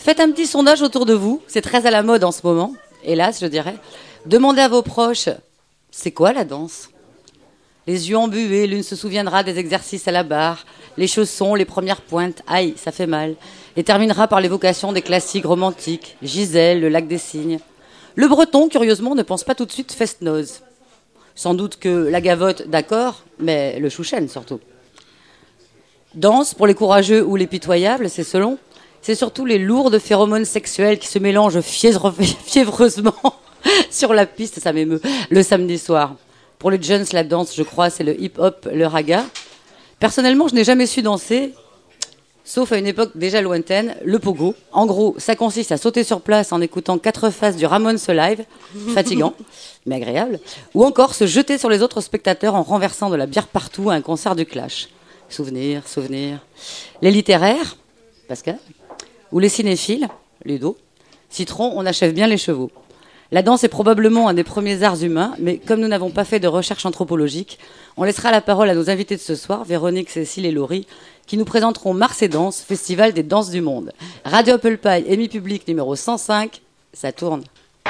Faites un petit sondage autour de vous. C'est très à la mode en ce moment. Hélas, je dirais. Demandez à vos proches, c'est quoi la danse ? Les yeux embués, l'une se souviendra des exercices à la barre, les chaussons, les premières pointes, aïe, ça fait mal. Et terminera par l'évocation des classiques romantiques, Gisèle, le lac des cygnes. Le breton, curieusement, ne pense pas tout de suite fest-noz. Sans doute que la gavotte, d'accord, mais le chouchen surtout. Danse, pour les courageux ou les pitoyables, c'est selon. C'est surtout les lourdes phéromones sexuelles qui se mélangent fiévreusement sur la piste, ça m'émeut, le samedi soir. Pour les jeunes, la danse, je crois, c'est le hip-hop, le raga. Personnellement, je n'ai jamais su danser, sauf à une époque déjà lointaine, le pogo. En gros, ça consiste à sauter sur place en écoutant 4 faces du Ramones live, fatigant, mais agréable, ou encore se jeter sur les autres spectateurs en renversant de la bière partout à un concert du Clash. Souvenirs. Les littéraires, Pascal, ou les cinéphiles, Ludo, Citron, on achève bien les chevaux. La danse est probablement un des premiers arts humains, mais comme nous n'avons pas fait de recherche anthropologique, on laissera la parole à nos invités de ce soir, Véronique, Cécile et Laurie, qui nous présenteront Mars et Danse, Festival des danses du monde. Radio Apple Pie, émis public numéro 105, ça tourne.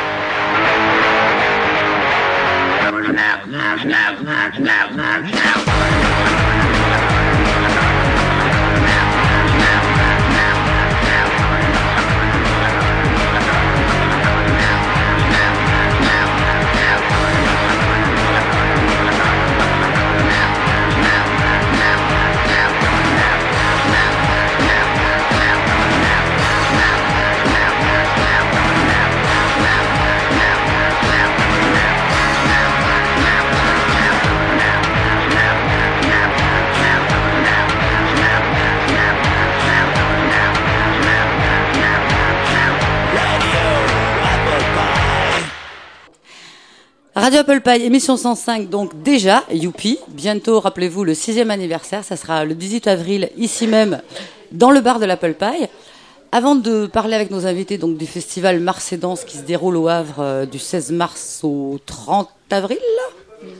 Radio Apple Pie, émission 105, donc déjà, youpi, bientôt, rappelez-vous, le 6e anniversaire, ça sera le 18 avril, ici même, dans le bar de l'Apple Pie. Avant de parler avec nos invités donc, du festival Mars et Danse qui se déroule au Havre du 16 mars au 30 avril, là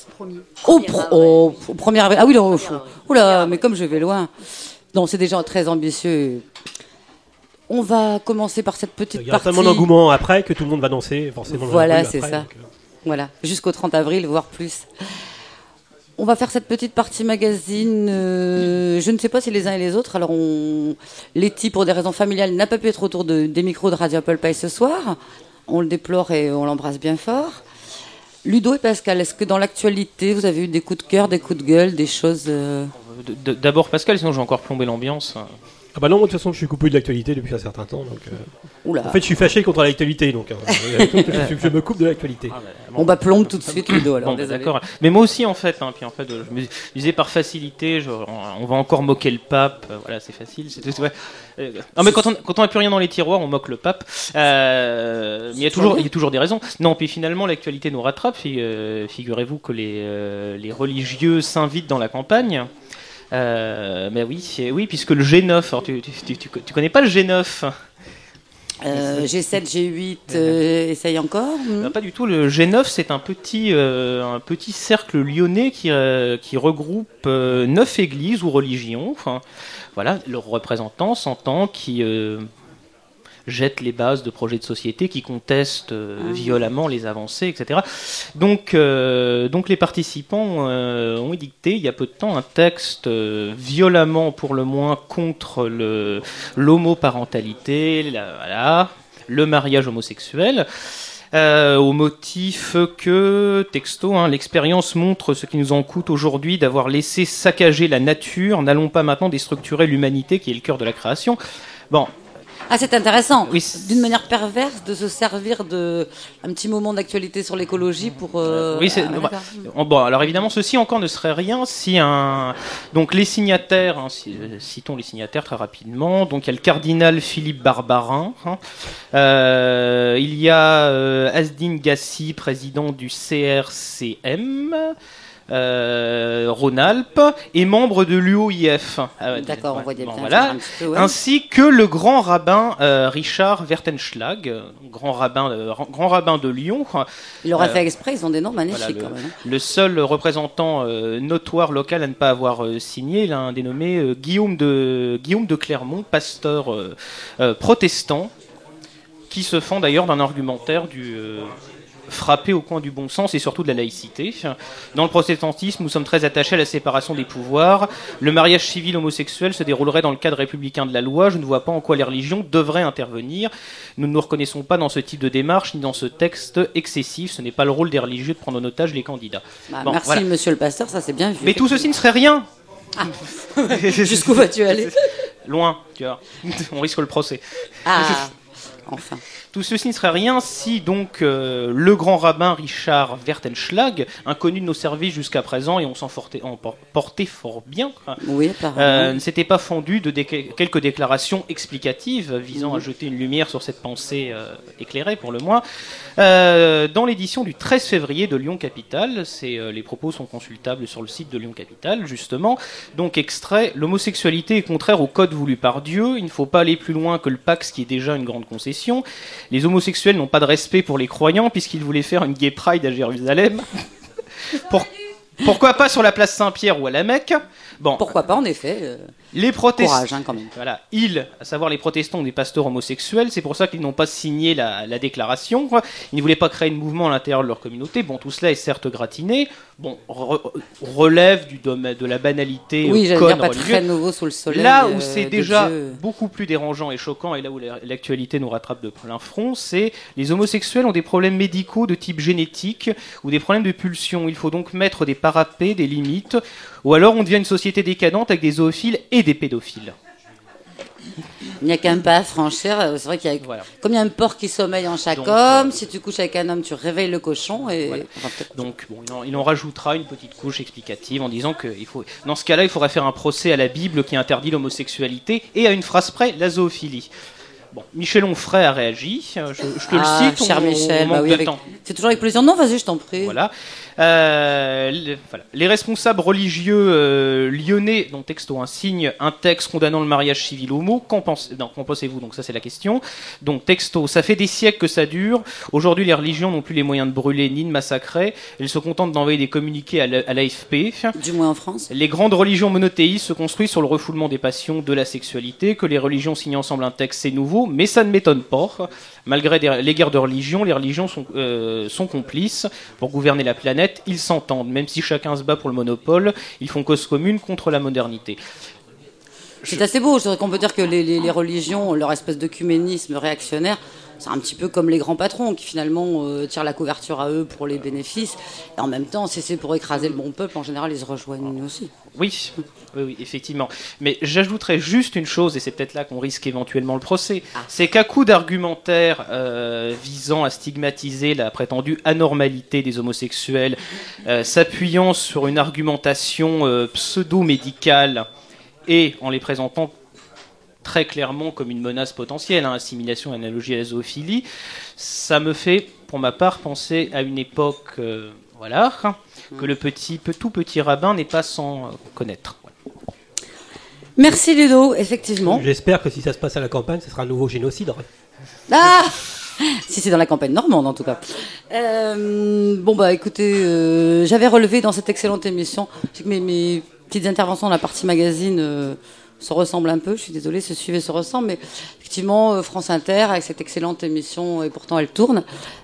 au 1er avril. Ah oui, non, oula, mais comme je vais loin. Non, c'est déjà très ambitieux. On va commencer par cette petite partie. Il y a tellement d'engouement après que tout le monde va danser, forcément. Voilà, c'est ça. Voilà, jusqu'au 30 avril, voire plus. On va faire cette petite partie magazine. Je ne sais pas si les uns et les autres. Alors, Letty, pour des raisons familiales, n'a pas pu être autour des micros de Radio Apple Pie ce soir. On le déplore et on l'embrasse bien fort. Ludo et Pascal, est-ce que dans l'actualité, vous avez eu des coups de cœur, des coups de gueule, des choses... D'abord Pascal, sinon je vais encore plomber l'ambiance. Ah bah non, de toute façon, je suis coupé de l'actualité depuis un certain temps. Donc, en fait, je suis fâché contre l'actualité, donc je me coupe de l'actualité. Ah, on va plomber tout de suite, Ludo. Alors, bon, d'accord. Mais moi aussi, en fait. Puis en fait, je me disais par facilité, on va encore moquer le pape. Voilà, c'est facile. Ouais. Non, mais quand on n'a plus rien dans les tiroirs, on moque le pape. Mais il y a toujours des raisons. Non, puis finalement, l'actualité nous rattrape. Figurez-vous que les religieux s'invitent dans la campagne. Mais oui, puisque le G9, alors tu connais pas le G9 G7, G8, essaye encore Pas du tout, le G9 c'est un petit cercle lyonnais qui regroupe 9 églises ou religions, enfin, voilà, leurs représentants s'entend qui jettent les bases de projets de société qui contestent violemment les avancées, etc. Donc les participants ont édicté il y a peu de temps un texte violemment pour le moins contre l'homoparentalité, le mariage homosexuel, au motif que, texto, l'expérience montre ce qui nous en coûte aujourd'hui d'avoir laissé saccager la nature, n'allons pas maintenant déstructurer l'humanité qui est le cœur de la création. Bon. Ah, c'est intéressant, oui, d'une manière perverse, de se servir d'un petit moment d'actualité sur l'écologie pour... Oui, bon, alors évidemment, ceci encore ne serait rien si donc les signataires, citons les signataires très rapidement, donc il y a le cardinal Philippe Barbarin, il y a Asdine Gassi, président du CRCM, Rhône-Alpes et membre de l'UOIF. D'accord, on voit bien. Voilà. Ainsi que le grand rabbin Richard Wertenschlag, grand rabbin de Lyon. Il aurait fait exprès, ils ont des noms magnifiques. Voilà, le seul représentant notoire local à ne pas avoir signé, il a un dénommé Guillaume de Clermont, pasteur protestant, qui se fend d'ailleurs d'un argumentaire frappé au coin du bon sens et surtout de la laïcité. Dans le protestantisme, nous sommes très attachés à la séparation des pouvoirs. Le mariage civil homosexuel se déroulerait dans le cadre républicain de la loi. Je ne vois pas en quoi les religions devraient intervenir. Nous ne nous reconnaissons pas dans ce type de démarche ni dans ce texte excessif. Ce n'est pas le rôle des religieux de prendre en otage les candidats. Merci, voilà. Monsieur le pasteur, ça c'est bien vu. Mais tout ceci ne serait rien. Jusqu'où vas-tu aller? Loin, tu vois. On risque le procès. Enfin. Tout ceci ne serait rien si donc le grand rabbin Richard Wertenschlag, inconnu de nos services jusqu'à présent et on s'en portait fort bien, ne s'était pas fendu de quelques déclarations explicatives visant à jeter une lumière sur cette pensée éclairée pour le moins. Dans l'édition du 13 février de Lyon Capitale, les propos sont consultables sur le site de Lyon Capitale, justement. Donc extrait, l'homosexualité est contraire au code voulu par Dieu, il ne faut pas aller plus loin que le Pax qui est déjà une grande concession. Les homosexuels n'ont pas de respect pour les croyants puisqu'ils voulaient faire une gay pride à Jérusalem. Pourquoi pas sur la place Saint-Pierre ou à la Mecque? Bon. Pourquoi pas, en effet. Les protestants, courage, quand même. Voilà, à savoir les protestants, ont des pasteurs homosexuels. C'est pour ça qu'ils n'ont pas signé la déclaration. Ils ne voulaient pas créer de mouvement à l'intérieur de leur communauté. Bon, tout cela est certes gratiné. Bon, relève de la banalité. Oui, j'allais dire pas très nouveau sous le soleil. Là où c'est déjà beaucoup plus dérangeant et choquant, et là où l'actualité nous rattrape de plein front, c'est les homosexuels ont des problèmes médicaux de type génétique ou des problèmes de pulsion. Il faut donc mettre des parapets, des limites, ou alors on devient une société décadente avec des zoophiles et des pédophiles. Il n'y a qu'un pas à franchir. C'est vrai qu'il y a comme il y a un porc qui sommeille en chaque homme, si tu couches avec un homme, tu réveilles le cochon. Et voilà. Donc, il en rajoutera une petite couche explicative en disant que dans ce cas-là, il faudrait faire un procès à la Bible qui interdit l'homosexualité et à une phrase près, la zoophilie. Bon, Michel Onfray a réagi. Je te le cite. Cher Michel, c'est toujours avec plaisir. Non, vas-y, je t'en prie. Voilà. Les responsables religieux lyonnais, dont texto signe un texte condamnant le mariage civil homo. Qu'en pensez-vous? Donc ça c'est la question. Donc texto, ça fait des siècles que ça dure. Aujourd'hui, les religions n'ont plus les moyens de brûler ni de massacrer. Elles se contentent d'envoyer des communiqués à l'AFP. Du moins en France. Les grandes religions monothéistes se construisent sur le refoulement des passions, de la sexualité. Que les religions signent ensemble un texte, c'est nouveau, mais ça ne m'étonne pas. Malgré les guerres de religion, les religions sont complices pour gouverner la planète. Ils s'entendent, même si chacun se bat pour le monopole, ils font cause commune contre la modernité. C'est assez beau, je dirais qu'on peut dire que les religions, leur espèce d'œcuménisme réactionnaire, c'est un petit peu comme les grands patrons qui finalement tirent la couverture à eux pour les bénéfices. Et en même temps, si c'est pour écraser le bon peuple, en général, ils se rejoignent aussi. Oui, effectivement. Mais j'ajouterais juste une chose, et c'est peut-être là qu'on risque éventuellement le procès, c'est qu'à coup d'argumentaire visant à stigmatiser la prétendue anormalité des homosexuels, s'appuyant sur une argumentation pseudo-médicale et en les présentant très clairement comme une menace potentielle, assimilation, analogie à la zoophilie, ça me fait, pour ma part, penser à une époque, que le tout petit rabbin n'est pas sans connaître. Merci Ludo, effectivement. J'espère que si ça se passe à la campagne, ce sera un nouveau génocide. Si c'est dans la campagne normande, en tout cas. Écoutez, j'avais relevé dans cette excellente émission, que mes petites interventions dans la partie magazine se ressemblent un peu, je suis désolée, se suivent et se ressemblent, mais effectivement, France Inter, avec cette excellente émission, et pourtant elle tourne,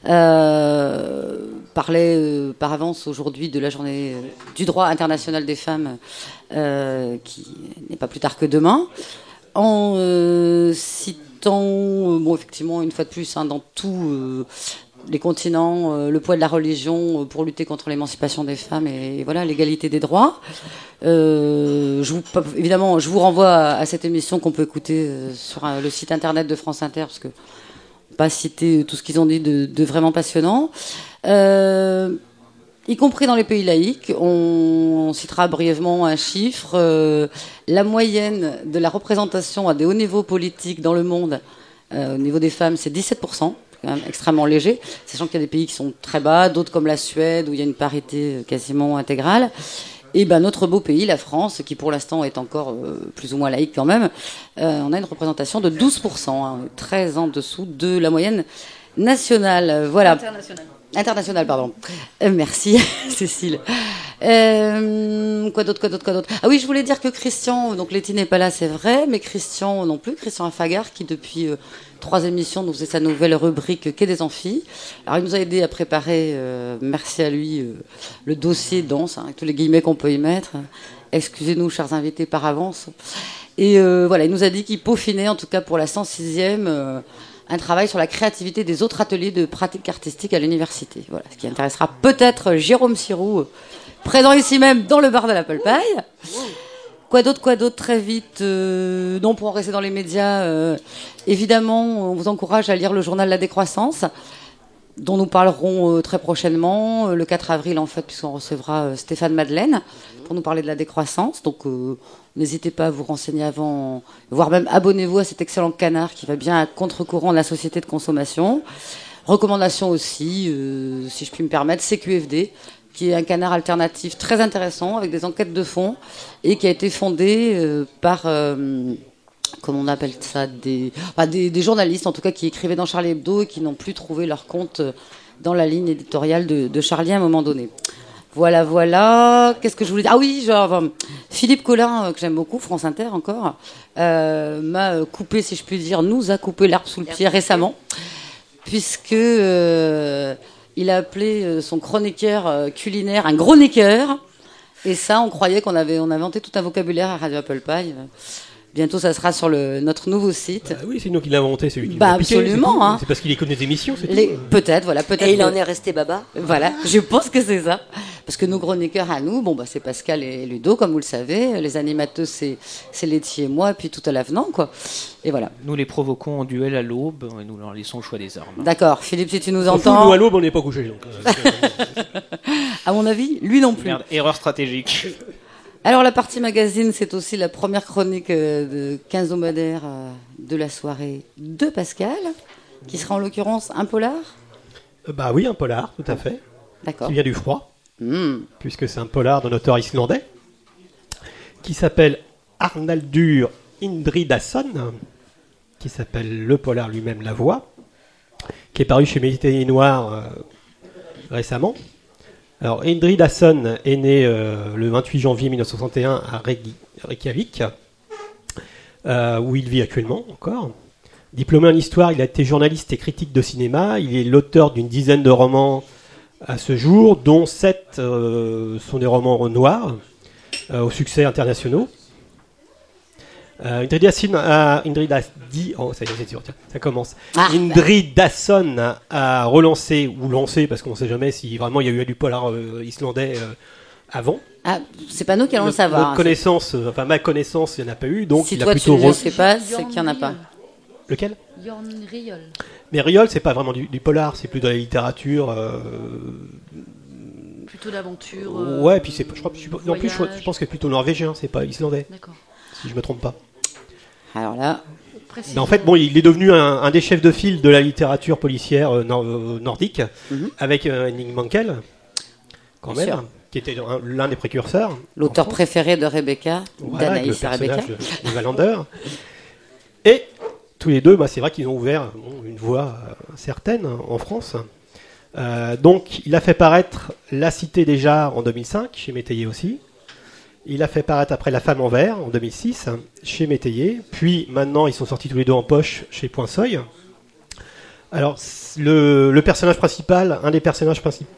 parlait par avance aujourd'hui de la journée du droit international des femmes, qui n'est pas plus tard que demain, en citant, effectivement, une fois de plus, dans tous les continents, le poids de la religion pour lutter contre l'émancipation des femmes et voilà, l'égalité des droits. Évidemment, je vous renvoie à cette émission qu'on peut écouter sur le site internet de France Inter, parce que pas citer tout ce qu'ils ont dit de vraiment passionnant. Y compris dans les pays laïcs, on citera brièvement un chiffre. La moyenne de la représentation à des hauts niveaux politiques dans le monde, au niveau des femmes, c'est 17%. quand même extrêmement léger, sachant qu'il y a des pays qui sont très bas, d'autres comme la Suède, où il y a une parité quasiment intégrale. Et notre beau pays, la France, qui pour l'instant est encore plus ou moins laïque quand même, on a une représentation de 12%, très en dessous de la moyenne nationale. Voilà. International, pardon. Merci, Cécile. Quoi d'autre. Ah oui, je voulais dire que Christian, donc Letty n'est pas là, c'est vrai, mais Christian non plus, Christian Affagar, qui depuis 3 émissions nous faisait sa nouvelle rubrique Quai des Amphis. Alors il nous a aidé à préparer, merci à lui, le dossier danse, avec tous les guillemets qu'on peut y mettre. Excusez-nous, chers invités, par avance. Et voilà, il nous a dit qu'il peaufinait, en tout cas pour la 106e, un travail sur la créativité des autres ateliers de pratique artistique à l'université. Voilà, ce qui intéressera peut-être Jérôme Siroux, présent ici même dans le bar de l'Apple Pie. Quoi d'autre, très vite. Non, pour en rester dans les médias, évidemment, on vous encourage à lire le journal La Décroissance, dont nous parlerons très prochainement, le 4 avril en fait, puisqu'on recevra Stéphane Madeleine pour nous parler de la décroissance. Donc n'hésitez pas à vous renseigner avant, voire même abonnez-vous à cet excellent canard qui va bien à contre-courant de la société de consommation. Recommandation aussi, si je puis me permettre, CQFD, qui est un canard alternatif très intéressant avec des enquêtes de fond et qui a été fondé par... comment on appelle ça, des journalistes en tout cas qui écrivaient dans Charlie Hebdo et qui n'ont plus trouvé leur compte dans la ligne éditoriale de Charlie à un moment donné. Voilà. Qu'est-ce que je voulais dire ? Ah oui, Philippe Collin, que j'aime beaucoup, France Inter encore, m'a coupé, si je puis dire, nous a coupé l'herbe sous le pied récemment, puisque il a appelé son chroniqueur culinaire un gros necker. Et ça, on croyait qu'on avait inventé tout un vocabulaire à Radio Apple Pie. Bientôt, ça sera sur notre nouveau site. Oui, c'est nous qui l'avons inventé, celui qui l'a piqué, absolument. C'est parce qu'il écoute des émissions, c'est tout. Peut-être. Et il en est resté baba. Voilà, je pense que c'est ça. Parce que nos chroniqueurs à nous, c'est Pascal et Ludo, comme vous le savez. Les animateurs, c'est Letty et moi, et puis tout à l'avenant, quoi. Et voilà. Nous les provoquons en duel à l'aube, et nous leur laissons le choix des armes. D'accord. Philippe, si tu nous entends... Nous, à l'aube, on n'est pas couchés. Donc, à mon avis, lui non plus. Merde, erreur stratégique. Alors la partie magazine, c'est aussi la première chronique de quinzomadaire de la soirée de Pascal, qui sera en l'occurrence un polar. Oui, un polar, tout à fait. D'accord. Qui vient du froid, puisque c'est un polar d'un auteur islandais, qui s'appelle Arnaldur Indridason, qui s'appelle le polar lui-même La Voix, qui est paru chez Méditerranée Noire récemment. Alors, Indridason est né le 28 janvier 1961 à Reykjavik, où il vit actuellement encore. Diplômé en histoire, il a été journaliste et critique de cinéma. Il est l'auteur d'une dizaine de romans à ce jour, dont 7 sont des romans noirs, au succès internationaux. Indridason a relancé, ou lancé, parce qu'on ne sait jamais si vraiment il y a eu du polar islandais avant. Ah, c'est pas nous qui allons le savoir. Notre connaissance, ma connaissance, il n'y en a pas eu, donc si il toi a plutôt... tu ne le sais pas, c'est qu'il n'y en a pas. Lequel ? Jorn Riol. Mais Riol, c'est pas vraiment du polar, c'est plus de la littérature... Plutôt d'aventure. Ouais, puis je pense que c'est plutôt norvégien, c'est pas islandais. D'accord. Si je me trompe pas. Alors là, mais en fait, il est devenu un des chefs de file de la littérature policière nordique, avec Henning Mankell, quand même, qui était l'un des précurseurs. L'auteur préféré de Rebecca, d'Anaïs et Rebecca. De Wallander. Et tous les deux, c'est vrai qu'ils ont ouvert une voie certaine en France. Donc, il a fait paraître La Cité des Jarres en 2005, chez Métayer aussi. Il a fait paraître après La Femme en Verre en 2006 chez Métayer. Puis maintenant, ils sont sortis tous les deux en poche chez Point Seuil. Alors, le personnage principal, un des personnages principaux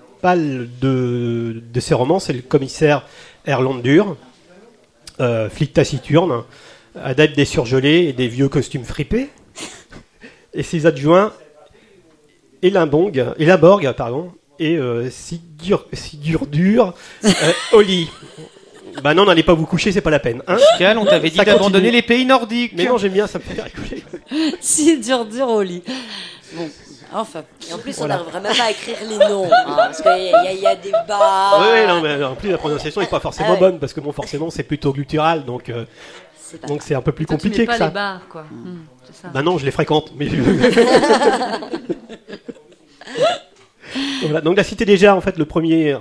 de ces romans, c'est le commissaire Erlendur, flic taciturne, adepte des surgelés et des vieux costumes fripés. Et ses adjoints, Elinborg, et Sigurdur Oli. Non, n'allez pas vous coucher, c'est pas la peine. Pascal, on t'avait dit d'abandonner les pays nordiques. Mais non, j'aime bien, ça me fait rigoler. Sigurdur Oli. Bon, enfin. Et en plus, on n'arriverait même pas à écrire les noms, parce qu'il y a des bas. Oui, non, mais en plus, la prononciation n'est pas forcément bonne, parce que forcément, c'est plutôt guttural, donc... C'est pas Donc c'est un peu plus Toi, tu compliqué mets que pas ça. les bars, quoi. C'est ça. Bah non, je les fréquente. Mais... Voilà. Donc la Cité des Jars, en fait, le premier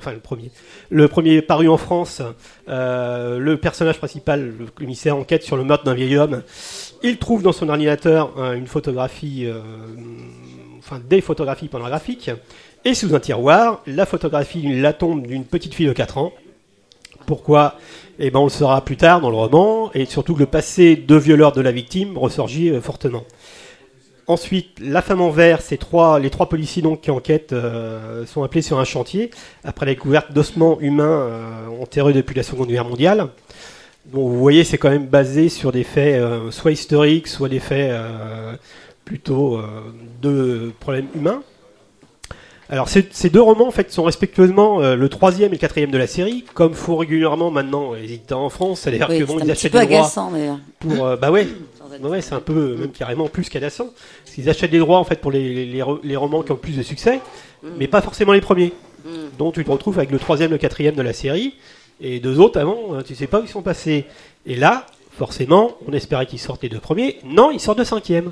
paru en France, le personnage principal, le commissaire, enquête sur le meurtre d'un vieil homme. Il trouve dans son ordinateur une photographie, des photographies pornographiques, et sous un tiroir, la photographie, la tombe d'une petite fille de 4 ans. Pourquoi ? Eh ben, on le saura plus tard dans le roman, et surtout que le passé de violeur de la victime ressurgit fortement. Ensuite, la femme en vert, les trois policiers donc, qui enquêtent sont appelés sur un chantier après la découverte d'ossements humains enterrés depuis la Seconde Guerre mondiale. Donc vous voyez, c'est quand même basé sur des faits soit historiques, soit des faits plutôt de problèmes humains. Alors ces deux romans en fait sont respectueusement le 3e et le 4e de la série, comme font régulièrement maintenant les éditeurs en France. C'est-à-dire Oui, que bon, c'est ils un petit achètent peu des droits agaçant d'ailleurs. pour ouais, c'est un peu même carrément plus qu'agaçant. Parce qu'ils achètent des droits en fait pour les romans qui ont plus de succès, mais pas forcément les premiers. Donc tu te retrouves avec le 3e, le 4e de la série et deux autres avant, tu sais pas où ils sont passés. Et là, forcément, on espérait qu'ils sortent les deux premiers. Non, ils sortent le 5e.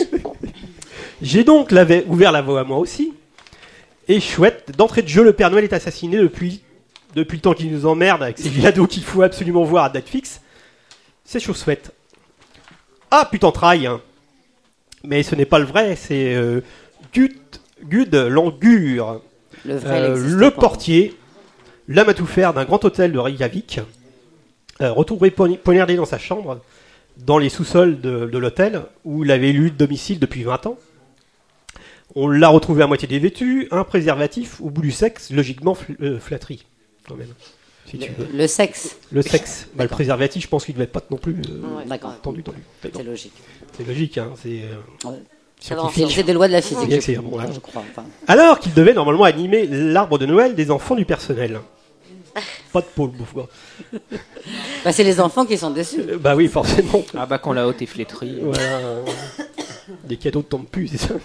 J'ai donc ouvert la voie à moi aussi. Et chouette, d'entrée de jeu, le Père Noël est assassiné depuis le temps qu'il nous emmerde avec ces cadeaux qu'il faut absolument voir à date fixe. C'est chose faite. Ah, putain, traille, hein. Mais ce n'est pas le vrai, c'est Gud Langure, Le vrai, il existe le pas. portier, l'homme à tout faire d'un grand hôtel de Reykjavik, retrouvé poignardé dans sa chambre, dans les sous-sols de l'hôtel, où il avait élu domicile depuis 20 ans. On l'a retrouvé à moitié dévêtu, un préservatif au bout du sexe, logiquement flatterie, quand même, si tu veux. Le sexe, Le sexe, le préservatif, je pense qu'il devait pas non plus d'accord. tendu. C'est logique. C'est logique, hein, c'est Ouais. Ça va en C'est faire. des lois de la physique, Bien que c'est bon, là. je crois. Enfin, Alors qu'il devait normalement animer l'arbre de Noël des enfants du personnel. Pas de Paul Bouffe. bah, c'est les enfants qui sont déçus. Bah oui, forcément. Ah bah quand la haute est flétrie. Voilà. Des cadeaux ne tombent plus, c'est ça.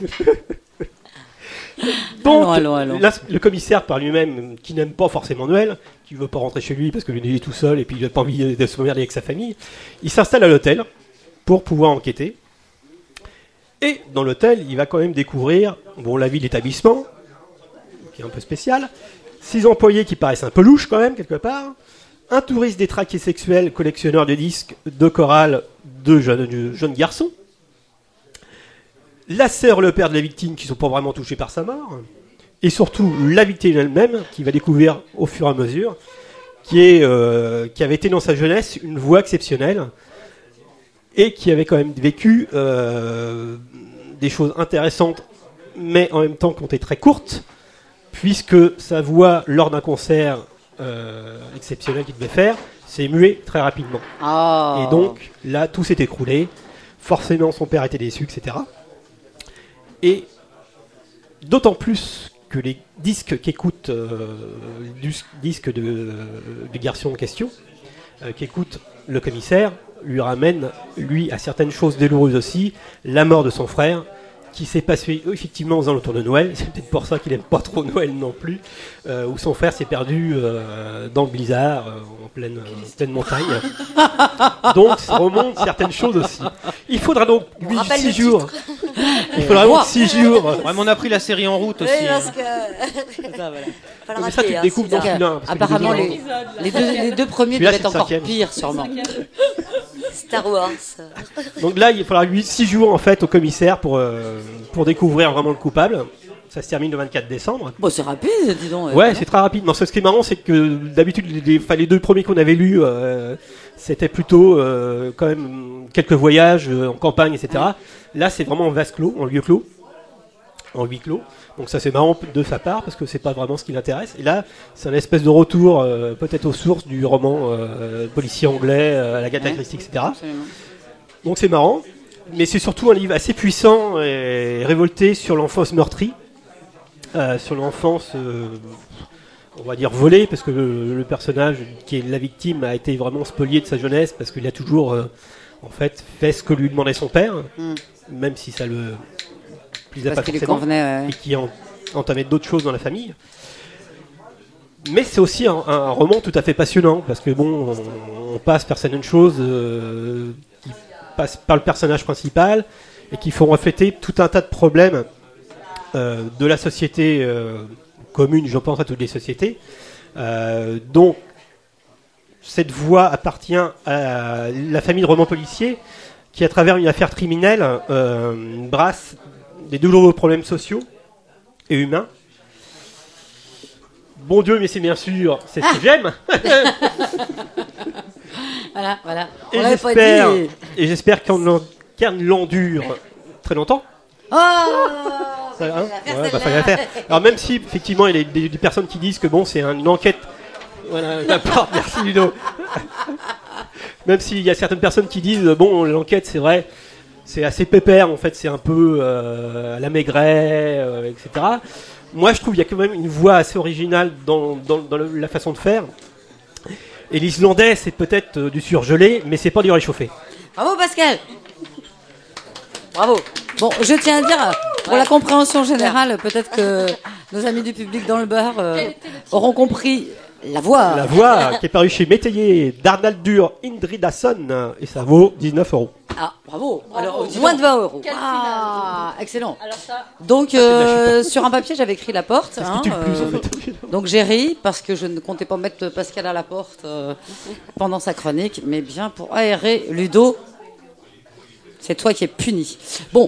Donc, Allons. là, le commissaire par lui-même, qui n'aime pas forcément Noël, qui veut pas rentrer chez lui parce que lui il est tout seul et puis il n'a pas envie de se remerder avec sa famille, il s'installe à l'hôtel pour pouvoir enquêter. Et dans l'hôtel, il va quand même découvrir la vie de l'établissement, qui est un peu spéciale, 6 employés qui paraissent un peu louches quand même, quelque part, un touriste détraqué sexuel, collectionneur de disques, de chorale, de jeunes garçons, la sœur et le père de la victime qui ne sont pas vraiment touchés par sa mort, et surtout la victime elle-même, qui va découvrir au fur et à mesure, qui avait été dans sa jeunesse une voix exceptionnelle, et qui avait quand même vécu des choses intéressantes, mais en même temps qui ont été très courtes, puisque sa voix, lors d'un concert exceptionnel qu'il devait faire, s'est muée très rapidement. Oh. Et donc, là, tout s'est écroulé. Forcément, son père était déçu, etc. Et d'autant plus que les disques qu'écoute disques du garçon en question, qu'écoute le commissaire, lui ramène, lui, à certaines choses douloureuses aussi, la mort de son frère, qui s'est passé effectivement aux alentours de Noël. C'est peut-être pour ça qu'il n'aime pas trop Noël non plus, où son frère s'est perdu dans le blizzard, en pleine montagne. Donc ça remonte certaines choses aussi. Il faudra donc 6 jours. Il faudra donc 6 jours. Ouais, mais on a pris la série en route aussi. Oui, parce hein. que. Ça, voilà. Faut le Mais ça, tu rater, le découvres dans celui-là. celui-là. parce que Apparemment, les deux les deux premiers Celui-là, devaient être c'est le encore 5e. pires, sûrement. Star Wars. Donc là, il faudra 6 jours en fait au commissaire pour découvrir vraiment le coupable. Ça se termine le 24 décembre. Bon, c'est rapide, dis donc. Ouais, c'est très rapide. Non, ce qui est marrant, c'est que d'habitude, les deux premiers qu'on avait lus, c'était plutôt quand même quelques voyages en campagne, etc. Là, c'est vraiment en vase clos, en lieu clos, en huis clos. Donc ça, c'est marrant de sa part parce que c'est pas vraiment ce qui l'intéresse. Et là, c'est un espèce de retour, peut-être aux sources du roman policier anglais, à la Agatha Christie, etc. Absolument. Donc c'est marrant, mais c'est surtout un livre assez puissant et révolté sur l'enfance meurtrie, sur l'enfance, on va dire volée, parce que le personnage qui est la victime a été vraiment spolié de sa jeunesse, parce qu'il a toujours en fait fait ce que lui demandait son père, même si ça le plaisait Parce pas qu'il lui forcément, convenait. et qui entamait d'autres choses dans la famille. Mais c'est aussi un roman tout à fait passionnant, parce que bon, on passe par certaines choses qui passent par le personnage principal et qui font refléter tout un tas de problèmes de la société commune, je pense à toutes les sociétés. Donc, cette voix appartient à la famille de romans policiers qui, à travers une affaire criminelle, brasse des douloureux problèmes sociaux et humains. Bon Dieu, mais c'est bien sûr, c'est ce que j'aime. Voilà. Et On l'avait pas dit. j'espère qu'elle l'endure très longtemps. Oh Ça, hein, fallait ouais, faire fallait la faire. Alors même si effectivement il y a des personnes qui disent que bon c'est une enquête, voilà, d'accord, merci Ludo. Même s'il y a certaines personnes qui disent bon l'enquête c'est vrai, c'est assez pépère en fait, c'est un peu à la Maigret, etc. Moi je trouve qu'il y a quand même une voix assez originale dans la façon de faire. Et l'islandais c'est peut-être du surgelé, mais c'est pas du réchauffé. Bravo Pascal. Bravo. Bon, je tiens à dire, pour la compréhension générale, peut-être que nos amis du public dans le bar auront compris la voix. La voix qui est parue chez Métayer d'Arnaldur Indridason et ça vaut 19 €. Ah, bravo. Alors, dis moins donc. de 20 €. Quelle Ah, excellent. Alors ça, Donc, de la chute. sur un papier, j'avais écrit la porte. C'est ce qui tue le plus en fait. Donc, j'ai ri parce que je ne comptais pas mettre Pascal à la porte pendant sa chronique, mais bien pour aérer Ludo. C'est toi qui es puni. Bon,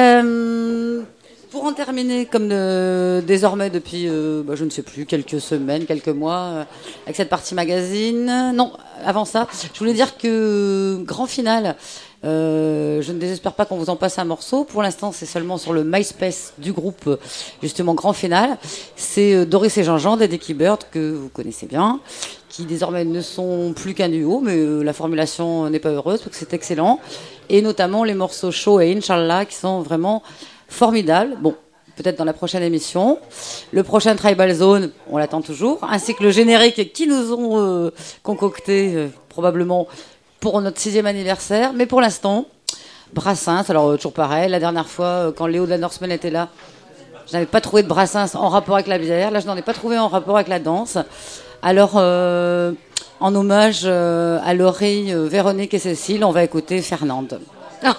pour en terminer, comme désormais depuis, je ne sais plus, quelques semaines, quelques mois, avec cette partie magazine. Non, avant ça, je voulais dire que grand final. Je ne désespère pas qu'on vous en passe un morceau. Pour l'instant, c'est seulement sur le MySpace du groupe, justement, Grand Final. C'est Doris et Jean-Jean des Dicky Bird, que vous connaissez bien, qui désormais ne sont plus qu'un duo, mais la formulation n'est pas heureuse, parce que c'est excellent. Et notamment les morceaux Show et Inch'Allah, qui sont vraiment formidables. Bon, peut-être dans la prochaine émission. Le prochain Tribal Zone, on l'attend toujours, ainsi que le générique qui nous ont concocté, probablement, pour notre 6e anniversaire. Mais pour l'instant, Brassens, alors toujours pareil, la dernière fois, quand Léo de la Norseman était là, je n'avais pas trouvé de Brassens en rapport avec la bière. Là, je n'en ai pas trouvé en rapport avec la danse. Alors, en hommage à Laurie, Véronique et Cécile, on va écouter Fernande. Ah.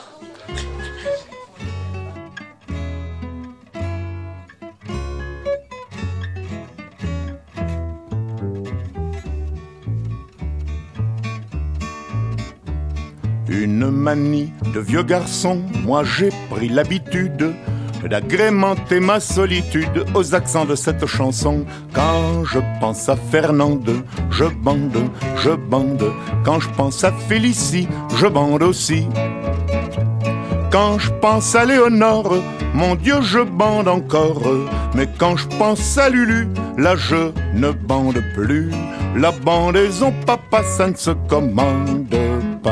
Une manie de vieux garçon, moi j'ai pris l'habitude d'agrémenter ma solitude aux accents de cette chanson. Quand je pense à Fernande, je bande, je bande. Quand je pense à Félicie, je bande aussi. Quand je pense à Léonore, mon Dieu, je bande encore. Mais quand je pense à Lulu, là je ne bande plus. La bandaison, papa, ça ne se commande pas.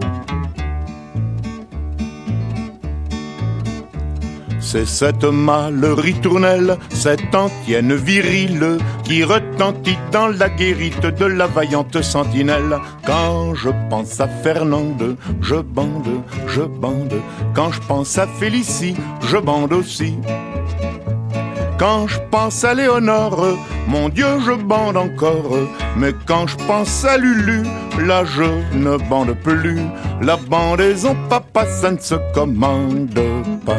C'est cette mâle ritournelle, cette antienne virile qui retentit dans la guérite de la vaillante sentinelle. Quand je pense à Fernande, je bande, je bande. Quand je pense à Félicie, je bande aussi. Quand je pense à Léonore, mon Dieu, je bande encore. Mais quand je pense à Lulu, là je ne bande plus. La bandaison, papa, ça ne se commande pas.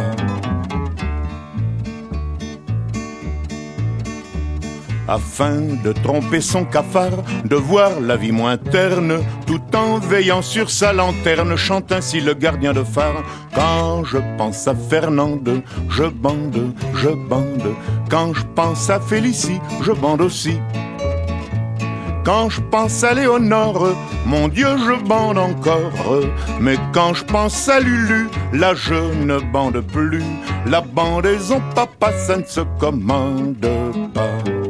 Afin de tromper son cafard, de voir la vie moins terne, tout en veillant sur sa lanterne, chante ainsi le gardien de phare. Quand je pense à Fernande, je bande, je bande. Quand je pense à Félicie, je bande aussi. Quand je pense à Léonore, mon Dieu, je bande encore. Mais quand je pense à Lulu, là je ne bande plus. La bandaison, papa, ça ne se commande pas.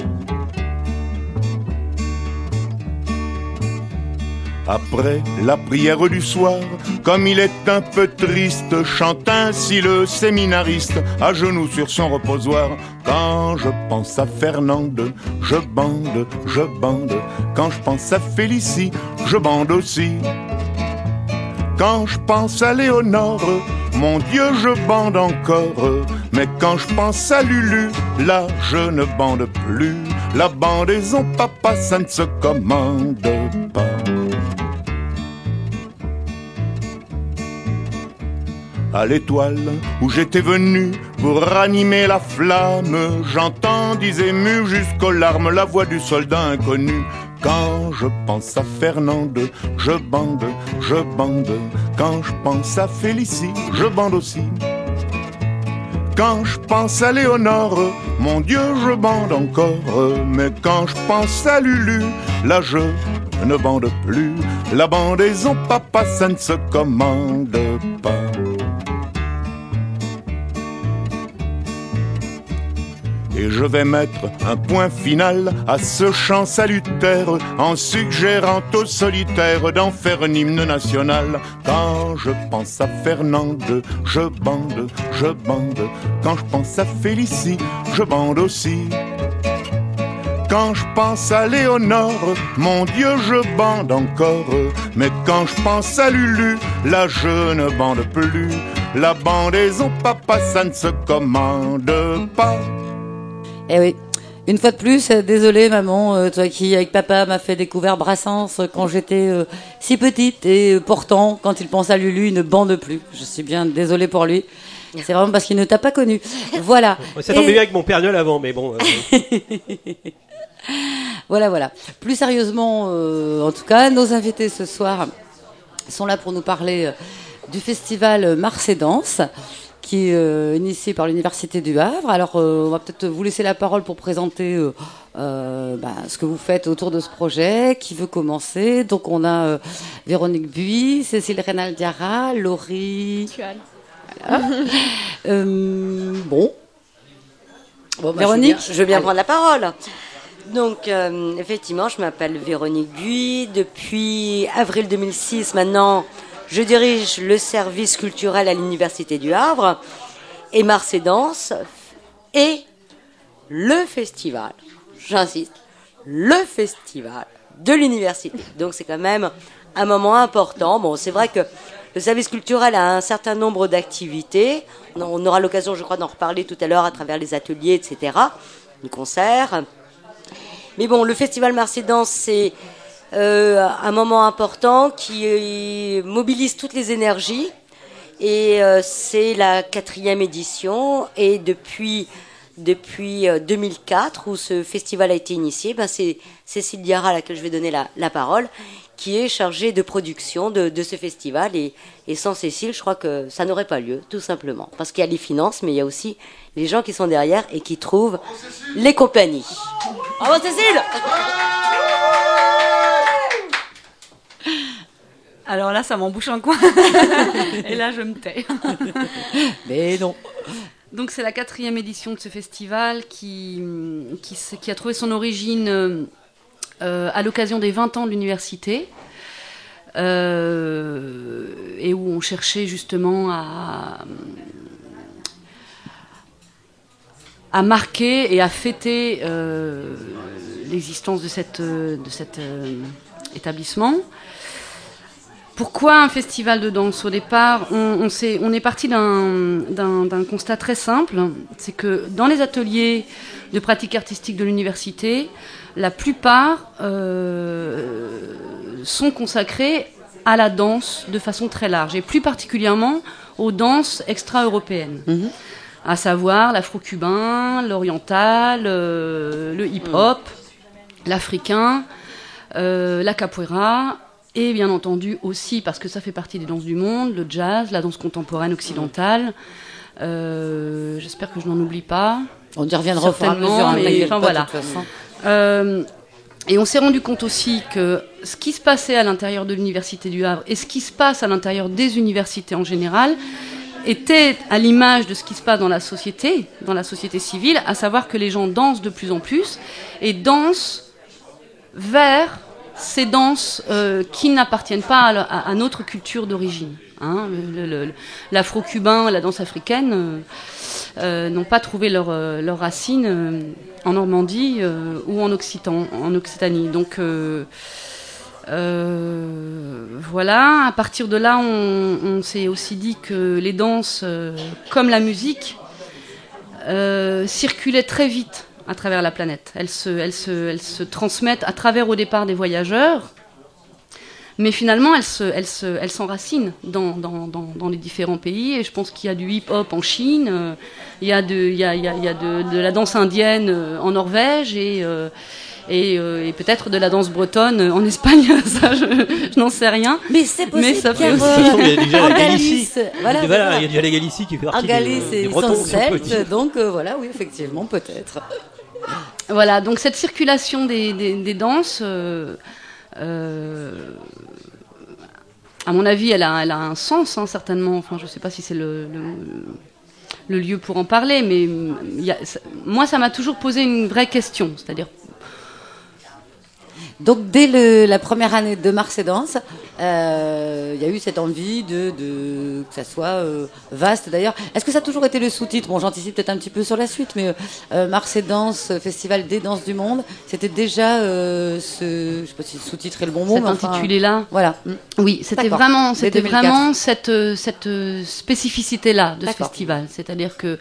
Après la prière du soir, comme il est un peu triste, chante ainsi le séminariste, à genoux sur son reposoir. Quand je pense à Fernande, je bande, je bande. Quand je pense à Félicie, je bande aussi. Quand je pense à Léonore, mon Dieu, je bande encore. Mais quand je pense à Lulu, là, je ne bande plus. La bandaison, papa, ça ne se commande pas. À l'étoile où j'étais venu pour ranimer la flamme, j'entendis ému jusqu'aux larmes la voix du soldat inconnu. Quand je pense à Fernande, je bande, je bande. Quand je pense à Félicie, je bande aussi. Quand je pense à Léonore, mon Dieu, je bande encore. Mais quand je pense à Lulu, là je ne bande plus. La bandaison, papa, ça ne se commande pas. Et je vais mettre un point final à ce chant salutaire en suggérant au solitaire d'en faire un hymne national. Quand je pense à Fernande, je bande, je bande. Quand je pense à Félicie, je bande aussi. Quand je pense à Léonore, mon Dieu, je bande encore. Mais quand je pense à Lulu, là je ne bande plus. La bandaison, papa, ça ne se commande pas. Eh oui, une fois de plus, désolée maman, toi qui avec papa m'a fait découvrir Brassens quand j'étais si petite et pourtant quand il pense à Lulu, il ne bande plus. Je suis bien désolée pour lui. C'est vraiment parce qu'il ne t'a pas connu. Voilà. Ça tombait bien avec mon Père Noël avant, mais bon. Voilà. Plus sérieusement, en tout cas, nos invités ce soir sont là pour nous parler du festival Mars et Danse, qui est initié par l'Université du Havre. Alors, on va peut-être vous laisser la parole pour présenter ce que vous faites autour de ce projet. Qui veut commencer? Donc, on a Véronique Buis, Cécile Reynal-Diarra, Laurie... Voilà. Bon, Véronique, je veux bien prendre la parole. Donc, effectivement, je m'appelle Véronique Buis. Depuis avril 2006, maintenant... Je dirige le service culturel à l'Université du Havre et Mars et Danse et le festival, j'insiste, le festival de l'université. Donc c'est quand même un moment important. Bon, c'est vrai que le service culturel a un certain nombre d'activités. On aura l'occasion, je crois, d'en reparler tout à l'heure à travers les ateliers, etc., les concerts. Mais bon, le festival Mars et Danse, c'est... un moment important qui mobilise toutes les énergies et c'est la 4e édition et depuis 2004 où ce festival a été initié, c'est Cécile Diarra à laquelle je vais donner la parole qui est chargée de production de ce festival et sans Cécile je crois que ça n'aurait pas lieu tout simplement parce qu'il y a les finances mais il y a aussi les gens qui sont derrière et qui trouvent les compagnies. Bravo Cécile. Alors là, ça m'embouche un coin. Et là, je me tais. Mais non. Donc, c'est la 4e édition de ce festival qui a trouvé son origine à l'occasion des 20 ans de l'université. Et où on cherchait justement à marquer et à fêter l'existence de cet établissement. Pourquoi un festival de danse? Au départ, on est parti d'un constat très simple, c'est que dans les ateliers de pratique artistique de l'université, la plupart sont consacrés à la danse de façon très large, et plus particulièrement aux danses extra-européennes, à savoir l'afro-cubain, l'oriental, le hip-hop, l'africain, la capoeira, et bien entendu aussi, parce que ça fait partie des danses du monde, le jazz, la danse contemporaine occidentale. J'espère que je n'en oublie pas. On y reviendra au fur et à mesure, mais enfin, voilà. Et on s'est rendu compte aussi que ce qui se passait à l'intérieur de l'Université du Havre et ce qui se passe à l'intérieur des universités en général était à l'image de ce qui se passe dans la société civile, à savoir que les gens dansent de plus en plus et dansent vers ces danses qui n'appartiennent pas à notre culture d'origine. L'afro-cubain, la danse africaine n'ont pas trouvé leurs racines en Normandie ou en Occitanie. Donc voilà, à partir de là, on s'est aussi dit que les danses, comme la musique, circulaient très vite à travers la planète. Elles se transmettent à travers au départ des voyageurs, mais finalement elles s'enracinent dans les différents pays. Et je pense qu'il y a du hip-hop en Chine, il y a de la danse indienne en Norvège et peut-être de la danse bretonne en Espagne. Ça, je n'en sais rien. Mais c'est possible. Mais ça fait De toute façon, il y a déjà En la Galicie. Galice, voilà, Il y a déjà la Galicie qui fait en partie Galice, des ils Bretons. sont si on peut dire. celtes, donc voilà, oui, effectivement, peut-être. Voilà, donc cette circulation des danses, à mon avis, elle a un sens, hein, certainement. Enfin, je ne sais pas si c'est le lieu pour en parler, mais moi, ça m'a toujours posé une vraie question, c'est-à-dire. Donc dès la première année de Mars et Danse, il y a eu cette envie que ça soit vaste d'ailleurs. Est-ce que ça a toujours été le sous-titre? Bon, j'anticipe peut-être un petit peu sur la suite, mais Mars et Danse, Festival des danses du monde, c'était déjà je sais pas si sous-titre est le bon mot. Cet intitulé-là. Voilà. Oui, c'était D'accord. vraiment Dès 2004. cette spécificité-là de ce D'accord. festival. C'est-à-dire que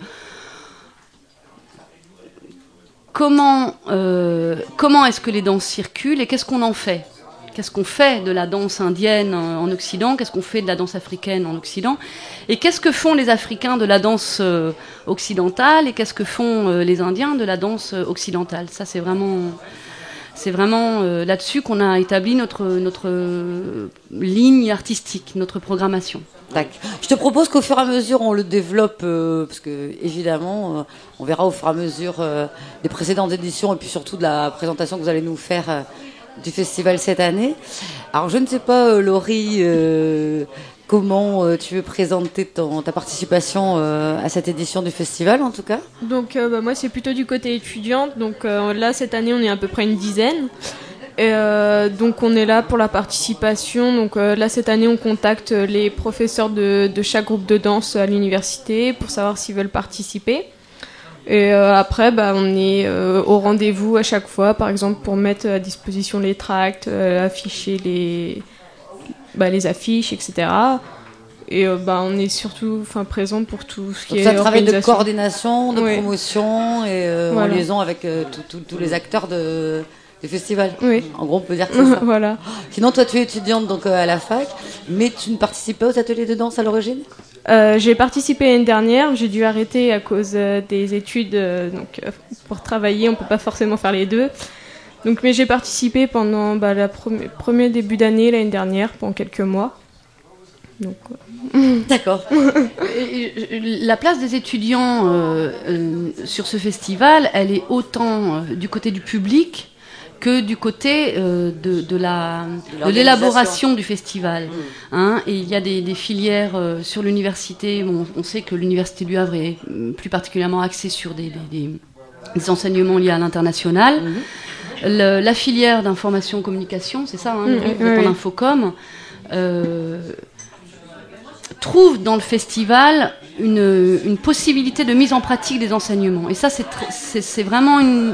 comment est-ce que les danses circulent et qu'est-ce qu'on en fait? Qu'est-ce qu'on fait de la danse indienne en Occident? Qu'est-ce qu'on fait de la danse africaine en Occident? Et qu'est-ce que font les Africains de la danse occidentale? Et qu'est-ce que font les Indiens de la danse occidentale? Ça, c'est vraiment là-dessus qu'on a établi notre ligne artistique, notre programmation. D'accord. Je te propose qu'au fur et à mesure on le développe, parce que évidemment on verra au fur et à mesure des précédentes éditions et puis surtout de la présentation que vous allez nous faire du festival cette année. Alors je ne sais pas, Laurie, comment tu veux présenter ta participation à cette édition du festival en tout cas? Donc moi c'est plutôt du côté étudiante, donc là cette année on est à peu près une dizaine. Et donc on est là pour la participation. Donc là cette année on contacte les professeurs de chaque groupe de danse à l'université pour savoir s'ils veulent participer. Et après on est au rendez-vous à chaque fois, par exemple pour mettre à disposition les tracts, afficher les affiches, etc. Et on est surtout présent pour tout ce qui est C'est un travail de organisation. coordination, de Oui. promotion et en Voilà. liaison avec tous les acteurs du festival. Oui. En gros, on peut dire que c'est ça. Voilà. Sinon, toi, tu es étudiante donc à la fac, mais tu ne participes pas aux ateliers de danse à l'origine? J'ai participé l'année dernière, j'ai dû arrêter à cause des études. Pour travailler, on peut pas forcément faire les deux. Donc, mais j'ai participé pendant le premier début d'année l'année dernière, pendant quelques mois. Donc, D'accord. La place des étudiants sur ce festival, elle est autant du côté du public que du côté de l'élaboration du festival. Hein, et il y a des filières sur l'université. Bon, on sait que l'université du Havre est plus particulièrement axée sur des enseignements liés à l'international. La filière d'information-communication, c'est ça, hein, en Infocom, trouve dans le festival une possibilité de mise en pratique des enseignements. Et ça, c'est vraiment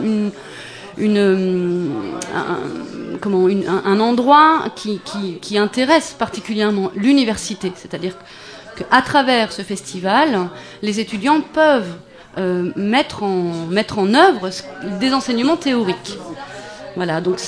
un endroit qui intéresse particulièrement l'université. C'est-à-dire qu'à travers ce festival, les étudiants peuvent mettre en œuvre des enseignements théoriques. Voilà, donc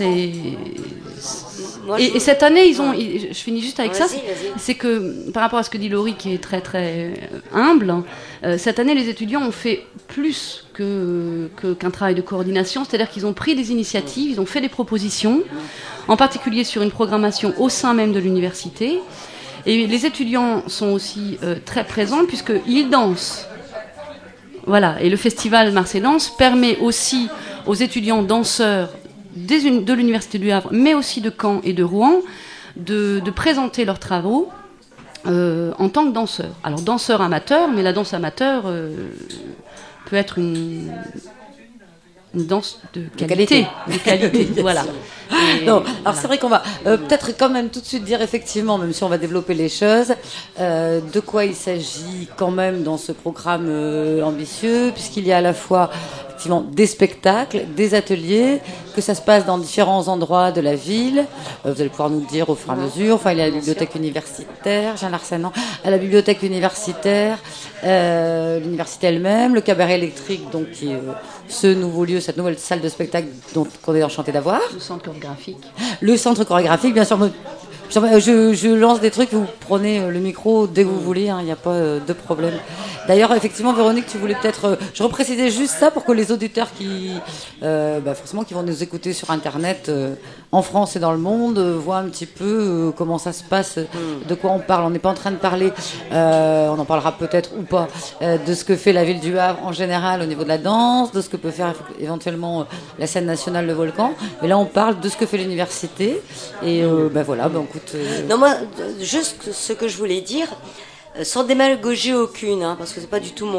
et cette année, je finis juste avec ça, c'est que par rapport à ce que dit Laurie, qui est très très humble, cette année les étudiants ont fait plus qu'un travail de coordination, c'est-à-dire qu'ils ont pris des initiatives, ils ont fait des propositions, en particulier sur une programmation au sein même de l'université, et les étudiants sont aussi très présents puisqu'ils dansent. Voilà, et le festival Mars et Danse permet aussi aux étudiants danseurs de l'Université du Havre, mais aussi de Caen et de Rouen, de présenter leurs travaux en tant que danseurs. Alors, danseurs amateurs, mais la danse amateur peut être une danse de qualité. De qualité, voilà. Non, alors c'est vrai qu'on va peut-être quand même tout de suite dire effectivement, même si on va développer les choses, de quoi il s'agit quand même dans ce programme ambitieux, puisqu'il y a à la fois effectivement des spectacles, des ateliers, que ça se passe dans différents endroits de la ville. Vous allez pouvoir nous le dire au fur et à mesure. Enfin, il y a la bibliothèque universitaire, Jean Larsen, à la bibliothèque universitaire, l'université elle-même, le cabaret électrique, donc qui est ce nouveau lieu, cette nouvelle salle de spectacle qu'on est enchanté d'avoir. Le centre chorégraphique. Le centre chorégraphique, bien sûr. Je lance des trucs, vous prenez le micro dès que vous voulez, il n'y a pas de problème. D'ailleurs, effectivement, Véronique, tu voulais peut-être... je reprécisais juste ça pour que les auditeurs qui vont nous écouter sur Internet, en France et dans le monde, voient un petit peu comment ça se passe, de quoi on parle. On n'est pas en train de parler, on en parlera peut-être ou pas, de ce que fait la ville du Havre en général au niveau de la danse, de ce que peut faire éventuellement la scène nationale, le Volcan. Mais là, on parle de ce que fait l'université. Et Non, moi, juste ce que je voulais dire, sans démagogie aucune, parce que c'est pas du tout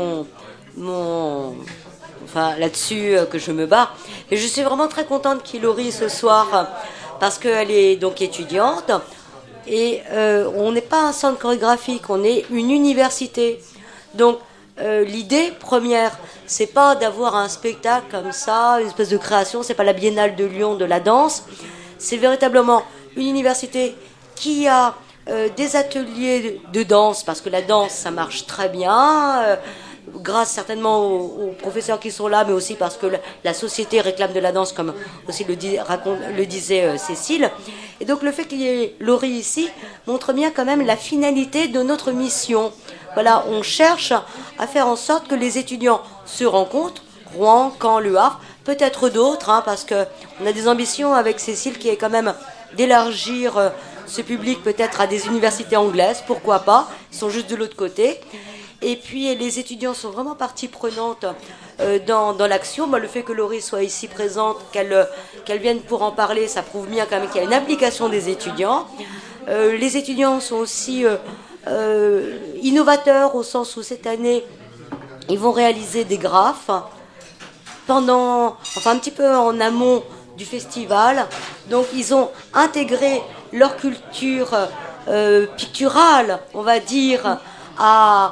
là-dessus que je me bats. Et je suis vraiment très contente qu'Hilary ce soir, parce qu'elle est donc étudiante, et on n'est pas un centre chorégraphique, on est une université. Donc, l'idée première, c'est pas d'avoir un spectacle comme ça, une espèce de création, c'est pas la Biennale de Lyon de la danse, c'est véritablement une université qui a des ateliers de danse, parce que la danse, ça marche très bien, grâce certainement aux professeurs qui sont là, mais aussi parce que la société réclame de la danse, comme aussi le disait Cécile. Et donc le fait qu'il y ait Laurie ici montre bien quand même la finalité de notre mission. Voilà, on cherche à faire en sorte que les étudiants se rencontrent, Rouen, Caen, Le Havre, peut-être d'autres, parce qu'on a des ambitions avec Cécile qui est quand même d'élargir ce public peut-être à des universités anglaises, pourquoi pas, ils sont juste de l'autre côté. Et puis les étudiants sont vraiment partie prenante dans l'action. Le fait que Laurie soit ici présente, qu'elle vienne pour en parler, ça prouve bien quand même qu'il y a une implication des étudiants. Les étudiants sont aussi innovateurs au sens où cette année, ils vont réaliser des graphes un petit peu en amont du festival. Donc ils ont intégré leur culture picturale, on va dire, à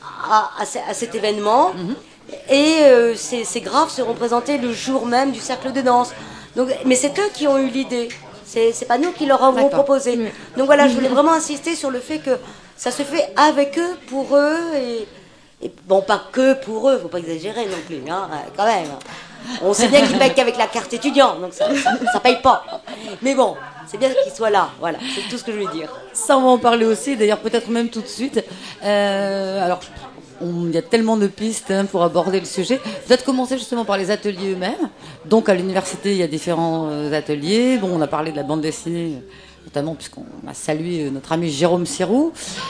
cet événement. Et ces graphes seront présentés le jour même du cercle de danse. Donc, mais c'est eux qui ont eu l'idée. C'est pas nous qui leur avons proposé. Donc voilà, je voulais vraiment insister sur le fait que ça se fait avec eux, pour eux, et bon, pas que pour eux, faut pas exagérer non plus, quand même. On sait bien qu'ils payent qu'avec la carte étudiant, donc ça paye pas. Mais bon, c'est bien qu'ils soient là, voilà, c'est tout ce que je voulais dire. Ça, on va en parler aussi, d'ailleurs peut-être même tout de suite. Alors, il y a tellement de pistes pour aborder le sujet. Peut-être commencer justement par les ateliers eux-mêmes. Donc à l'université, il y a différents ateliers. Bon, on a parlé de la bande dessinée, notamment puisqu'on a salué notre ami Jérôme Sirou.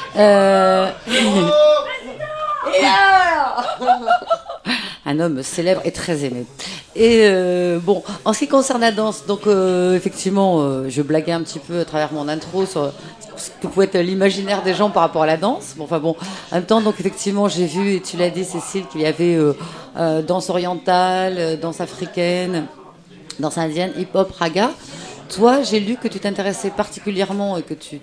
Un homme célèbre et très aimé. Et en ce qui concerne la danse, donc effectivement, je blaguais un petit peu à travers mon intro sur ce que pouvait être l'imaginaire des gens par rapport à la danse. En même temps, donc effectivement, j'ai vu, et tu l'as dit, Cécile, qu'il y avait danse orientale, danse africaine, danse indienne, hip-hop, raga. Toi, j'ai lu que tu t'intéressais particulièrement et que tu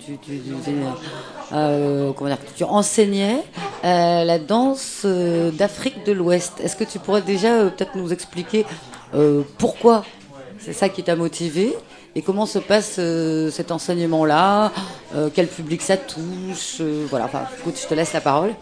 enseignais la danse d'Afrique de l'Ouest. Est-ce que tu pourrais déjà peut-être nous expliquer pourquoi c'est ça qui t'a motivé et comment se passe cet enseignement-là, quel public ça touche, écoute, je te laisse la parole.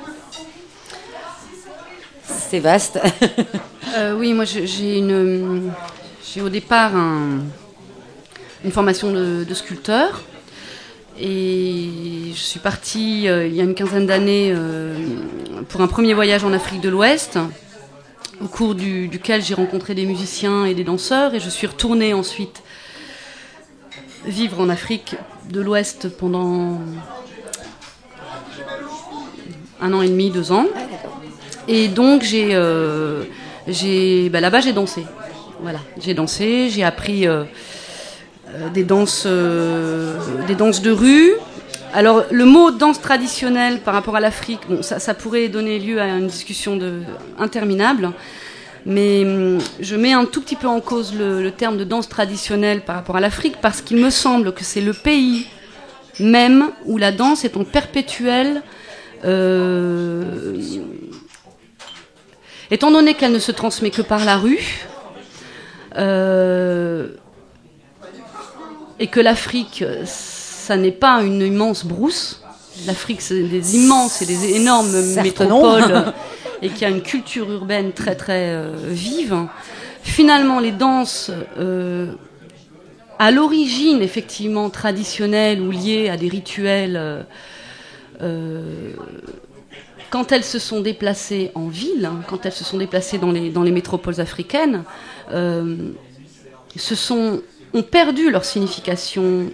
C'est vaste. Oui, moi j'ai au départ une formation de sculpteur. Et je suis partie il y a une quinzaine d'années pour un premier voyage en Afrique de l'Ouest, au cours duquel j'ai rencontré des musiciens et des danseurs. Et je suis retournée ensuite vivre en Afrique de l'Ouest pendant 1 an et demi, 2 ans. Et donc là-bas j'ai dansé. Voilà, j'ai dansé, j'ai appris des danses de rue. Alors le mot danse traditionnelle par rapport à l'Afrique, ça pourrait donner lieu à une discussion interminable, mais je mets un tout petit peu en cause le terme de danse traditionnelle par rapport à l'Afrique, parce qu'il me semble que c'est le pays même où la danse est en perpétuelle étant donné qu'elle ne se transmet que par la rue, et que l'Afrique, ça n'est pas une immense brousse. L'Afrique, c'est des immenses et des énormes métropoles et qui a une culture urbaine très très vive. Finalement, les danses, à l'origine effectivement traditionnelles ou liées à des rituels, quand elles se sont déplacées en ville, quand elles se sont déplacées dans les métropoles africaines, ont perdu leur signification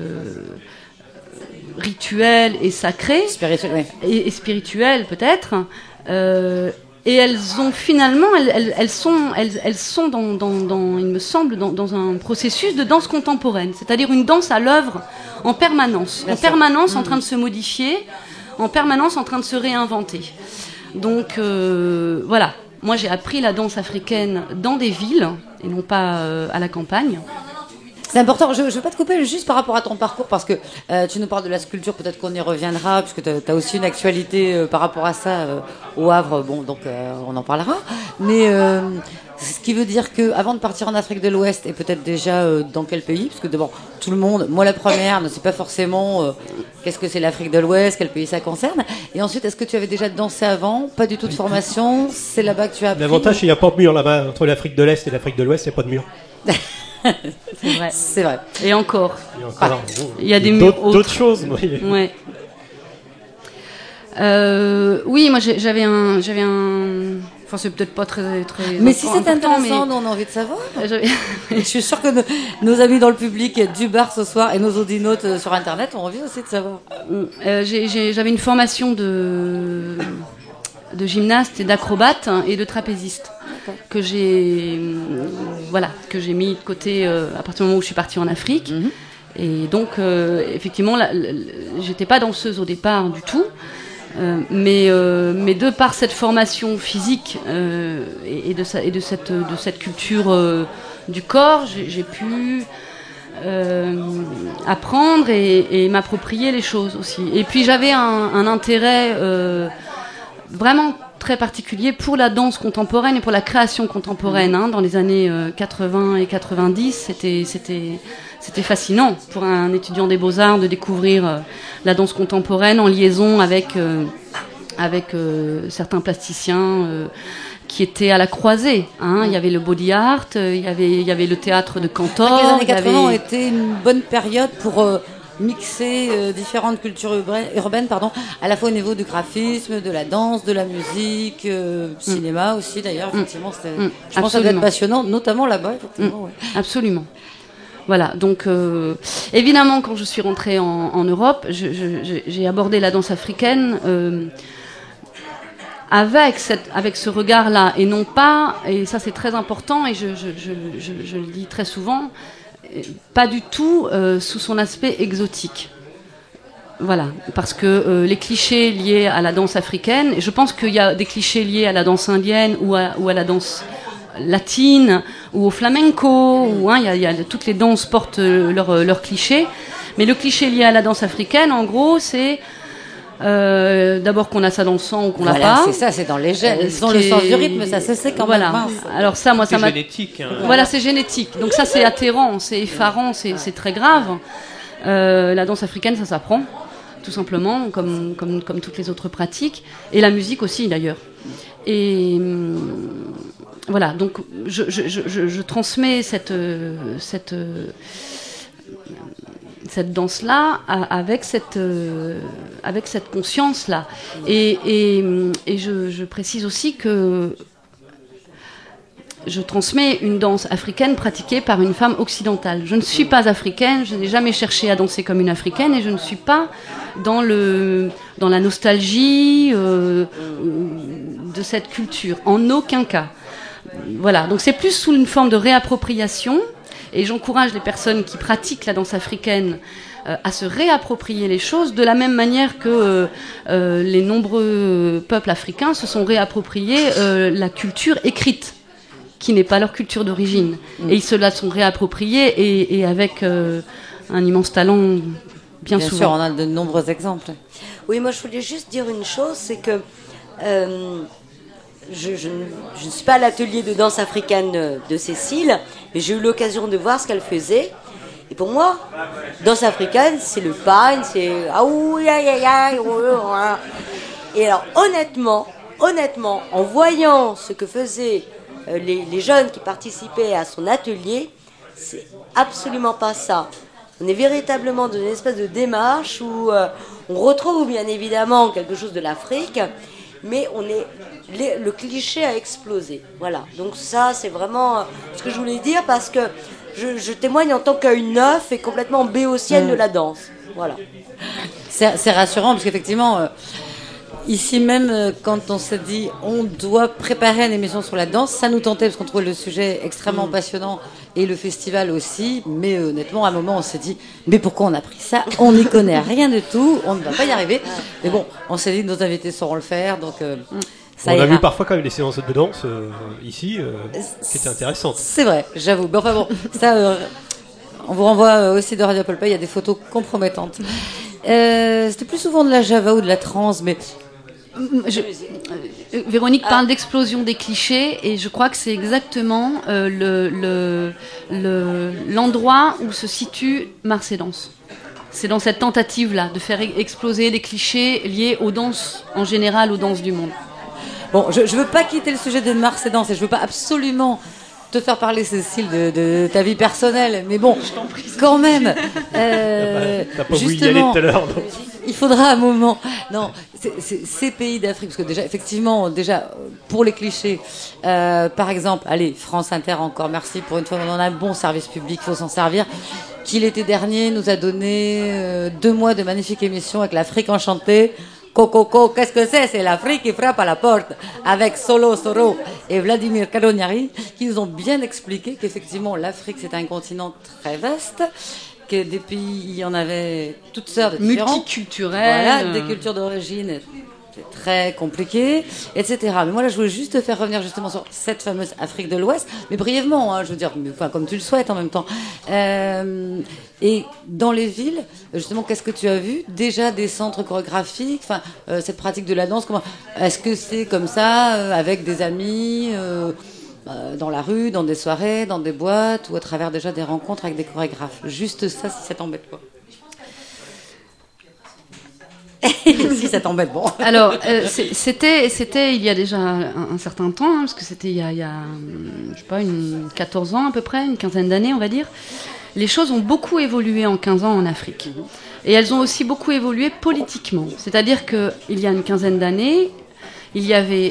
rituelle et sacrée, et spirituelle peut-être, et elles ont finalement, elles sont dans, il me semble, dans un processus de danse contemporaine, c'est-à-dire une danse à l'œuvre en permanence, en train de se modifier, en permanence en train de se réinventer. Donc voilà, moi j'ai appris la danse africaine dans des villes et non pas à la campagne. C'est important, je ne vais pas te couper juste par rapport à ton parcours, parce que tu nous parles de la sculpture, peut-être qu'on y reviendra, puisque tu as aussi une actualité par rapport à ça au Havre, bon, donc on en parlera. Mais ce qui veut dire qu'avant de partir en Afrique de l'Ouest, et peut-être déjà dans quel pays, parce que d'abord, tout le monde, moi la première, ne sait pas forcément qu'est-ce que c'est l'Afrique de l'Ouest, quel pays ça concerne. Et ensuite, est-ce que tu avais déjà dansé avant? Pas du tout de formation, c'est là-bas que tu as appris? L'avantage, c'est qu'il n'y a pas de mur là-bas, entre l'Afrique de l'Est et l'Afrique de l'Ouest, il n'y a pas de mur. C'est vrai. C'est vrai. Et encore. Il y a des d'autres choses. Oui. Ouais. Oui, moi j'avais un. Enfin, c'est peut-être pas très. Mais si c'est important, intéressant, on a envie de savoir. Je suis sûre que nos amis dans le public du bar ce soir et nos audinotes sur Internet ont envie aussi de savoir. J'avais une formation de gymnaste et d'acrobate et de trapéziste que j'ai mis de côté à partir du moment où je suis partie en Afrique. Et donc effectivement j'étais pas danseuse au départ du tout, mais de par cette formation physique et de cette culture du corps, j'ai pu apprendre et m'approprier les choses aussi. Et puis j'avais un intérêt vraiment très particulier pour la danse contemporaine et pour la création contemporaine. Dans les années 80 et 90, c'était fascinant pour un étudiant des Beaux-Arts de découvrir la danse contemporaine en liaison avec certains plasticiens qui étaient à la croisée. Il y avait le body art, il y avait le théâtre de Cantor. Les années 80 ont été une bonne période pour mixer différentes cultures urbaines, à la fois au niveau du graphisme, de la danse, de la musique, cinéma aussi d'ailleurs. Effectivement, je pense que ça doit être passionnant, notamment là-bas. Effectivement, ouais. Absolument. Voilà, donc évidemment, quand je suis rentrée en Europe, j'ai abordé la danse africaine avec ce regard-là, et non pas, et ça c'est très important, et je le dis très souvent, pas du tout sous son aspect exotique. Voilà, parce que les clichés liés à la danse africaine, et je pense qu'il y a des clichés liés à la danse indienne ou à la danse latine ou au flamenco, toutes les danses portent leurs clichés, mais le cliché lié à la danse africaine, en gros, c'est d'abord qu'on a ça dans le sang ou qu'on l'a pas. C'est ça, c'est dans les gènes. Ils ont le sens du rythme, ça c'est quand même mince. Alors ça, moi, ça m'a. C'est génétique. Voilà, c'est génétique. Donc ça, c'est atterrant, c'est effarant, c'est très grave. La danse africaine, ça s'apprend, tout simplement, comme toutes les autres pratiques, et la musique aussi, d'ailleurs. Et voilà, donc je transmets cette danse-là avec cette conscience-là. Et je précise aussi que je transmets une danse africaine pratiquée par une femme occidentale. Je ne suis pas africaine, je n'ai jamais cherché à danser comme une africaine, et je ne suis pas dans la nostalgie de cette culture, en aucun cas. Voilà, donc c'est plus sous une forme de réappropriation. Et j'encourage les personnes qui pratiquent la danse africaine à se réapproprier les choses de la même manière que les nombreux peuples africains se sont réappropriés la culture écrite, qui n'est pas leur culture d'origine. Et ils se la sont réappropriés et avec un immense talent, bien souvent. Bien sûr, on a de nombreux exemples. Oui, moi je voulais juste dire une chose, c'est que je ne suis pas à l'atelier de danse africaine de Cécile, mais j'ai eu l'occasion de voir ce qu'elle faisait. Et pour moi, danse africaine, c'est le pagne, c'est et alors honnêtement, en voyant ce que faisaient les jeunes qui participaient à son atelier, c'est absolument pas ça. On est véritablement dans une espèce de démarche où on retrouve bien évidemment quelque chose de l'Afrique, mais le cliché a explosé. Voilà. Donc ça, c'est vraiment ce que je voulais dire, parce que je témoigne en tant qu'œil neuf et complètement béotienne de la danse. Voilà. C'est rassurant, parce qu'effectivement, ici même, quand on s'est dit on doit préparer une émission sur la danse, ça nous tentait, parce qu'on trouvait le sujet extrêmement passionnant, et le festival aussi, mais honnêtement, à un moment, on s'est dit, mais pourquoi on a pris ça? On n'y connaît rien du tout, on ne va pas y arriver. Mais bon, on s'est dit, nos invités sauront le faire, donc ça on ira. a vu parfois quand même des séances de danse ici qui étaient intéressantes. C'est vrai, j'avoue. Mais enfin bon, ça, on vous renvoie aussi de Radio Polpa, il y a des photos compromettantes. C'était plus souvent de la Java ou de la trance, mais... Véronique parle d'explosion des clichés, et je crois que c'est exactement l'endroit où se situe Mars et Danse. C'est dans cette tentative-là de faire exploser les clichés liés aux danses en général, aux danses du monde. Bon, je veux pas quitter le sujet de Mars et Danse, et je veux pas absolument te faire parler, Cécile, de ta vie personnelle, mais bon, quand même. T'as pas voulu y aller tout à l'heure, donc. Il faudra un moment. Non, ces pays d'Afrique, parce que déjà, effectivement, pour les clichés, par exemple, allez, France Inter, encore merci, pour une fois, on en a un bon service public, il faut s'en servir, qui l'été dernier nous a donné 2 mois de magnifiques émissions avec l'Afrique enchantée. Coco, qu'est-ce que c'est? C'est l'Afrique qui frappe à la porte, avec Solo Soro et Vladimir Caroniari, qui nous ont bien expliqué qu'effectivement, l'Afrique, c'est un continent très vaste, que des pays, il y en avait toutes sortes de différents. Multiculturels. Voilà, des cultures d'origine, c'est très compliqué, etc. Mais moi, là, je voulais juste te faire revenir justement sur cette fameuse Afrique de l'Ouest, mais brièvement, hein, je veux dire, enfin, comme tu le souhaites en même temps. Et dans les villes, justement, qu'est-ce que tu as vu? Déjà des centres chorégraphiques, enfin, cette pratique de la danse, comment est-ce que c'est comme ça, avec des amis, dans la rue, dans des soirées, dans des boîtes, ou à travers déjà des rencontres avec des chorégraphes? Juste ça, si ça t'embête pas. Si ça t'embête, bon. Alors, c'était il y a déjà un certain temps, hein, parce que c'était il y a je sais pas, 14 ans à peu près, une quinzaine d'années, on va dire. Les choses ont beaucoup évolué en 15 ans en Afrique. Et elles ont aussi beaucoup évolué politiquement. C'est-à-dire qu'il y a une quinzaine d'années, il y avait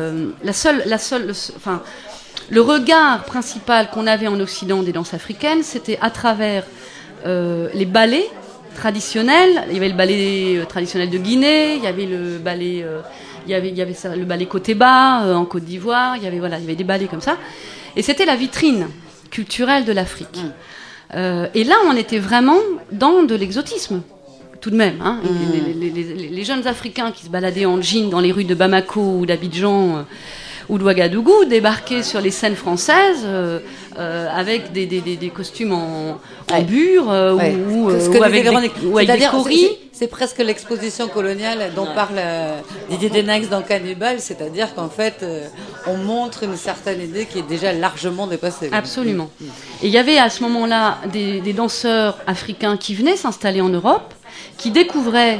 le regard principal qu'on avait en Occident des danses africaines, c'était à travers les ballets traditionnels. Il y avait le ballet traditionnel de Guinée, il y avait le ballet, le ballet Kotéba en Côte d'Ivoire. Il y avait des ballets comme ça. Et c'était la vitrine culturelle de l'Afrique. Et là, on était vraiment dans de l'exotisme, tout de même. Hein. Les jeunes Africains qui se baladaient en jean dans les rues de Bamako ou d'Abidjan ou de Ouagadougou débarquaient sur les scènes françaises avec des costumes en bure ou avec des coris. C'est presque l'exposition coloniale dont parle Didier Denax dans Cannibal, c'est-à-dire qu'en fait, on montre une certaine idée qui est déjà largement dépassée. Absolument. Et il y avait à ce moment-là des danseurs africains qui venaient s'installer en Europe, qui découvraient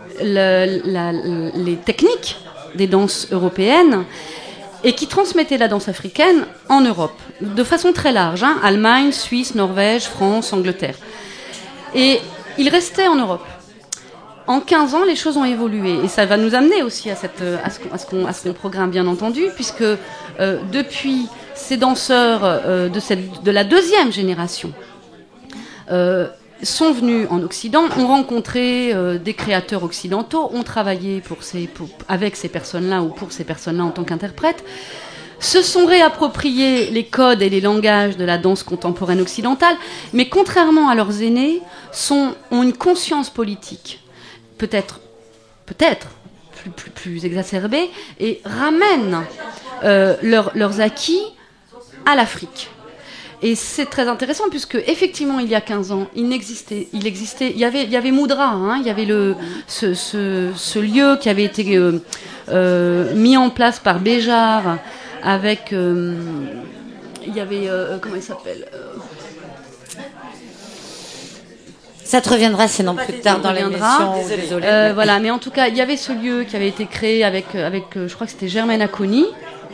les techniques des danses européennes, et qui transmettaient la danse africaine en Europe, de façon très large, hein, Allemagne, Suisse, Norvège, France, Angleterre. Et ils restaient en Europe. En 15 ans, les choses ont évolué, et ça va nous amener aussi à ce qu'on programme, bien entendu, puisque depuis ces danseurs de la deuxième génération sont venus en Occident, ont rencontré des créateurs occidentaux, ont travaillé avec ces personnes-là ou pour ces personnes-là en tant qu'interprètes, se sont réappropriés les codes et les langages de la danse contemporaine occidentale, mais contrairement à leurs aînés, ont une conscience politique, peut-être plus exacerbée, et ramènent leurs acquis à l'Afrique. Et c'est très intéressant puisque effectivement il y a 15 ans il y avait Moudra, hein, il y avait ce lieu qui avait été mis en place par Béjart avec il y avait comment il s'appelle Ça te reviendra sinon plus tard dans l'émission. Désolée. Voilà, mais en tout cas il y avait ce lieu qui avait été créé avec je crois que c'était Germaine Acconi.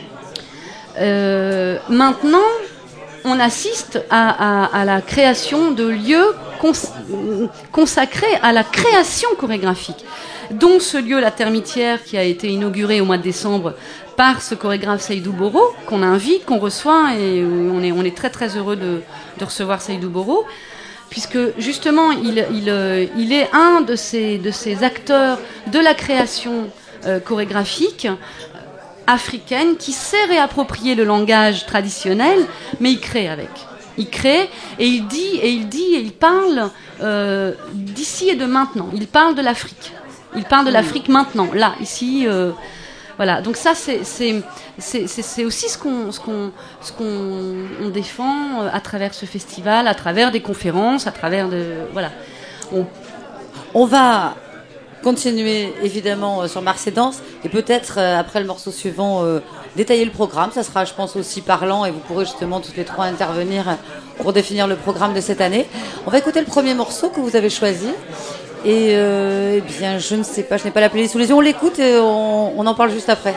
Maintenant on assiste à la création de lieux consacrés à la création chorégraphique, dont ce lieu, la Termitière, qui a été inauguré au mois de décembre par ce chorégraphe Seydou Boro, qu'on invite, qu'on reçoit, et on est très très heureux de recevoir Seydou Boro, puisque justement il est un de ces acteurs de la création chorégraphique africaine qui sait réapproprier le langage traditionnel, mais il crée avec. Il crée et il parle d'ici et de maintenant. Il parle de l'Afrique. Il parle de l'Afrique maintenant, là, ici. Voilà. Donc ça, c'est aussi ce qu'on défend à travers ce festival, à travers des conférences, à travers voilà. On va continuer évidemment sur Mars et Danse et peut-être après le morceau suivant détailler le programme. Ça sera, je pense, aussi parlant et vous pourrez justement toutes les trois intervenir pour définir le programme de cette année. On va écouter le premier morceau que vous avez choisi et eh bien je ne sais pas, je n'ai pas la playlist sous les yeux. On l'écoute et on en parle juste après.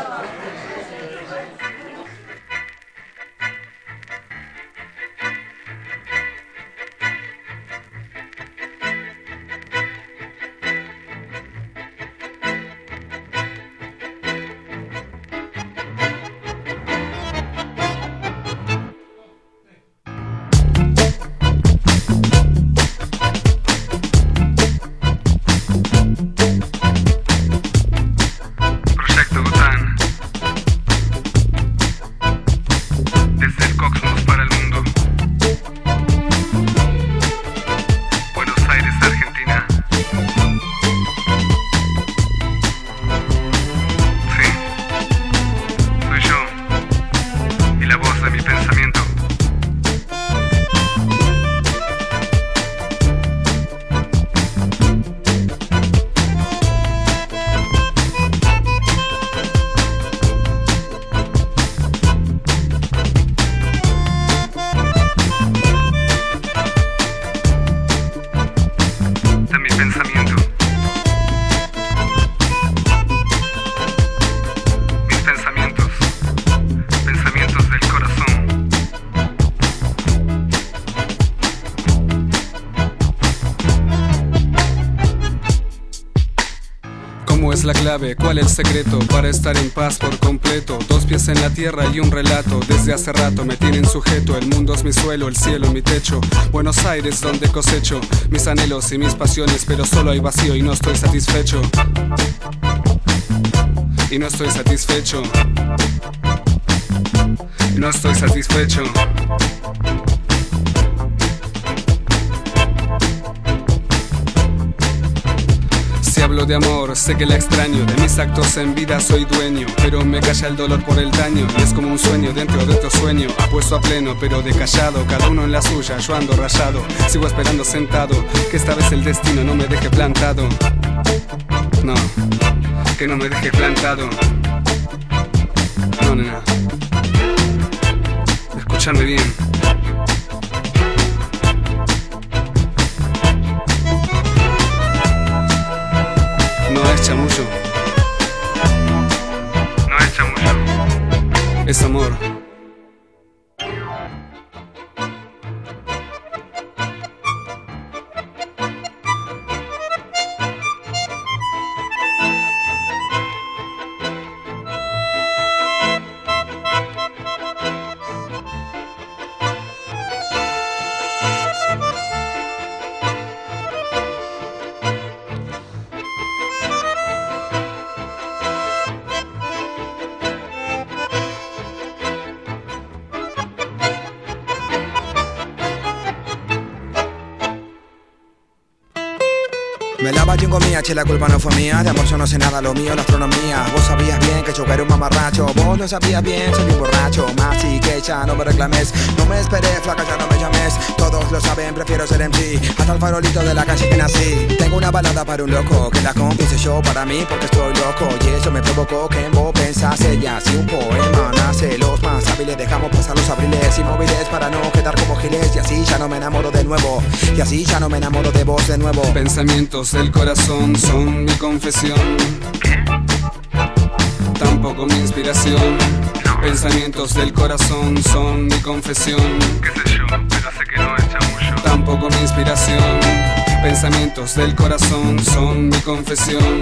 La clave, ¿cuál el secreto para estar en paz por completo? 2 pies en la tierra y un relato. Desde hace rato me tienen sujeto. El mundo es mi suelo, el cielo mi techo. Buenos Aires donde cosecho mis anhelos y mis pasiones, pero solo hay vacío y no estoy satisfecho. Y no estoy satisfecho. Y no estoy satisfecho. Hablo de amor, sé que la extraño. De mis actos en vida soy dueño, pero me calla el dolor por el daño. Y es como un sueño dentro de otro sueño, apuesto a pleno pero de callado. Cada uno en la suya, yo ando rayado. Sigo esperando sentado, que esta vez el destino no me deje plantado. No, que no me deje plantado. No, nena, escúchame bien. No es chamullo. No es chamullo. Es amor. Me lava chingo mía, che, la culpa no fue mía. De amor yo no sé nada, lo mío, la astronomía. Vos sabías bien que yo era un mamarracho. Vos lo sabías bien, soy un borracho. Más y que ya no me reclames. No me esperé, flaca, ya no me llames. Todos lo saben, prefiero ser MC. Hasta el farolito de la calle que nací. Tengo una balada para un loco, que la confiese yo para mí porque estoy loco. Y eso me provocó que en vos pensase. Y así un poema nace. Los más hábiles dejamos pasar los abriles inmóviles para no quedar como giles. Y así ya no me enamoro de nuevo. Y así ya no me enamoro de vos de nuevo. Pensamientos del corazón son mi confesión. Tampoco mi inspiración. Pensamientos del corazón son mi confesión. Qué sé yo, pero sé que no es chamullo. Tampoco mi inspiración. Pensamientos del corazón son mi confesión.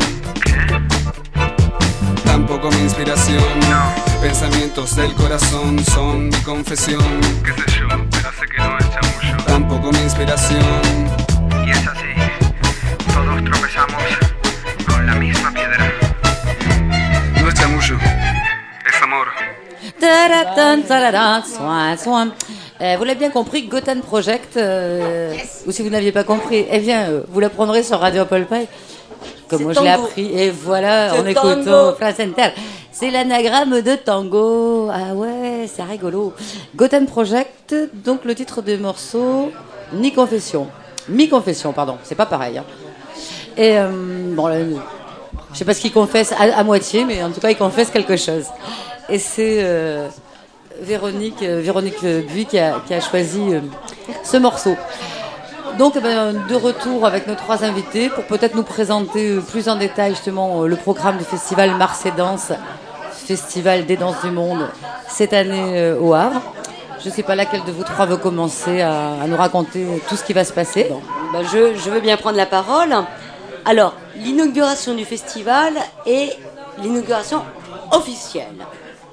Tampoco mi inspiración. Pensamientos del corazón son mi confesión. Qué sé yo, pero sé que no es chamullo. Tampoco mi inspiración. Y es así, todos tropezamos con la misma piedra. No es chamullo, es amor. Vous l'avez bien compris, Gotham Project, ou si vous n'aviez pas compris, eh bien, vous l'apprendrez sur Radio Apple Pie, comme moi je l'ai appris, et voilà, en écoutant France Inter. C'est l'anagramme de tango. Ah ouais, c'est rigolo. Gotham Project, donc le titre du morceau, Ni Confession. Mi-confession, pardon, c'est pas pareil. Hein. Et bon, là, je sais pas ce qu'il confesse à moitié, mais en tout cas, il confesse quelque chose. Et c'est Véronique Buy qui a choisi ce morceau. Donc, de retour avec nos trois invités pour peut-être nous présenter plus en détail justement le programme du festival Mars et Danse, festival des danses du monde, cette année au Havre. Je ne sais pas laquelle de vous trois veut commencer à nous raconter tout ce qui va se passer. Bon, je veux bien prendre la parole. Alors, l'inauguration du festival est l'inauguration officielle.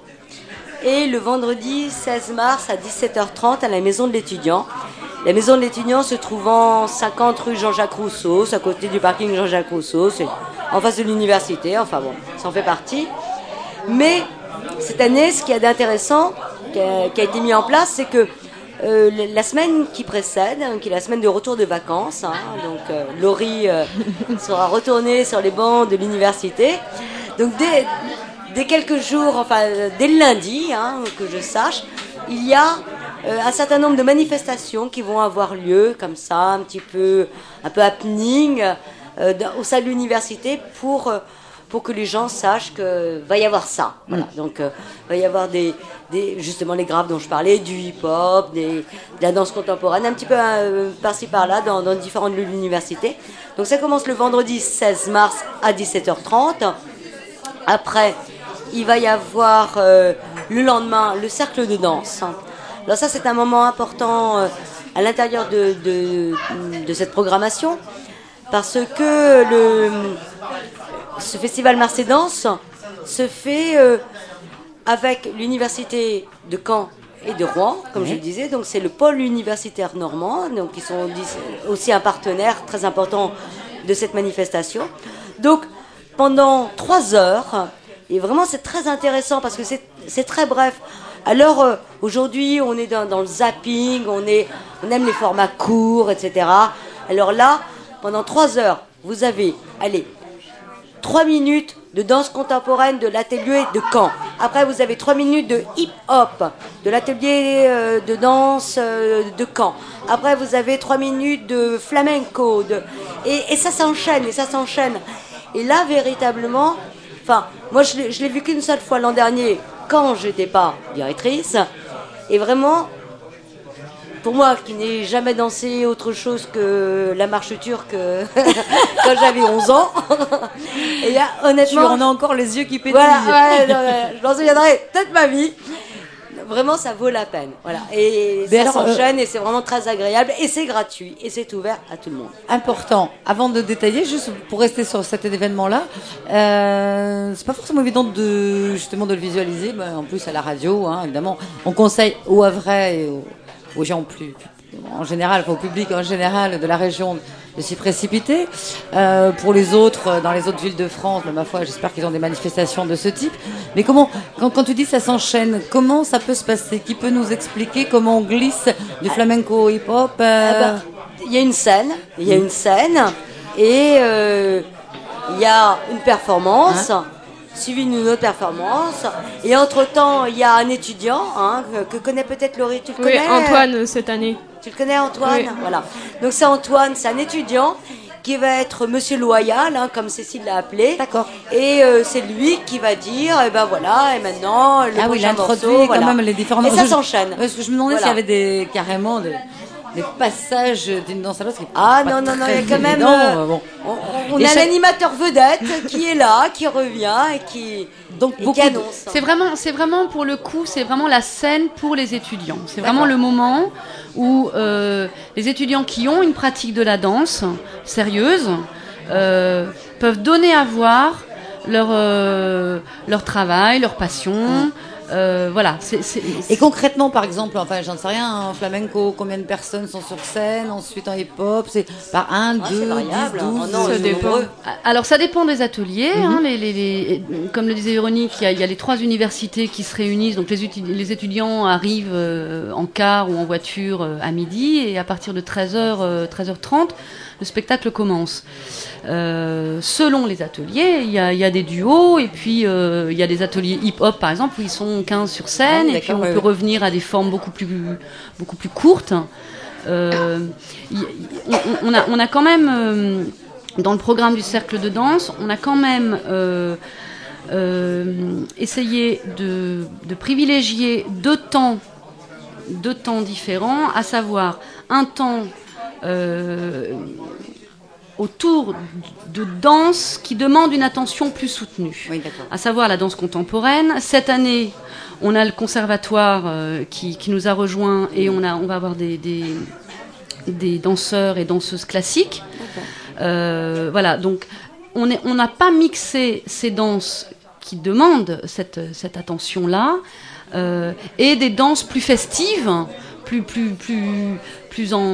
Et le vendredi 16 mars à 17h30 à la Maison de l'Étudiant. La Maison de l'Étudiant se trouvant 50 rue Jean-Jacques Rousseau, c'est à côté du parking Jean-Jacques Rousseau, c'est en face de l'université, enfin bon, ça en fait partie. Mais cette année, ce qu'il y a d'intéressant, qui a été mis en place, c'est que la semaine qui précède, qui est la semaine de retour de vacances, donc Laurie sera retournée sur les bancs de l'université. Donc dès quelques jours, enfin dès le lundi, que je sache, il y a un certain nombre de manifestations qui vont avoir lieu comme ça, un peu happening au sein de l'université pour que les gens sachent que va y avoir ça. Voilà. Donc va y avoir justement les graves dont je parlais, du hip-hop, de la danse contemporaine, un petit peu par-ci par-là dans différents lieux de l'université. Donc ça commence le vendredi 16 mars à 17h30. Après, il va y avoir le lendemain le cercle de danse. Alors ça, c'est un moment important à l'intérieur de cette programmation parce que ce festival Mars et Danse se fait avec l'université de Caen et de Rouen, comme je le disais. Donc c'est le pôle universitaire normand, donc ils sont aussi un partenaire très important de cette manifestation. Donc pendant 3 heures, et vraiment c'est très intéressant parce que c'est très bref. Alors aujourd'hui on est dans le zapping, on aime les formats courts, etc. Alors là, pendant 3 heures, vous avez, 3 minutes de danse contemporaine de l'atelier de Caen. Après, vous avez 3 minutes de hip-hop de l'atelier de danse de Caen. Après, vous avez 3 minutes de flamenco. Et ça s'enchaîne, Et là, véritablement, moi, je l'ai vu qu'une seule fois l'an dernier, quand j'étais pas directrice. Et vraiment, pour moi, qui n'ai jamais dansé autre chose que la marche turque quand j'avais 11 ans, et là, honnêtement... On a encore les yeux qui pétillent. Voilà, je m'en souviendrai toute ma vie. Vraiment, ça vaut la peine. Voilà. Et ça s'enchaîne et c'est vraiment très agréable. Et c'est gratuit. Et c'est ouvert à tout le monde. Important. Avant de détailler, juste pour rester sur cet événement-là, c'est pas forcément évident de le visualiser. En plus, à la radio, évidemment, on conseille aux Havrais et aux gens plus en général, au public en général de la région de s'y précipiter. Pour les autres, dans les autres villes de France, ma foi, j'espère qu'ils ont des manifestations de ce type. Mais comment, quand tu dis ça s'enchaîne, comment ça peut se passer? Qui peut nous expliquer comment on glisse du flamenco au hip-hop? Il y a une scène, Et il y a une performance, suivie d'une autre performance. Et entre-temps, il y a un étudiant que connaît peut-être Laurie. Tu le connais, Antoine, cette année. Tu le connais, Antoine? Oui. Voilà. Donc c'est Antoine, c'est un étudiant qui va être Monsieur Loyal, comme Cécile l'a appelé. D'accord. Et c'est lui qui va dire, et et maintenant, le prochain il introduit morceau, quand même les différents... Et ça s'enchaîne. Parce que je me demandais s'il y avait carrément des passages d'une danse à l'autre. Non, il y a quand même... On a l'animateur vedette qui est là, qui revient et qui annonce. C'est vraiment pour le coup, c'est vraiment la scène pour les étudiants. C'est vraiment le moment où les étudiants qui ont une pratique de la danse sérieuse peuvent donner à voir leur travail, leur passion. Voilà. Et concrètement, par exemple, j'en sais rien, en flamenco, combien de personnes sont sur scène? Ensuite, en hip-hop, c'est par 1, 2, 10, 12. Ça dépend. Alors, ça dépend des ateliers. Comme le disait Véronique, il y a les 3 universités qui se réunissent. Donc, les étudiants arrivent en car ou en voiture à midi. Et à partir de 13h30, le spectacle commence. Selon les ateliers, il y a des duos, et puis il y a des ateliers hip-hop, par exemple, où ils sont 15 sur scène, et puis on peut revenir à des formes beaucoup plus courtes. On a quand même, dans le programme du cercle de danse, on a quand même essayé de privilégier 2 temps différents, à savoir un temps autour de danse qui demande une attention plus soutenue, à savoir la danse contemporaine. Cette année, on a le conservatoire qui nous a rejoints, et on va avoir des danseurs et danseuses classiques. Voilà, donc on n'a pas mixé ces danses qui demandent cette attention-là et des danses plus festives, plus en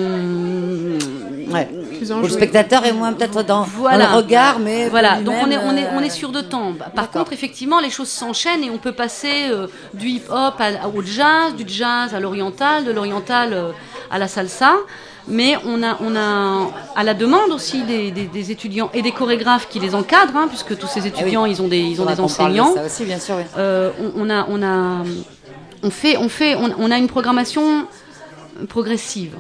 le spectateur est moins peut-être dans le regard, mais voilà. Donc on est sur 2 temps. Par contre, effectivement, les choses s'enchaînent et on peut passer du hip-hop au jazz, du jazz à l'oriental, de l'oriental à la salsa. Mais on a à la demande aussi des étudiants et des chorégraphes qui les encadrent, puisque tous ces étudiants ils ont des enseignants. Ça aussi, bien sûr. Oui. On a une programmation progressive.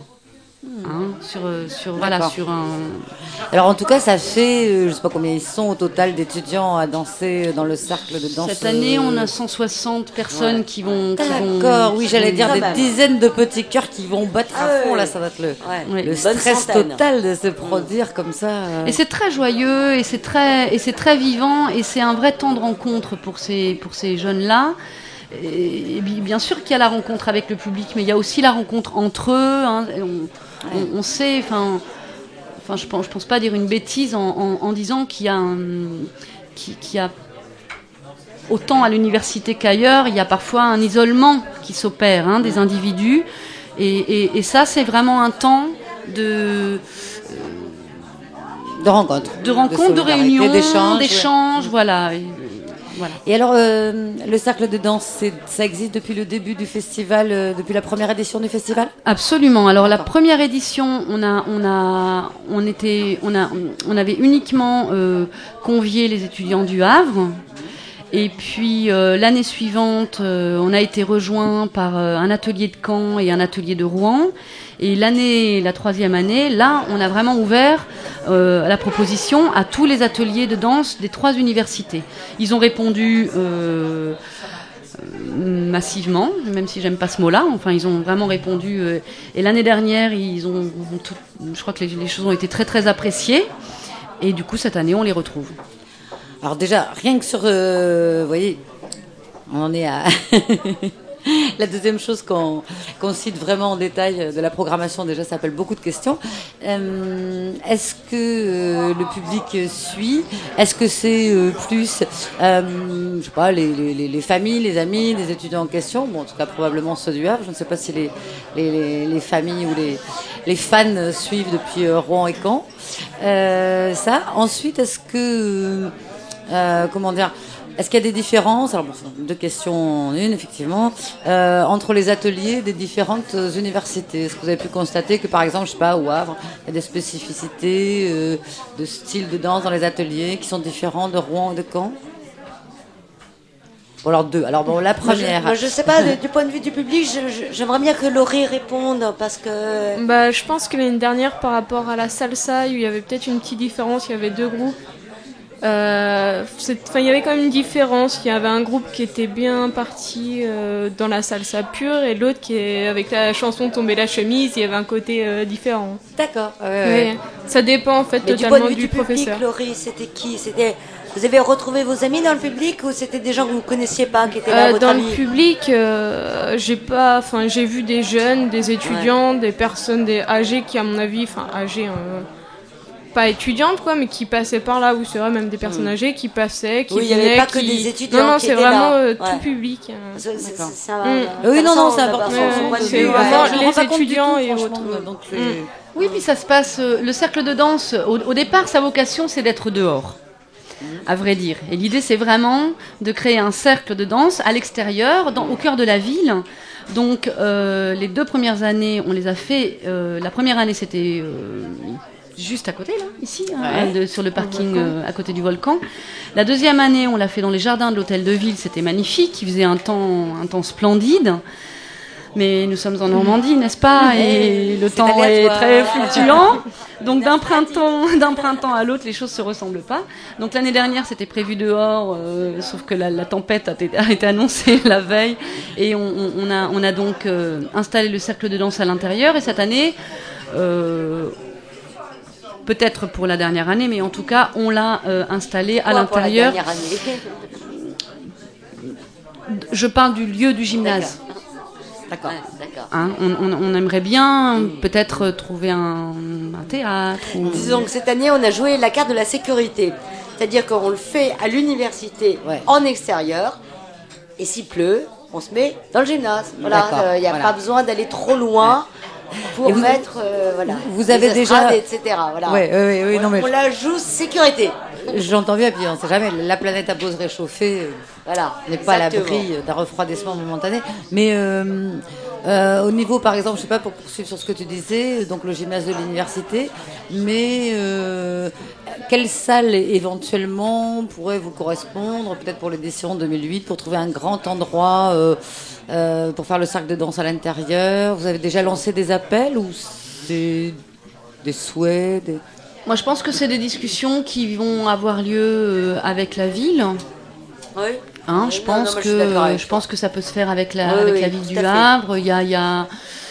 Sur un... Alors en tout cas, ça fait, je sais pas combien ils sont au total d'étudiants à danser dans le cercle de danse. Cette année, on a 160 personnes qui vont... D'accord, oui, j'allais dire des dizaines de petits cœurs qui vont battre à fond, là, ça va être le stress total de se produire comme ça. Et c'est très joyeux, et c'est très vivant, et c'est un vrai temps de rencontre pour ces jeunes-là. Et bien sûr qu'il y a la rencontre avec le public, mais il y a aussi la rencontre entre eux. On sait, je pense pas dire une bêtise en disant qu'il y a autant à l'université qu'ailleurs, il y a parfois un isolement qui s'opère des individus, et ça c'est vraiment un temps de rencontre, de réunion, d'échange, voilà. Voilà. Et alors, le cercle de danse, ça existe depuis le début du festival, depuis la première édition du festival? Absolument. Alors la première édition, on avait uniquement convié les étudiants du Havre. Et puis l'année suivante, on a été rejoint par un atelier de Caen et un atelier de Rouen. Et la 3e année, là, on a vraiment ouvert la proposition à tous les ateliers de danse des 3 universités. Ils ont répondu massivement, même si j'aime pas ce mot-là. Enfin, ils ont vraiment répondu. Et l'année dernière, je crois que les choses ont été très très appréciées. Et du coup, cette année, on les retrouve. Alors déjà, rien que sur... vous voyez, on en est à... La deuxième chose qu'on cite vraiment en détail de la programmation, déjà, ça s'appelle beaucoup de questions. Est-ce que le public suit? Est-ce que c'est plus, je sais pas, les familles, les amis, des étudiants en question? Bon, en tout cas, probablement ceux du Havre. Je ne sais pas si les familles ou les fans suivent depuis Rouen et Caen. Ça. Ensuite, est-ce que... comment dire, Est-ce qu'il y a des différences, alors bon, 2 questions en une, effectivement, entre les ateliers des différentes universités? Est-ce que vous avez pu constater que, par exemple, je sais pas, au Havre, il y a des spécificités de style de danse dans les ateliers qui sont différents de Rouen et de Caen? Bon, alors 2. Alors bon, la première. Moi, je sais pas, du point de vue du public, j'aimerais bien que Laurie réponde, parce que... Je pense que l'année dernière, par rapport à la salsa, il y avait peut-être une petite différence, il y avait 2 groupes. Il y avait quand même une différence. Il y avait un groupe qui était bien parti dans la salsa pure et l'autre qui est avec la chanson Tomber la chemise. Il y avait un côté différent. D'accord. Mais ça dépend en fait Mais totalement du point de vue du professeur. public, Laurie, c'était qui? Vous avez retrouvé vos amis dans le public ou c'était des gens que vous ne connaissiez pas qui étaient là à votre Dans avis? le public, j'ai vu des jeunes, des étudiants, des personnes âgées qui, à mon avis, âgées, pas étudiantes quoi, mais qui passaient par là, ou c'est vrai, même des personnes âgées qui passaient, qui oui, il n'y avait pas que des étudiants. Non, qui c'est étaient vraiment là. tout public. Oui, non, c'est important. C'est vraiment les étudiants et autres. Oui, puis ça se passe. Le cercle de danse, au départ, sa vocation, c'est d'être dehors. À vrai dire. Et l'idée, c'est vraiment de créer un cercle de danse à l'extérieur, au cœur de la ville. Donc, les 2 premières années, on les a fait. La première année, c'était juste à côté, là, ici, sur le parking à côté du volcan. La deuxième année, on l'a fait dans les jardins de l'hôtel de ville. C'était magnifique. Il faisait un temps splendide. Mais nous sommes en Normandie, n'est-ce pas? Et le temps est très fluctuant. Donc d'un printemps à l'autre, les choses se ressemblent pas. Donc l'année dernière, c'était prévu dehors, sauf que la tempête a été annoncée la veille. Et on a donc installé le cercle de danse à l'intérieur. Et cette année, peut-être pour la dernière année, mais en tout cas, on l'a installé à l'intérieur. Pour la dernière année. Je parle du lieu du gymnase. D'accord. D'accord. Hein, on aimerait bien peut-être trouver un théâtre. Disons que cette année, on a joué la carte de la sécurité. C'est-à-dire qu'on le fait à l'université en extérieur. Et s'il pleut, on se met dans le gymnase. Voilà, il n'y a pas besoin d'aller trop loin pour mettre vous avez déjà etc. Voilà. Oui, non, mais on la joue sécurité. J'entends bien, puis on ne sait jamais, la planète a beau se réchauffer, n'est pas à l'abri d'un refroidissement momentané. Mais au niveau, par exemple, je ne sais pas, pour poursuivre sur ce que tu disais, donc le gymnase de l'université, mais quelle salle éventuellement pourrait vous correspondre, peut-être pour l'édition 2008, pour trouver un grand endroit pour faire le cercle de danse à l'intérieur? Vous avez déjà lancé des appels ou c'est des souhaits Moi, je pense que c'est des discussions qui vont avoir lieu avec la ville. Oui. Hein, je pense que ça peut se faire avec la ville du Havre. Il y a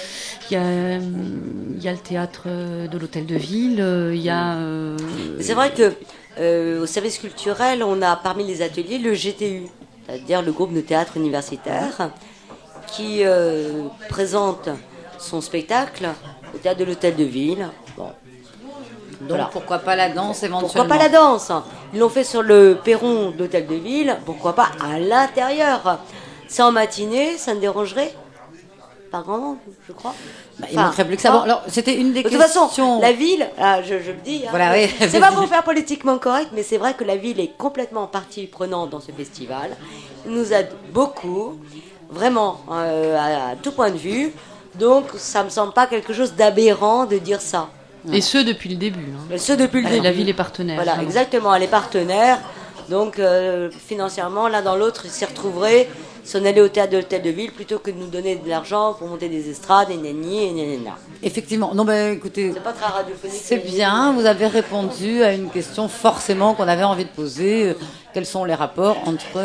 le théâtre de l'hôtel de ville. C'est vrai que au service culturel, on a parmi les ateliers le GTU, c'est-à-dire le groupe de théâtre universitaire, qui présente son spectacle au théâtre de l'hôtel de ville. Bon. Donc pourquoi pas la danse éventuellement? Pourquoi pas la danse? Ils l'ont fait sur le perron d'hôtel de ville, pourquoi pas à l'intérieur? C'est en matinée, ça ne dérangerait pas grand, je crois. Il ne manquerait plus que ça. Bon, alors, c'était une des questions. De toute façon, la ville, je le dis, c'est pas pour faire politiquement correct, mais c'est vrai que la ville est complètement partie prenante dans ce festival. Il nous aide beaucoup, vraiment, à tout point de vue. Donc, ça me semble pas quelque chose d'aberrant de dire ça. Et ce depuis le début. Et ce depuis le début. La ville est partenaire. Voilà, exactement, elle est partenaire. Donc, financièrement, l'un dans l'autre, ils s'y retrouveraient si on allait au théâtre de l'hôtel de ville plutôt que de nous donner de l'argent pour monter des estrades et nani et nanana. Effectivement. Non, écoutez, c'est pas très radiophonique. C'est bien, vous avez répondu à une question forcément qu'on avait envie de poser. Quels sont les rapports entre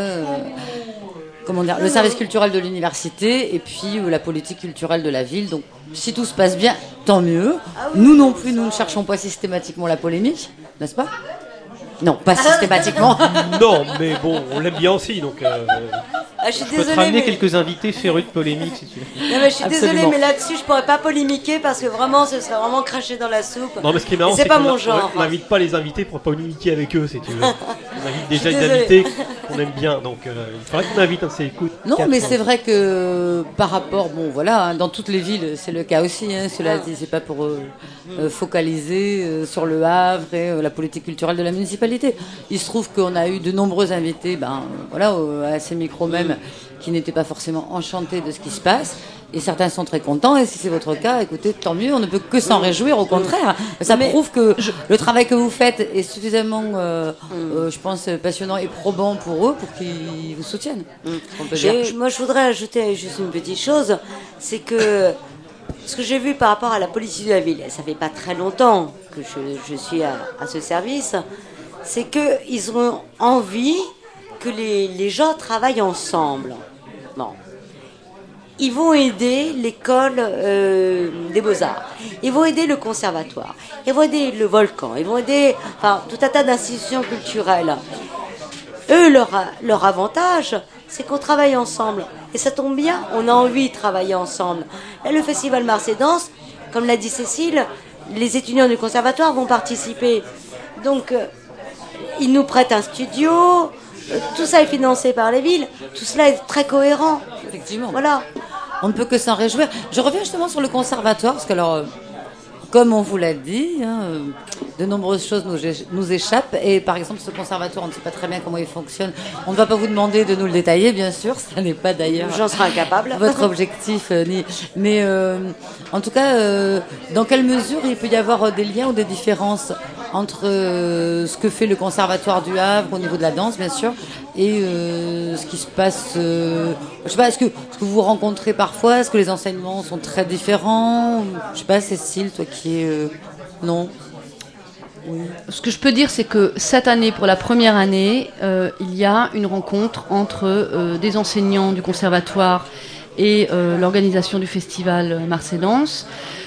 le service culturel de l'université et puis la politique culturelle de la ville? Donc, si tout se passe bien, tant mieux. Nous non plus, nous ne cherchons pas systématiquement la polémique, n'est-ce pas? Non, pas systématiquement. Non, mais bon, on l'aime bien aussi, donc... je suis Je peux désolée, te ramener mais... quelques invités férus de polémique, si tu veux. Non, mais je suis désolée, Absolument. mais là-dessus, je pourrais pas polémiquer parce que vraiment, ce serait vraiment cracher dans la soupe. Non, mais ce qui est marrant, c'est pas qu'on mon genre. on n'invite pas les invités pour polémiquer avec eux, si tu veux. On invite déjà Je suis les désolée. invités qu'on aime bien. Donc, il faudrait qu'on invite un de ces coups. Non, mais c'est vrai que par rapport, bon, voilà, hein, dans toutes les villes, c'est le cas aussi. Hein, cela dit, c'est pas pour focaliser sur le Havre et la politique culturelle de la municipalité. Il se trouve qu'on a eu de nombreux invités, voilà, à ces micros même, qui n'étaient pas forcément enchantés de ce qui se passe. Et certains sont très contents, et si c'est votre cas, écoutez, tant mieux, on ne peut que s'en réjouir, au contraire. Ça prouve que le travail que vous faites est suffisamment, je pense, passionnant et probant pour eux, pour qu'ils vous soutiennent. Moi, je voudrais ajouter juste une petite chose, c'est que ce que j'ai vu par rapport à la politique de la ville, ça fait pas très longtemps que je suis à ce service, c'est qu'ils ont envie que les gens travaillent ensemble. Bon. Ils vont aider l'école des Beaux-Arts, ils vont aider le conservatoire, ils vont aider le Volcan, ils vont aider tout un tas d'institutions culturelles. Eux, leur avantage, c'est qu'on travaille ensemble. Et ça tombe bien, on a envie de travailler ensemble. Et le Festival Mars et Danse, comme l'a dit Cécile, les étudiants du conservatoire vont participer. Donc, ils nous prêtent un studio, tout ça est financé par les villes, tout cela est très cohérent. Effectivement. Voilà. On ne peut que s'en réjouir. Je reviens justement sur le conservatoire, parce que alors, comme on vous l'a dit, de nombreuses choses nous échappent. Et par exemple, ce conservatoire, on ne sait pas très bien comment il fonctionne. On ne va pas vous demander de nous le détailler, bien sûr. Ça n'est pas d'ailleurs. J'en serai incapable. Votre objectif. Mais en tout cas, dans quelle mesure il peut y avoir des liens ou des différences entre ce que fait le conservatoire du Havre au niveau de la danse, bien sûr, et ce qui se passe. Je sais pas, est-ce que vous rencontrez parfois, est-ce que les enseignements sont très différents? Je sais pas, Cécile, toi qui es non. Oui. Ce que je peux dire, c'est que cette année, pour la première année, il y a une rencontre entre des enseignants du conservatoire et l'organisation du festival Mars et Danse.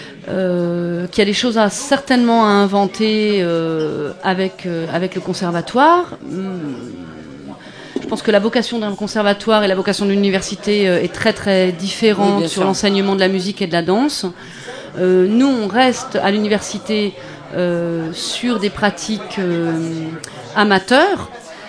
Qui a des choses certainement à inventer avec le conservatoire. Je pense que la vocation d'un conservatoire et la vocation d'une université est très très différente sur l'enseignement de la musique et de la danse. Nous, on reste à l'université sur des pratiques amateurs.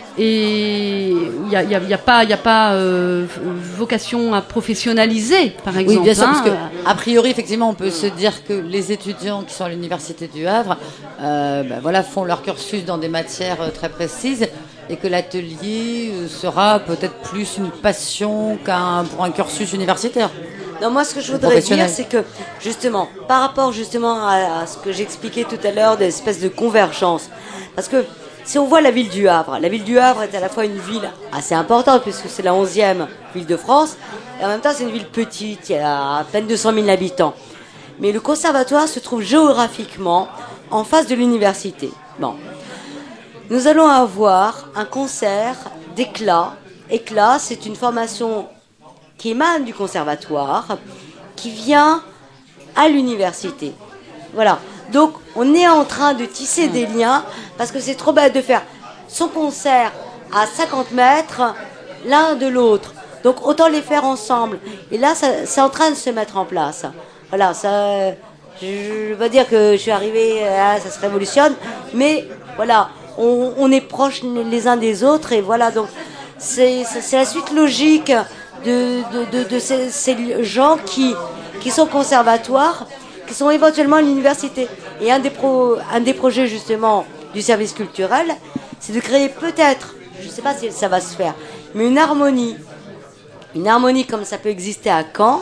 Et il n'y a pas vocation à professionnaliser, par exemple. Oui, bien sûr, parce que a priori, effectivement, on peut se dire que les étudiants qui sont à l'université du Havre, voilà, font leur cursus dans des matières très précises, et que l'atelier sera peut-être plus une passion pour un cursus universitaire. Non, moi, ce que je voudrais dire, c'est que, justement, par rapport justement à ce que j'expliquais tout à l'heure, des espèces de convergence, parce que si on voit la ville du Havre est à la fois une ville assez importante, puisque c'est la 11e ville de France, et en même temps c'est une ville petite, il y a à peine 200 000 habitants. Mais le conservatoire se trouve géographiquement en face de l'université. Bon. Nous allons avoir un concert d'éclat. Éclat, c'est une formation qui émane du conservatoire, qui vient à l'université. Voilà. Donc, on est en train de tisser des liens, parce que c'est trop bête de faire son concert à 50 mètres l'un de l'autre. Donc, autant les faire ensemble. Et là, c'est en train de se mettre en place. Voilà, ça, je ne veux pas dire que je suis arrivée, ça se révolutionne, mais voilà, on est proches les uns des autres, et voilà, donc, c'est la suite logique de ces gens qui sont conservatoires, qui sont éventuellement à l'université. Et un des projets justement du service culturel, c'est de créer peut-être, je ne sais pas si ça va se faire, mais une harmonie comme ça peut exister à Caen,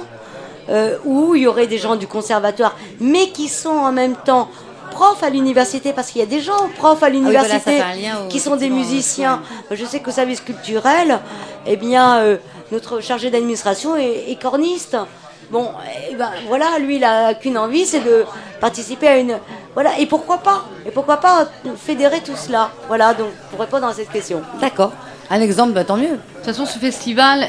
où il y aurait des gens du conservatoire, mais qui sont en même temps profs à l'université, parce qu'il y a des gens profs à l'université qui sont des musiciens. Je sais qu'au service culturel, eh bien, notre chargé d'administration est corniste. Bon, voilà, lui, il n'a qu'une envie, c'est de participer à une... Voilà, et pourquoi pas fédérer tout cela. Voilà, donc, pour répondre à cette question. D'accord. Un exemple, tant mieux. De toute façon, ce festival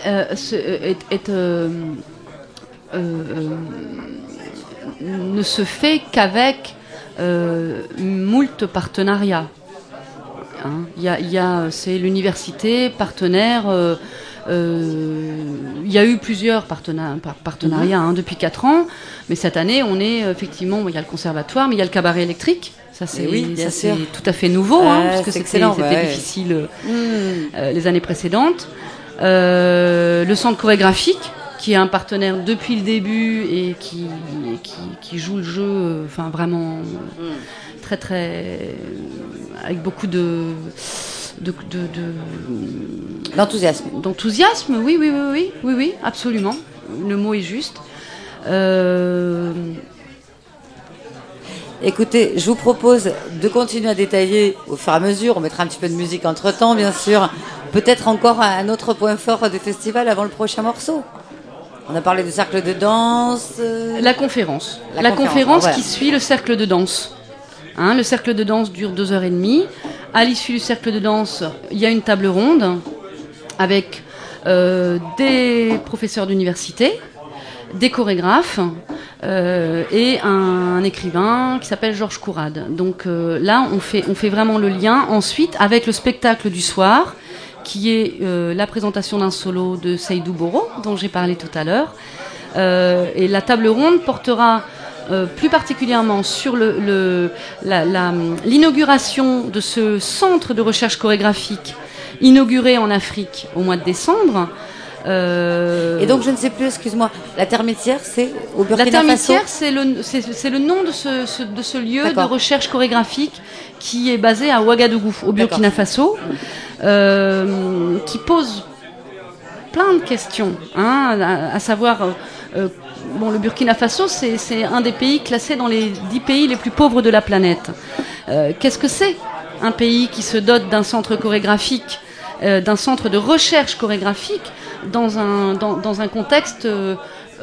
ne se fait qu'avec moult partenariats. Hein, c'est l'université partenaire Il y a eu plusieurs partenariats depuis 4 ans, mais cette année, on est effectivement, il y a le conservatoire, mais il y a le cabaret électrique. Ça, c'est tout à fait nouveau, parce que c'était difficile les années précédentes. Le centre chorégraphique, qui est un partenaire depuis le début et qui joue le jeu, vraiment très très avec beaucoup d'enthousiasme, oui, absolument. Le mot est juste. Écoutez, je vous propose de continuer à détailler au fur et à mesure. On mettra un petit peu de musique entre-temps, bien sûr. Peut-être encore un autre point fort du festival avant le prochain morceau. On a parlé du cercle de danse. La conférence. La conférence qui suit le cercle de danse. Le cercle de danse dure 2h30. À l'issue du cercle de danse, il y a une table ronde avec des professeurs d'université, des chorégraphes et un écrivain qui s'appelle Georges Courade. Donc là, on fait vraiment le lien ensuite avec le spectacle du soir, qui est la présentation d'un solo de Seydou Boro, dont j'ai parlé tout à l'heure. Et la table ronde portera plus particulièrement sur l'inauguration de ce centre de recherche chorégraphique inauguré en Afrique au mois de décembre. Et donc, je ne sais plus, excuse-moi, la Termitière, c'est au Burkina Faso. La Termitière, c'est le nom de ce lieu de recherche chorégraphique qui est basé à Ouagadougou, au Burkina Faso, qui pose plein de questions, à savoir... le Burkina Faso, c'est un des pays classés dans les 10 pays les plus pauvres de la planète. Qu'est-ce que c'est un pays qui se dote d'un centre chorégraphique, d'un centre de recherche chorégraphique dans un contexte de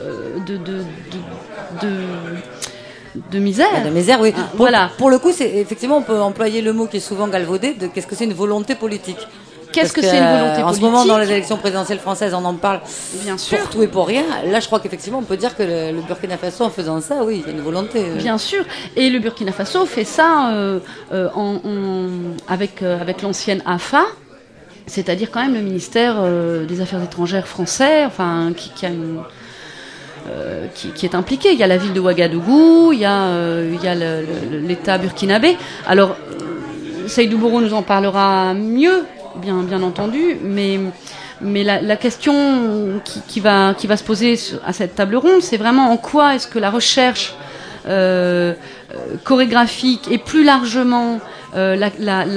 misère. De misère, oui. Voilà. Pour le coup, effectivement, on peut employer le mot qui est souvent galvaudé de qu'est-ce que c'est une volonté politique. Qu'est-ce que c'est une volonté politique ? En ce moment, dans les élections présidentielles françaises, on en parle pour tout et pour rien. Là, je crois qu'effectivement, on peut dire que le Burkina Faso, en faisant ça, oui, il y a une volonté. Bien sûr. Et le Burkina Faso fait ça avec l'ancienne AFA, c'est-à-dire quand même le ministère des Affaires étrangères français, qui est impliqué. Il y a la ville de Ouagadougou, il y a l'État burkinabé. Alors, Seydou Boro nous en parlera mieux, bien entendu, mais la question qui va se poser à cette table ronde, c'est vraiment en quoi est-ce que la recherche chorégraphique et plus largement la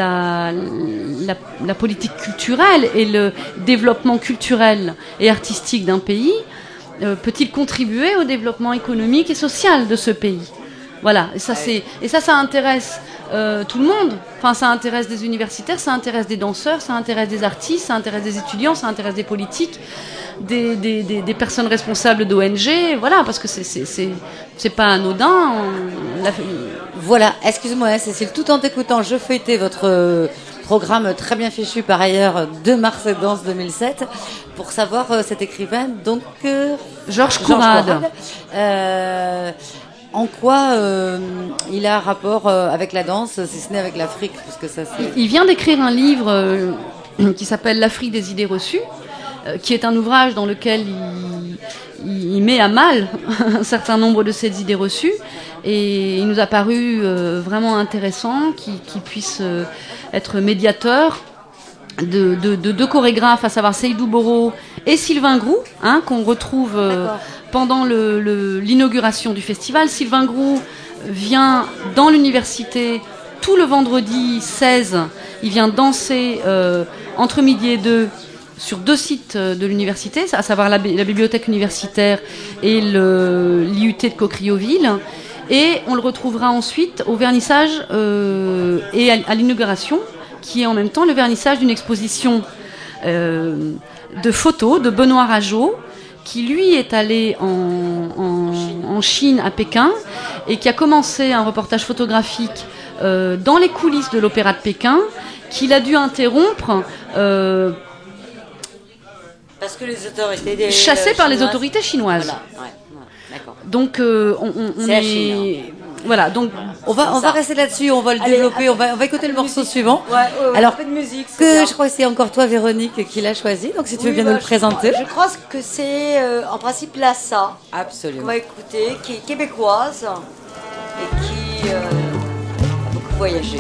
politique culturelle et le développement culturel et artistique d'un pays peut-il contribuer au développement économique et social de ce pays. Voilà, et ça intéresse tout le monde. Enfin, ça intéresse des universitaires, ça intéresse des danseurs, ça intéresse des artistes, ça intéresse des étudiants, ça intéresse des politiques, des personnes responsables d'ONG. Voilà, parce que c'est pas anodin. Voilà, excuse-moi, Cécile, tout en t'écoutant, je feuilletais votre programme très bien fichu par ailleurs de Mars et Danse 2007 pour savoir cet écrivain, donc Georges Courade. En quoi il a un rapport avec la danse, si ce n'est avec l'Afrique, parce que ça, il vient d'écrire un livre qui s'appelle L'Afrique des idées reçues, qui est un ouvrage dans lequel il met à mal un certain nombre de ces idées reçues, et il nous a paru vraiment intéressant qu'il puisse être médiateur de deux chorégraphes, à savoir Seydou Boro et Sylvain Groux, qu'on retrouve pendant l'inauguration du festival. Sylvain Groux vient dans l'université tout le vendredi 16. Il vient danser entre midi et 2 sur 2 sites de l'université, à savoir la bibliothèque universitaire et l'IUT de Cocrioville. Et on le retrouvera ensuite au vernissage et à l'inauguration, qui est en même temps le vernissage d'une exposition de photos de Benoît Rageot, qui lui est allé en Chine, à Pékin, et qui a commencé un reportage photographique dans les coulisses de l'Opéra de Pékin, qu'il a dû interrompre parce que les autorités chassé par les autorités chinoises. Voilà. Ouais, d'accord. Donc on est Voilà, donc on va rester là-dessus, on va le développer, on va écouter le morceau suivant. Alors, un peu de musique. Je crois que c'est encore toi, Véronique, qui l'a choisi, donc si tu veux bien nous le présenter. Je crois que c'est en principe Lassa. Absolument. On va écouter, qui est québécoise et qui a beaucoup voyagé.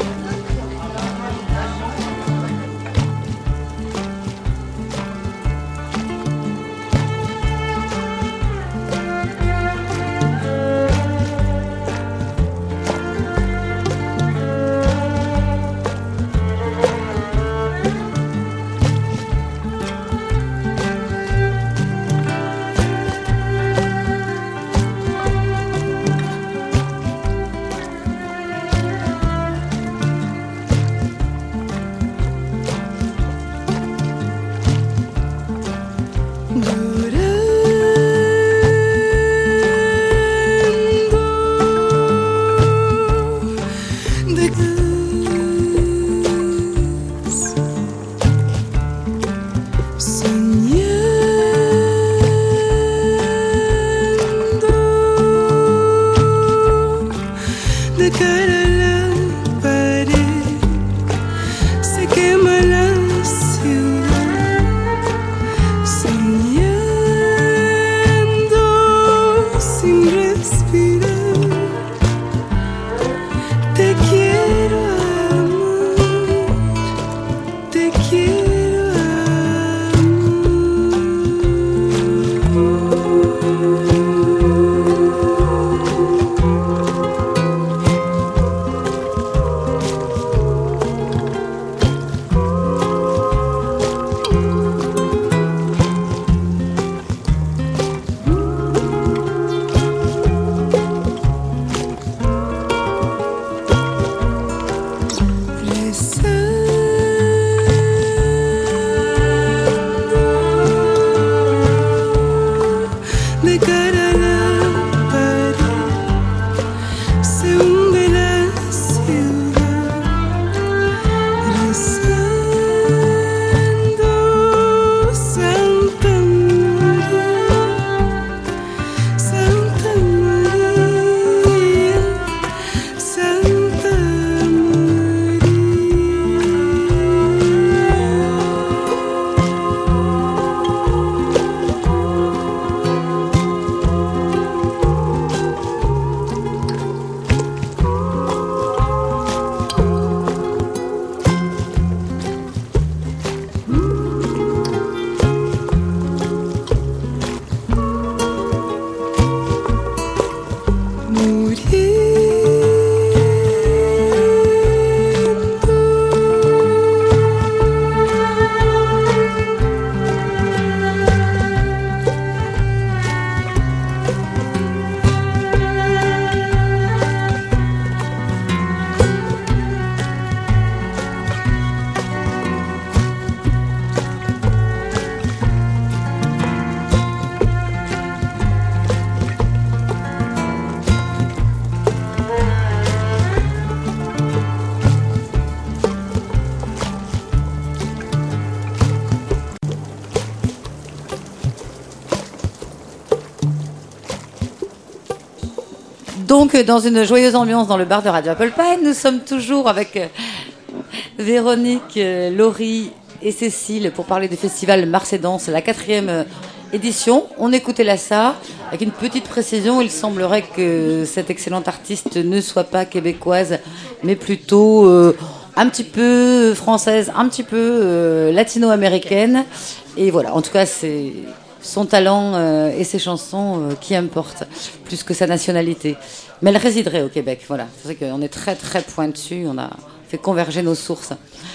Donc, dans une joyeuse ambiance dans le bar de Radio Apple Pie, nous sommes toujours avec Véronique, Laurie et Cécile pour parler du festival Mars et Danse, la 4e édition. On écoutait Lassa avec une petite précision. Il semblerait que cette excellente artiste ne soit pas québécoise, mais plutôt un petit peu française, un petit peu latino-américaine. Et voilà, en tout cas, c'est son talent et ses chansons qui importent plus que sa nationalité. Mais elle résiderait au Québec, voilà. C'est vrai qu'on est très très pointu, on a fait converger nos sources.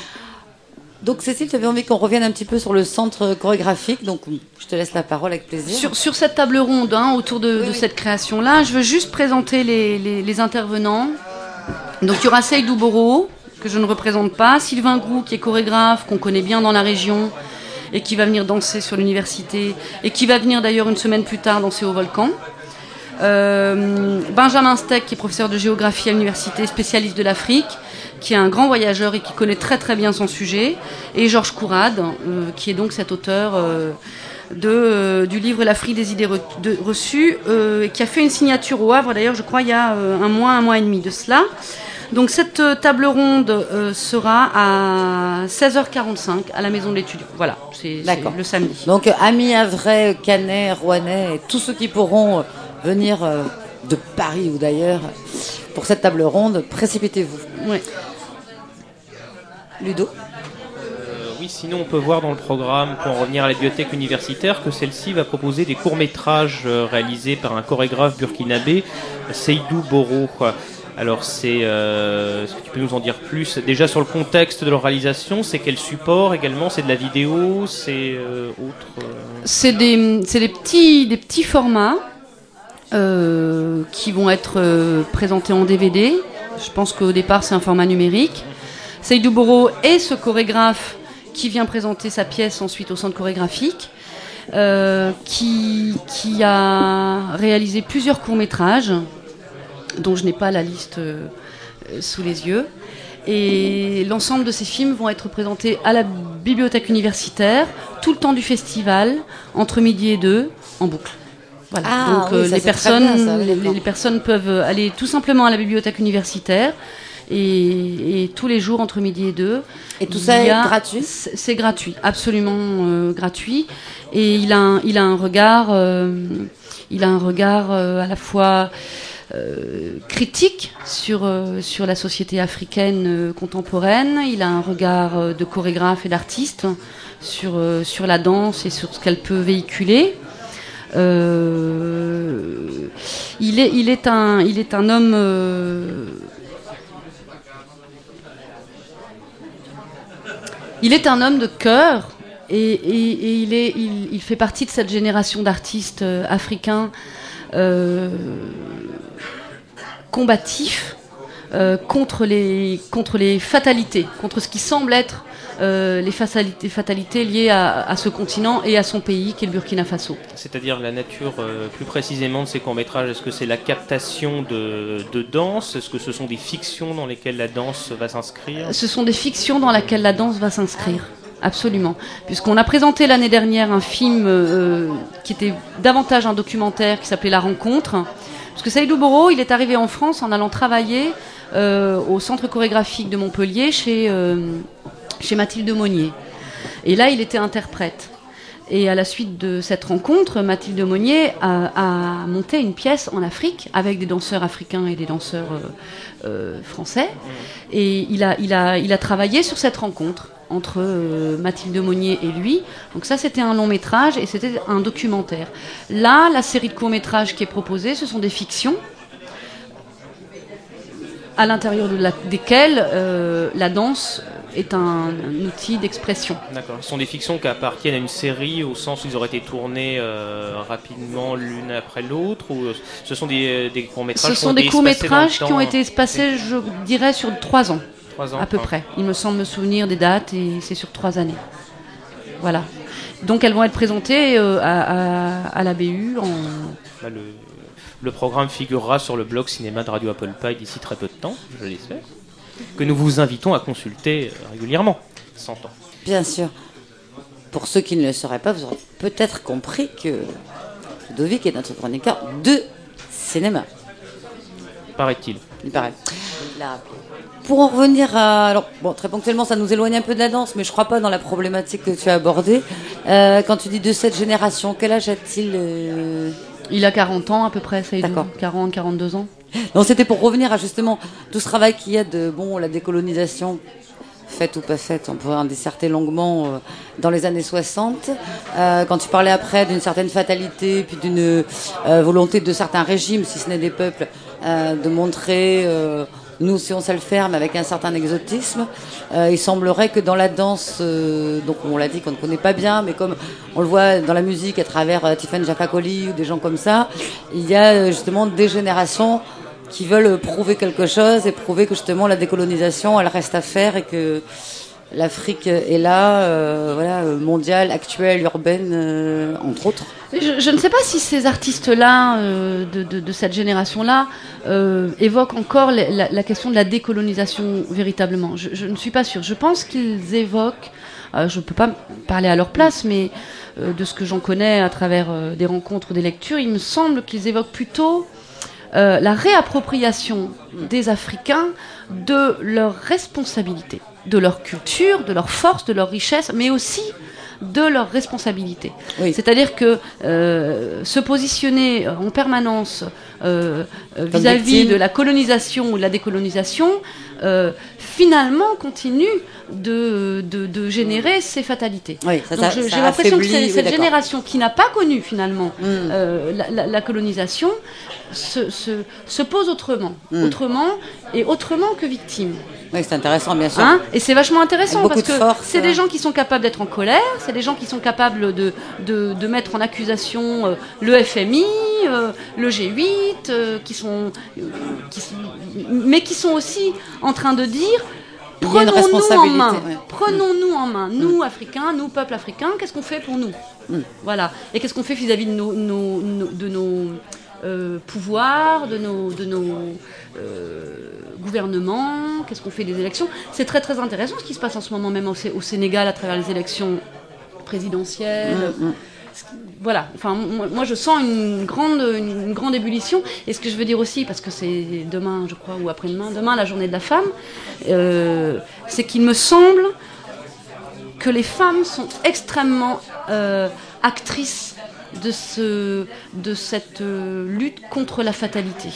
Donc Cécile, tu avais envie qu'on revienne un petit peu sur le centre chorégraphique, donc je te laisse la parole avec plaisir. Sur cette table ronde, autour de cette création-là, je veux juste présenter les intervenants. Donc il y aura Seydou Boro, que je ne représente pas, Sylvain Groux, qui est chorégraphe, qu'on connaît bien dans la région, et qui va venir danser sur l'université, et qui va venir d'ailleurs une semaine plus tard danser au Volcan. Benjamin Steck, qui est professeur de géographie à l'université, spécialiste de l'Afrique, qui est un grand voyageur et qui connaît très très bien son sujet, et Georges Courade, qui est donc cet auteur du livre L'Afrique des idées reçues, qui a fait une signature au Havre, d'ailleurs, je crois, il y a un mois et demi de cela. Donc cette table ronde sera à 16h45 à la Maison de l'Étudiant. Voilà, c'est le samedi. Donc amis havrais, Canet, Rouennais, et tous ceux qui pourront venir de Paris ou d'ailleurs pour cette table ronde, précipitez-vous. Oui. Ludo ? Oui, sinon on peut voir dans le programme, pour en revenir à la bibliothèque universitaire, que celle-ci va proposer des courts-métrages réalisés par un chorégraphe burkinabé, Seydou Boro. Alors est-ce que tu peux nous en dire plus déjà sur le contexte de leur réalisation? C'est quel support également? C'est de la vidéo? C'est autre C'est des petits formats qui vont être présentés en DVD. Je pense qu'au départ c'est un format numérique. Seydou Boro est ce chorégraphe qui vient présenter sa pièce ensuite au centre chorégraphique, qui a réalisé plusieurs courts-métrages dont je n'ai pas la liste sous les yeux. Et l'ensemble de ces films vont être présentés à la bibliothèque universitaire tout le temps du festival, entre midi et 2, en boucle. Voilà. Donc oui, les personnes peuvent aller tout simplement à la bibliothèque universitaire et tous les jours entre midi et 2. Et tout ça est gratuit ? C'est gratuit, absolument gratuit. Et il a un regard à la fois critique sur la société africaine contemporaine. Il a un regard de chorégraphe et d'artiste sur la danse et sur ce qu'elle peut véhiculer. Il est un homme. Il est un homme de cœur et il fait partie de cette génération d'artistes africains combatifs contre les fatalités, contre ce qui semble être les fatalités liées à ce continent et à son pays qui est le Burkina Faso. C'est-à-dire la nature plus précisément de ces courts-métrages, est-ce que c'est la captation de danse? Est-ce que ce sont des fictions dans lesquelles la danse va s'inscrire? Ce sont des fictions dans lesquelles la danse va s'inscrire, absolument. Puisqu'on a présenté l'année dernière un film qui était davantage un documentaire qui s'appelait La Rencontre. Parce que Seydou Boro, il est arrivé en France en allant travailler au centre chorégraphique de Montpellier chez Mathilde Monnier. Et là, il était interprète. Et à la suite de cette rencontre, Mathilde Monnier a monté une pièce en Afrique avec des danseurs africains et des danseurs français. Et il a travaillé sur cette rencontre entre Mathilde Monnier et lui. Donc ça, c'était un long métrage et c'était un documentaire. Là, la série de courts-métrages qui est proposée, ce sont des fictions à l'intérieur desquelles la danse est un outil d'expression. D'accord. Ce sont des fictions qui appartiennent à une série au sens où ils auraient été tournés rapidement l'une après l'autre, ou ce sont des courts-métrages? Ce sont des courts-métrages qui ont été espacés, je dirais, sur 3 ans. 3 ans, à peu près. Il me semble me souvenir des dates et c'est sur 3 années. Voilà. Donc elles vont être présentées à la BU en... Le programme figurera sur le blog cinéma de Radio Apple Pie d'ici très peu de temps, je l'espère, que nous vous invitons à consulter régulièrement, 100 ans. Bien sûr. Pour ceux qui ne le sauraient pas, vous aurez peut-être compris que Ludovic est notre chroniqueur de cinéma. Paraît-il. Il paraît. Il l'a rappelé. Pour en revenir à... Alors, bon, très ponctuellement, ça nous éloigne un peu de la danse, mais je ne crois pas dans la problématique que tu as abordée. Quand tu dis de cette génération, quel âge a-t-il Il a 40 ans à peu près, ça y est. D'accord. 40, 42 ans. Non, c'était pour revenir à justement tout ce travail qu'il y a de la décolonisation, faite ou pas faite, on pourrait en disserter longuement dans les années 60. Quand tu parlais après d'une certaine fatalité, puis d'une volonté de certains régimes, si ce n'est des peuples, de montrer... nous aussi on sait le faire, mais avec un certain exotisme. Il semblerait que dans la danse, donc on l'a dit qu'on ne connaît pas bien, mais comme on le voit dans la musique à travers Tiffany Jafakoli ou des gens comme ça, il y a justement des générations qui veulent prouver quelque chose et prouver que justement la décolonisation elle reste à faire et que l'Afrique est là, mondiale, actuelle, urbaine, entre autres. Je ne sais pas si ces artistes-là, de cette génération-là, évoquent encore la question de la décolonisation véritablement. Je ne suis pas sûre. Je pense qu'ils évoquent, je ne peux pas parler à leur place, mais de ce que j'en connais à travers des rencontres ou des lectures, il me semble qu'ils évoquent plutôt la réappropriation des Africains de leurs responsabilités, de leur culture, de leur force, de leur richesse, mais aussi de leurs responsabilités. Oui. C'est-à-dire que se positionner en permanence vis-à-vis de la colonisation ou de la décolonisation, finalement continue de générer ces fatalités. Oui, donc j'ai l'impression que cette génération qui n'a pas connu finalement la colonisation se pose autrement que victime. Oui, c'est intéressant, bien sûr. Et c'est vachement intéressant parce que c'est des gens qui sont capables d'être en colère, c'est des gens qui sont capables de mettre en accusation le FMI, le G8, mais qui sont aussi en train de dire prenons-nous en main, nous Africains, nous peuples africains, qu'est-ce qu'on fait pour nous ? Voilà. Et qu'est-ce qu'on fait vis-à-vis de nos pouvoirs, de nos gouvernements, qu'est-ce qu'on fait des élections. C'est très très intéressant ce qui se passe en ce moment même au Sénégal à travers les élections présidentielles. Voilà, enfin moi je sens une grande ébullition. Et ce que je veux dire aussi, parce que c'est demain je crois ou après-demain, demain la journée de la femme, c'est qu'il me semble que les femmes sont extrêmement actrices de cette lutte contre la fatalité.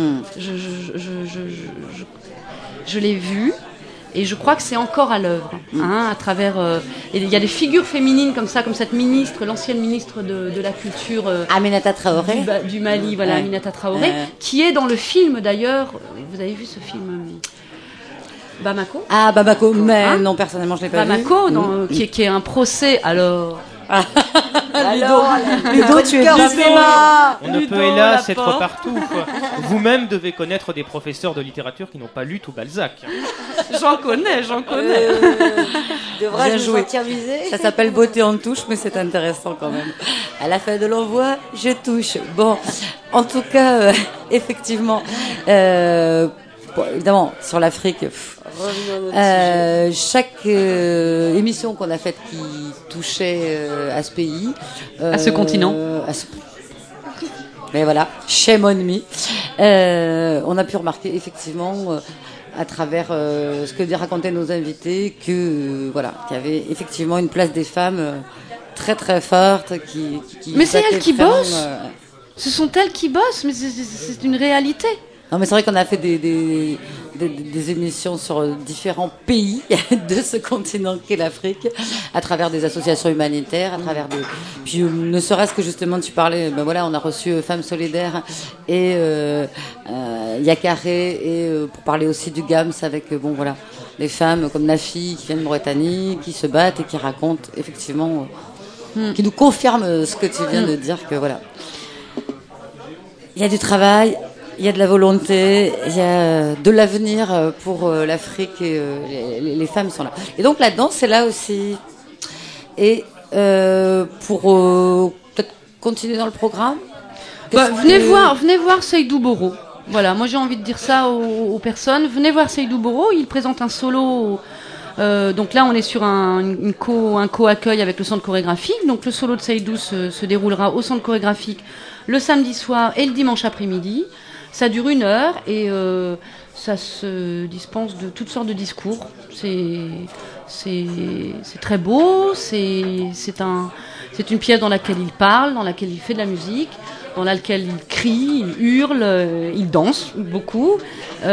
Je l'ai vu et je crois que c'est encore à l'œuvre, à travers. Il y a des figures féminines comme ça, comme cette ministre, l'ancienne ministre de la culture, Aminata Traoré, du Mali, voilà, Aminata Traoré, qui est dans le film d'ailleurs. Vous avez vu ce film? Bamako. Ah, Bamako, mais non, personnellement je l'ai pas vu. Bamako, qui est un procès alors. Ludo, tu es On ne peut hélas être partout. Quoi. Vous-même devez connaître des professeurs de littérature qui n'ont pas lu tout Balzac. J'en connais. Devrais-je me sentir visée ? Ça s'appelle Beauté en touche, mais c'est intéressant quand même. À la fin de l'envoi, je touche. Bon, en tout cas, effectivement, évidemment, sur l'Afrique, chaque émission qu'on a faite qui touchait à ce pays, à ce continent, mais voilà, shame on me, on a pu remarquer effectivement à travers ce que racontaient nos invités que qu'il y avait effectivement une place des femmes très très forte qui mais c'est elles qui bossent. Ce sont elles qui bossent, mais c'est une réalité. Non, mais c'est vrai qu'on a fait des émissions sur différents pays de ce continent qu'est l'Afrique, à travers des associations humanitaires, à travers des... Puis ne serait-ce que justement, tu parlais, on a reçu Femmes Solidaires et Yakaré, et pour parler aussi du GAMS avec, les femmes comme Nafi qui viennent de Mauritanie, qui se battent et qui racontent effectivement, qui nous confirment ce que tu viens de dire, que voilà. Il y a du travail. Il y a de la volonté, il y a de l'avenir pour l'Afrique et les femmes sont là. Et donc la danse est là aussi. Et pour peut-être continuer dans le programme. Venez voir Seydou Boro. Voilà, moi j'ai envie de dire ça aux personnes. Venez voir Seydou Boro, il présente un solo. Donc là on est sur un co-accueil avec le centre chorégraphique. Donc le solo de Seydou se déroulera au centre chorégraphique le samedi soir et le dimanche après-midi. Ça dure 1 heure et ça se dispense de toutes sortes de discours. C'est très beau, c'est une pièce dans laquelle il parle, dans laquelle il fait de la musique, dans laquelle il crie, il hurle, il danse beaucoup. Il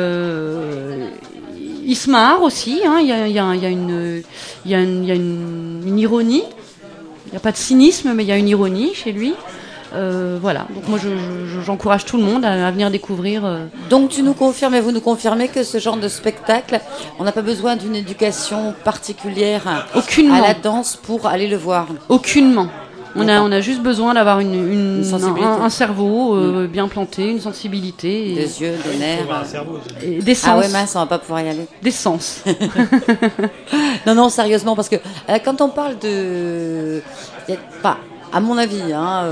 se marre aussi, il y a une ironie. Il n'y a pas de cynisme, mais il y a une ironie chez lui. Voilà, donc moi j'encourage tout le monde à venir découvrir. Donc tu nous confirmes et vous nous confirmez que ce genre de spectacle, on n'a pas besoin d'une éducation particulière Aucunement. À la danse pour aller le voir. Aucunement. On a juste besoin d'avoir un cerveau bien planté, une sensibilité. Des yeux, des nerfs. Et des sens. Ah ouais, mince, on va pas pouvoir y aller. Des sens. Non, sérieusement, parce que quand on parle à mon avis, il y a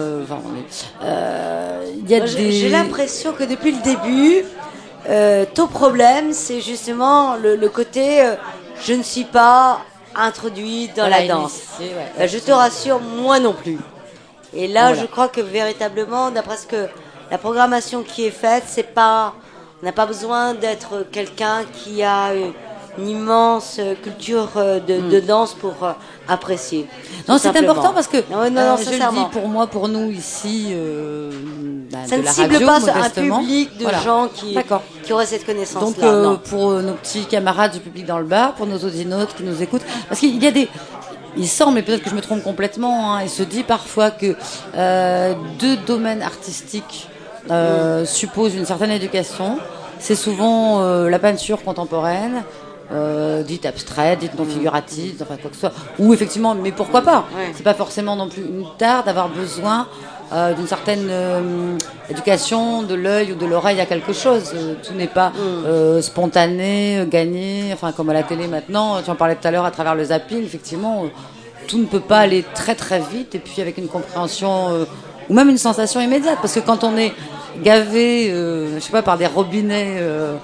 J'ai l'impression que depuis le début, ton problème, c'est justement le côté je ne suis pas introduit dans Voilà, la danse. initié, ouais. Je te rassure, moi non plus. Et là, Voilà. je crois que véritablement, d'après ce que la programmation qui est faite, c'est pas, on n'a pas besoin d'être quelqu'un qui a une immense culture de danse pour apprécier. Non, tout c'est simplement. important parce que non, je le sincèrement. dis pour moi, pour nous ici, Ça de ne la cible radio, pas un modestement. public de Voilà. gens qui D'accord. auraient cette connaissance-là. Donc non. pour nos petits camarades du public dans le bar, pour nos audinotes qui nous écoutent, parce qu'il y a il semble, et peut-être que je me trompe complètement, hein, il se dit parfois que deux domaines artistiques supposent une certaine éducation. C'est souvent la peinture contemporaine, dite abstraite, dite non figurative, enfin quoi que ce soit. Ou effectivement, mais pourquoi pas? Ouais. C'est pas forcément non plus une tare d'avoir besoin d'une certaine éducation de l'œil ou de l'oreille à quelque chose. Tout n'est pas spontané, gagné, enfin comme à la télé maintenant, tu en parlais tout à l'heure à travers le zapping, effectivement, tout ne peut pas aller très très vite et puis avec une compréhension ou même une sensation immédiate, parce que quand on est gavé, je sais pas, par des robinets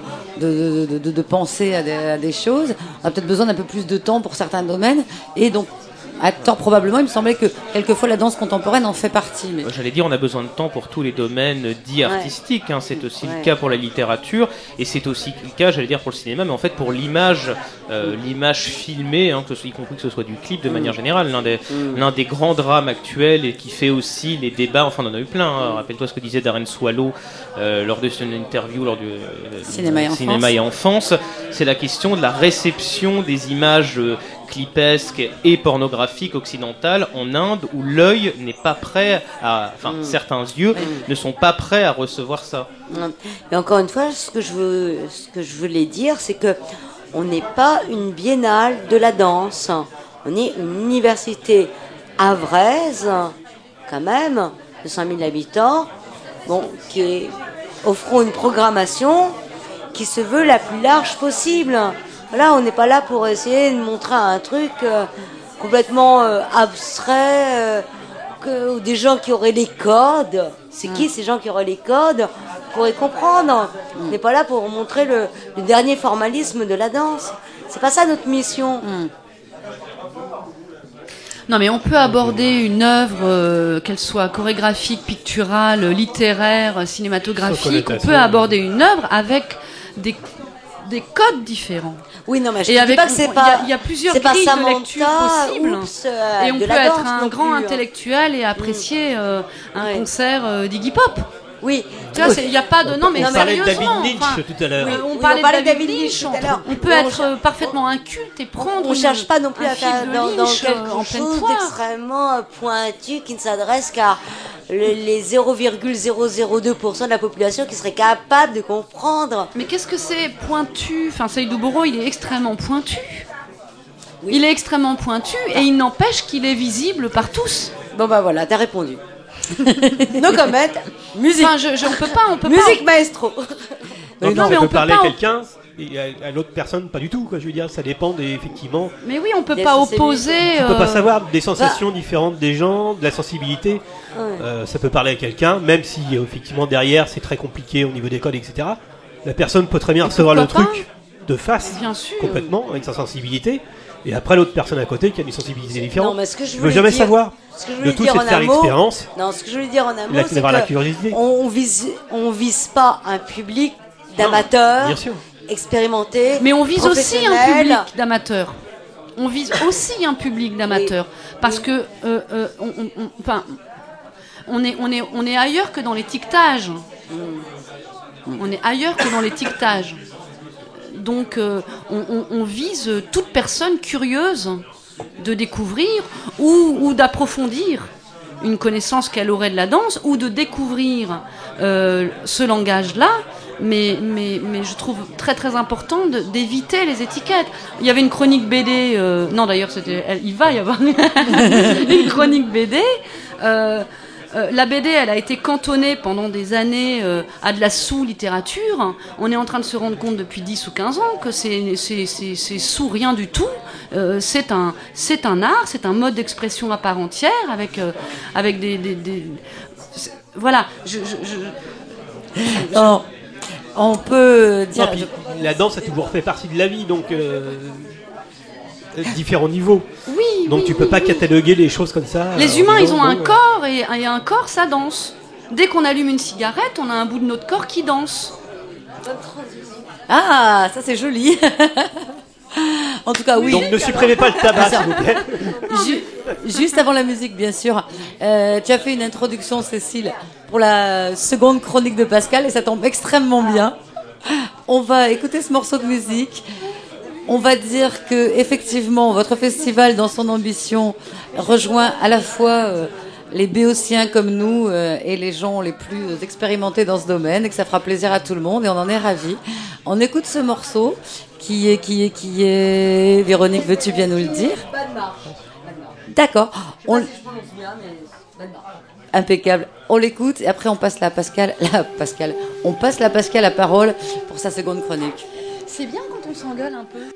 de penser à des choses, on a peut-être besoin d'un peu plus de temps pour certains domaines, et donc à tort probablement, il me semblait que quelquefois la danse contemporaine en fait partie. Mais... J'allais dire, on a besoin de temps pour tous les domaines dits artistiques, hein. C'est aussi le cas pour la littérature, et c'est aussi le cas, j'allais dire, pour le cinéma, mais en fait pour l'image, l'image filmée, hein, y compris que ce soit du clip de manière générale, l'un des grands drames actuels et qui fait aussi les débats, enfin on en a eu plein, hein. Rappelle-toi ce que disait Darren Swallow lors de son interview, lors du Cinéma et Enfance, c'est la question de la réception des images clipesque et pornographique occidentale en Inde, où l'œil n'est pas prêt à... Enfin, certains yeux ne sont pas prêts à recevoir ça. Et encore une fois, ce que je voulais dire, c'est que on n'est pas une biennale de la danse. On est une université havraise, quand même, de 100 000 habitants, qui offront une programmation qui se veut la plus large possible. Là, on n'est pas là pour essayer de montrer un truc complètement abstrait, ou des gens qui auraient les codes. C'est qui ces gens qui auraient les codes? Vous pourrez comprendre. On n'est pas là pour montrer le dernier formalisme de la danse. C'est pas ça notre mission. Non, mais on peut aborder une œuvre, qu'elle soit chorégraphique, picturale, littéraire, cinématographique. On peut aborder une œuvre avec des codes différents. Oui, non, mais je et ne avec, dis pas que c'est pas... Il y a plusieurs c'est pas grilles de Samantha, lecture possibles. Et on peut être un grand intellectuel et apprécier un concert d'Iggy Pop. Oui. Tu vois, il n'y a pas de... Non, mais on parlait de sérieusement. David Lynch tout à l'heure. On parlait de David Lynch tout à l'heure. On peut être parfaitement inculte et prendre on ne cherche pas non plus à faire dans quelque chose d'extrêmement pointu qui ne s'adresse qu'à les 0,002% de la population qui serait capable de comprendre. Mais qu'est-ce que c'est pointu? Enfin, Seydou Boro, il est extrêmement pointu. Oui. Il est extrêmement pointu et il n'empêche qu'il est visible par tous. Bon bah voilà, t'as répondu. No comment. Musique. Enfin, on peut musique maestro. Non, mais on peut parler à quelqu'un et à l'autre personne pas du tout, quoi. Je veux dire, ça dépend effectivement. Mais oui, on peut pas opposer. On peut pas savoir des sensations différentes des gens, de la sensibilité. Ça peut parler à quelqu'un, même si effectivement derrière c'est très compliqué au niveau des codes, etc. La personne peut très bien recevoir le truc de face, complètement, avec sa sensibilité. Et après l'autre personne à côté qui a une sensibilité différente. Non, mais ce que je veux jamais savoir. Le tout, c'est de faire l'expérience. Non, ce que je voulais dire en un mot, c'est que on vise pas un public d'amateurs expérimentés. Mais on vise aussi un public d'amateurs. On vise aussi un public d'amateurs. Parce que on est ailleurs que dans l'étiquetage. On est ailleurs que dans l'étiquetage. Donc on vise toute personne curieuse de découvrir ou d'approfondir une connaissance qu'elle aurait de la danse, ou de découvrir ce langage-là, mais je trouve très très important d'éviter les étiquettes. Il y avait une chronique BD, non d'ailleurs il va y avoir une chronique BD. La BD, elle a été cantonnée pendant des années à de la sous-littérature. On est en train de se rendre compte depuis 10 ou 15 ans que c'est sous rien du tout. C'est un art, c'est un mode d'expression à part entière avec des voilà. On peut dire... Non, la danse a toujours fait partie de la vie, donc... différents niveaux. Oui. Donc tu peux pas cataloguer les choses comme ça. Les humains, ils ont un corps et un corps, ça danse. Dès qu'on allume une cigarette, on a un bout de notre corps qui danse. Ah, ça c'est joli. En tout cas, oui. Donc ne supprimez pas le tabac, s'il vous plaît. Juste avant la musique, bien sûr. Tu as fait une introduction, Cécile, pour la seconde chronique de Pascal, et ça tombe extrêmement bien. On va écouter ce morceau de musique. On va dire que effectivement, votre festival, dans son ambition, rejoint à la fois les béotiens comme nous et les gens les plus expérimentés dans ce domaine, et que ça fera plaisir à tout le monde, et on en est ravis. On écoute ce morceau qui est... Véronique, veux-tu bien nous le dire? D'accord. Impeccable. On l'écoute et après on passe la Pascal. On passe la Pascal la parole pour sa seconde chronique. C'est bien quand on s'engueule un peu.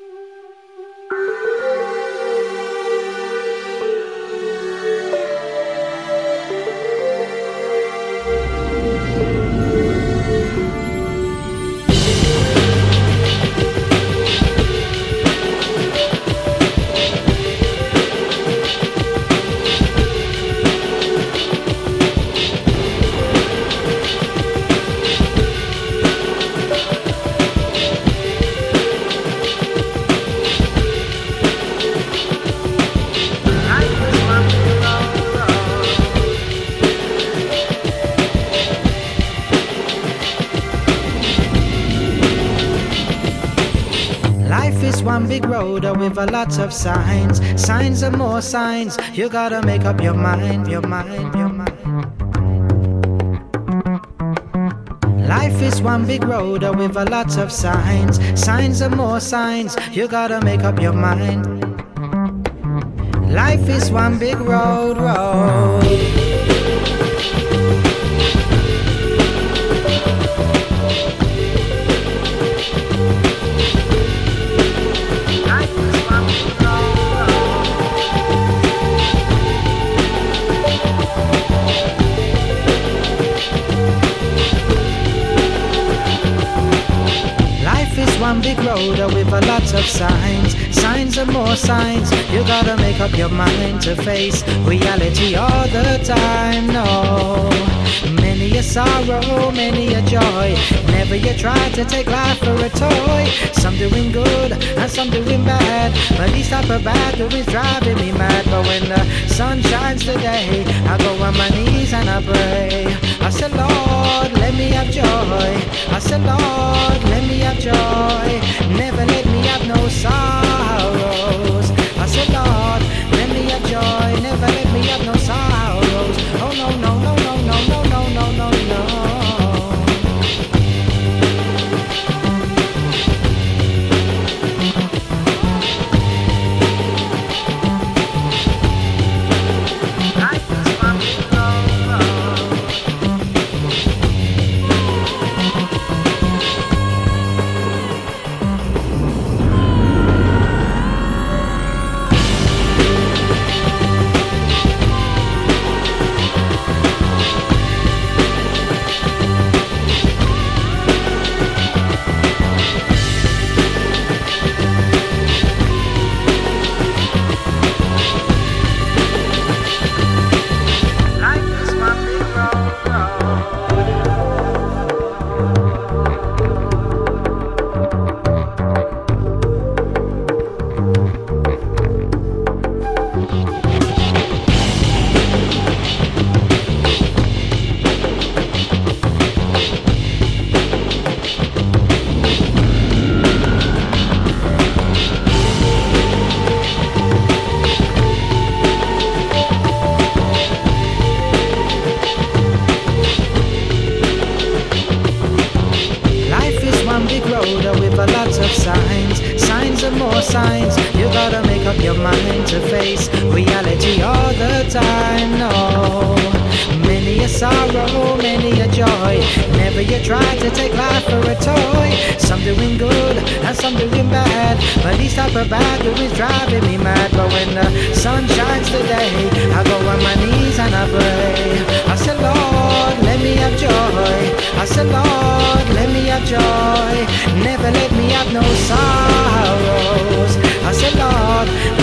One big road with a lot of signs, signs and more signs. You gotta make up your mind, your mind, your mind. Life is one big road with a lot of signs, signs and more signs. You gotta make up your mind. Life is one big road, road. One big road with a lot of signs, signs and more signs. You gotta make up your mind to face reality all the time. No, many a sorrow, many a joy. Never you try to take life for a toy. Some doing good and some doing bad, but these type of bad doings driving me mad. But when the sun shines today, I go on my knees and I pray. I said, Lord, let me have joy. I said, Lord, let me have joy. Never let me have no sorrows. I said, Lord, let me have joy. Never let me have no sorrows. Oh no, no, no, no, no, no, no, no, no, no. Signs, you gotta make up your mind to face reality all the time. No, many a sorrow, many a joy. Never you try to take life for a toy. Some doing good and some doing bad, but these type of bad doings driving me mad. But when the sun shines today, I go on my knees and I pray. I said, Lord, let me have joy. I said, Lord, let me have joy. Never let me have no sorrows. I said, Lord,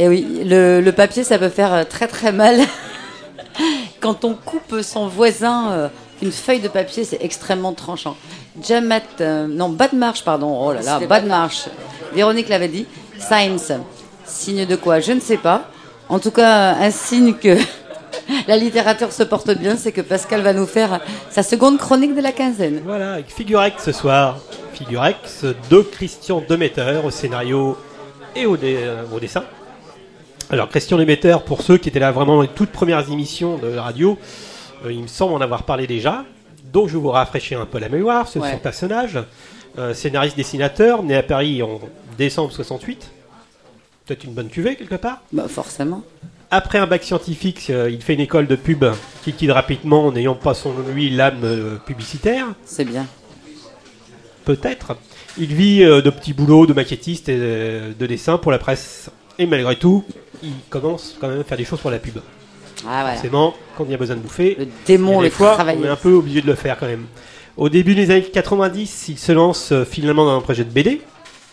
Et oui, le papier, ça peut faire très très mal. Quand on coupe son voisin une feuille de papier, c'est extrêmement tranchant. Bad March, pardon. Oh là là, Bad March. Véronique l'avait dit. Signs. Signe de quoi? Je ne sais pas. En tout cas, un signe que la littérature se porte bien, c'est que Pascal va nous faire sa seconde chronique de la quinzaine. Voilà, avec Figurex ce soir. Figurex de Christian Demeter au scénario et au dessin. Alors, Christian Demeter, pour ceux qui étaient là vraiment dans les toutes premières émissions de la radio, il me semble en avoir parlé déjà. Donc, je vais vous rafraîchir un peu la mémoire sur son personnage. Scénariste-dessinateur, né à Paris en décembre 68. Peut-être une bonne cuvée, quelque part. Bah, forcément. Après un bac scientifique, il fait une école de pub qui quitte rapidement en n'ayant pas son lui l'âme publicitaire. C'est bien. Peut-être. Il vit de petits boulots de maquettiste et de dessin pour la presse. Et malgré tout, il commence quand même à faire des choses pour la pub. Ah, voilà. Forcément, quand il y a besoin de bouffer, le démon, des fois, travailleur. on est un peu obligé de le faire quand même. Au début des années 90, il se lance finalement dans un projet de BD.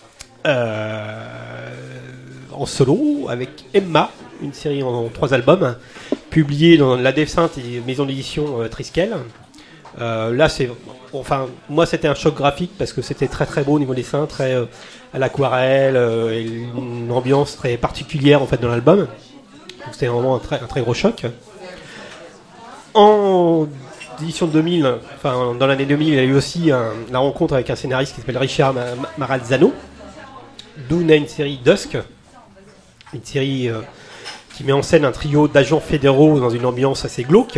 En solo, avec Emma, une série en 3 albums, publiée dans la Défunte et maison d'édition Triskel. Là, moi, c'était un choc graphique parce que c'était très très beau au niveau des dessins, très à l'aquarelle, et une ambiance très particulière en fait dans l'album. Donc, c'était vraiment un très gros choc. En édition 2000, dans l'année 2000, il y a eu aussi la rencontre avec un scénariste qui s'appelle Richard Marazzano, d'où naît une série Dusk, une série qui met en scène un trio d'agents fédéraux dans une ambiance assez glauque,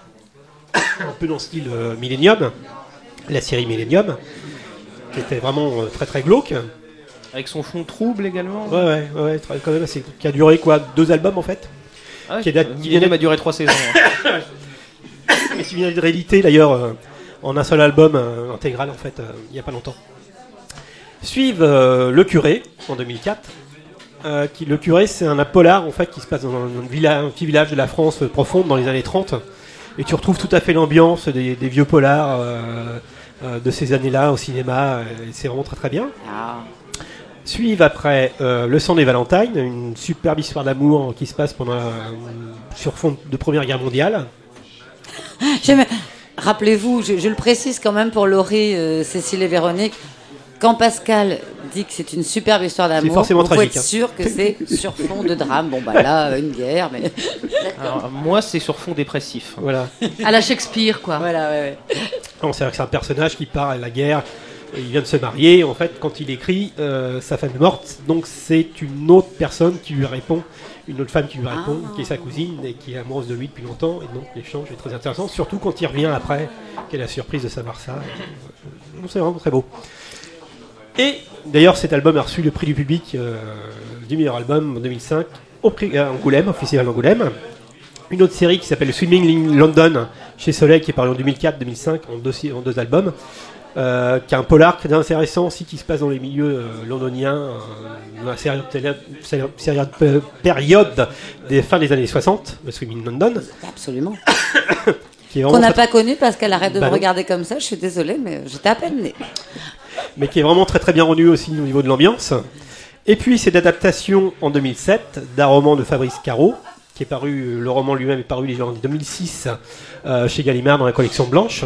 un peu dans le style Millennium, la série Millennium, qui était vraiment très très glauque. Avec son fond trouble également. Ouais, quand même assez, qui a duré 2 albums en fait. Ah, Millennium a duré 3 saisons. Hein. Mais qui vient de rééditer d'ailleurs en un seul album intégral en fait, il n'y a pas longtemps. Suivent Le Curé en 2004. Le Curé, c'est un polar en fait qui se passe dans un petit village de la France profonde dans les années 30, et tu retrouves tout à fait l'ambiance des vieux polars de ces années-là au cinéma, et c'est vraiment très très bien. Suivent après Le Sang des Valentines, une superbe histoire d'amour qui se passe sur fond de Première Guerre mondiale. Rappelez-vous, je le précise quand même pour Laurie, Cécile et Véronique. Quand Pascal dit que c'est une superbe histoire d'amour, il faut être sûr que c'est sur fond de drame. Bon, bah là, une guerre, mais... Alors, moi, c'est sur fond dépressif. Voilà. À la Shakespeare, quoi. Voilà, ouais. Non, c'est vrai que c'est un personnage qui part à la guerre, il vient de se marier, en fait, quand il écrit, sa femme est morte, donc c'est une autre personne qui lui répond, une autre femme qui lui répond, qui est sa cousine, et qui est amoureuse de lui depuis longtemps, et donc l'échange est très intéressant, surtout quand il revient après, qu'elle a la surprise de savoir ça. Donc, c'est vraiment très beau. Et d'ailleurs, cet album a reçu le prix du public du meilleur album en 2005 au prix Angoulême, au festival d'Angoulême. Une autre série qui s'appelle Swimming in London chez Soleil, qui est parue en 2004-2005 en 2 albums, qui est un polar très intéressant aussi, qui se passe dans les milieux londoniens, dans la période des fins des années 60, le Swimming in London. Absolument. Qu'on n'a pas connu parce qu'elle arrête de me regarder comme ça, je suis désolée, mais j'étais à peine née. Mais qui est vraiment très très bien rendu aussi au niveau de l'ambiance. Et puis c'est l'adaptation en 2007 d'un roman de Fabrice Caro, qui est paru, le roman lui-même est paru en 2006 chez Gallimard dans la collection Blanche.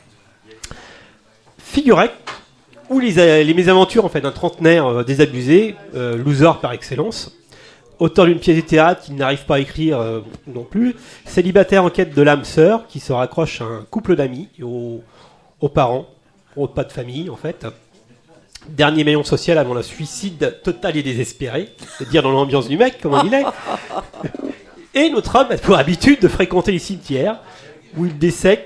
Figurez où les mésaventures en fait d'un trentenaire désabusé, loser par excellence, auteur d'une pièce de théâtre qu'il n'arrive pas à écrire non plus, célibataire en quête de l'âme sœur qui se raccroche à un couple d'amis et aux parents, aux pas de famille en fait. Dernier maillon social avant le suicide total et désespéré, c'est-à-dire dans l'ambiance du mec, comme on dit. Et notre homme a pour habitude de fréquenter les cimetières où il dessèque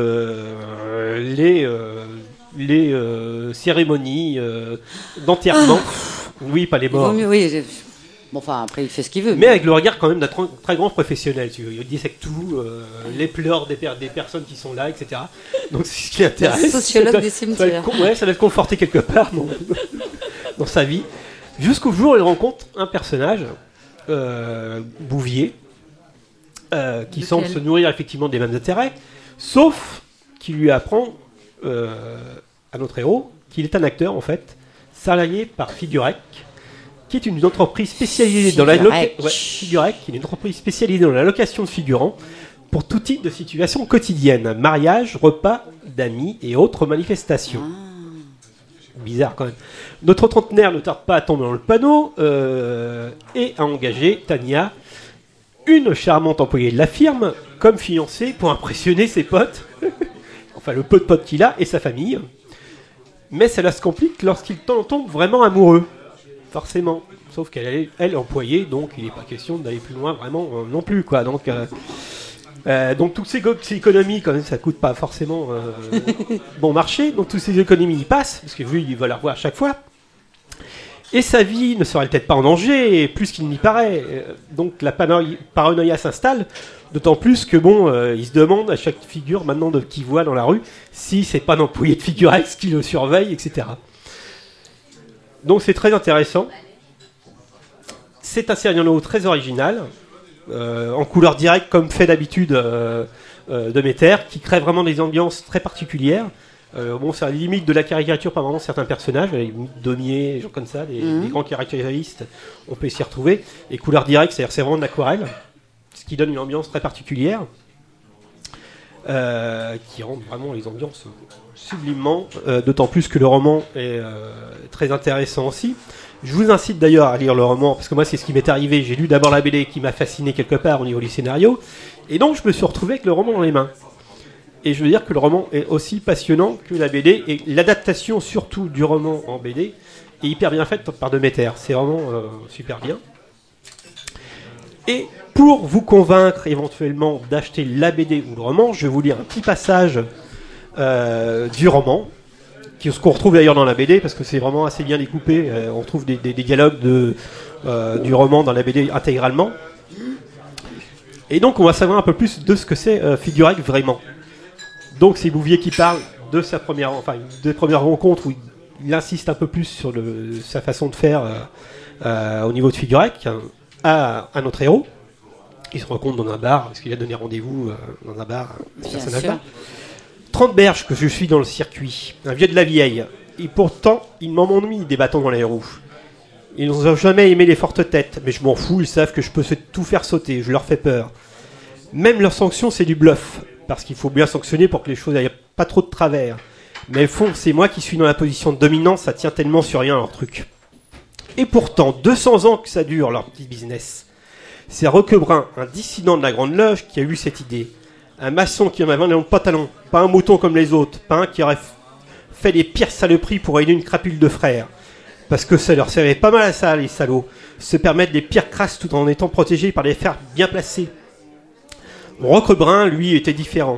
les cérémonies d'enterrement. Oui, pas les morts. Oui, bon, enfin, après, il fait ce qu'il veut. Mais avec le regard quand même d'un très grand professionnel. Il dissèque tout, les pleurs des personnes qui sont là, etc. Donc c'est ce qui l'intéresse. Sociologue des cimetières. Ça doit être conforté quelque part dans sa vie. Jusqu'au jour où il rencontre un personnage, Bouvier, qui semble se nourrir effectivement des mêmes intérêts, sauf qu'il lui apprend à notre héros qu'il est un acteur en fait, salarié par Figurec, qui est une entreprise spécialisée dans la Figurec, qui est une entreprise spécialisée dans la location de figurants pour tout type de situation quotidienne, mariage, repas d'amis et autres manifestations. Bizarre quand même. Notre trentenaire ne tarde pas à tomber dans le panneau et a engagé Tania, une charmante employée de la firme, comme fiancée pour impressionner ses potes, enfin le peu de potes qu'il a et sa famille. Mais cela se complique lorsqu'il tombe vraiment amoureux, forcément. Sauf qu'elle est employée, donc il n'est pas question d'aller plus loin vraiment non plus, quoi. Donc toutes ces économies, quand même, ça coûte pas forcément bon marché. Donc toutes ces économies y passent, parce que lui, il va la revoir à chaque fois. Et sa vie ne serait peut-être pas en danger, plus qu'il n'y paraît. Donc la paranoïa s'installe, d'autant plus que il se demande à chaque figure maintenant qu'il voit dans la rue si c'est pas un employé de Figurex qui le surveille, etc. Donc c'est très intéressant. C'est un scénario très original, en couleur directe comme fait d'habitude Demeter, qui crée vraiment des ambiances très particulières. C'est à la limite de la caricature par moment certains personnages, les Daumier, des gens comme ça, des grands caricaturistes, on peut s'y retrouver. Et couleur directe, c'est-à-dire c'est vraiment de l'aquarelle, ce qui donne une ambiance très particulière, qui rend vraiment les ambiances sublimement, d'autant plus que le roman est très intéressant aussi. Je vous incite d'ailleurs à lire le roman, parce que moi c'est ce qui m'est arrivé, j'ai lu d'abord la BD qui m'a fasciné quelque part au niveau du scénario, et donc je me suis retrouvé avec le roman dans les mains. Et je veux dire que le roman est aussi passionnant que la BD, et l'adaptation surtout du roman en BD est hyper bien faite par Demeter. C'est vraiment super bien. Et pour vous convaincre éventuellement d'acheter la BD ou le roman, je vais vous lire un petit passage du roman, ce qu'on retrouve d'ailleurs dans la BD, parce que c'est vraiment assez bien découpé. On trouve des dialogues du roman dans la BD intégralement. Et donc on va savoir un peu plus de ce que c'est Figurex vraiment. Donc c'est Bouvier qui parle de des premières rencontres où il insiste un peu plus sur sa façon de faire au niveau de Figurex à notre héros. Il se rencontre dans un bar, parce qu'il a donné rendez-vous dans un bar, ce personnage-là. 30 berges que je suis dans le circuit, un vieux de la vieille, et pourtant ils m'ennuient des bâtons dans les roues. Ils n'ont jamais aimé les fortes têtes, mais je m'en fous, ils savent que je peux tout faire sauter, je leur fais peur. Même leur sanction c'est du bluff, parce qu'il faut bien sanctionner pour que les choses n'aillent pas trop de travers. Mais au fond, c'est moi qui suis dans la position de dominance, ça tient tellement sur rien leur truc. Et pourtant, 200 ans que ça dure leur petit business. C'est Roquebrun, un dissident de la Grande Loge, qui a eu cette idée. Un maçon qui en avait dans le pantalon, pas un mouton comme les autres, pas un qui aurait fait les pires saloperies pour aider une crapule de frères. Parce que ça leur servait pas mal à ça, les salauds. Se permettre des pires crasses tout en étant protégés par des fers bien placés. Roquebrun, lui, était différent.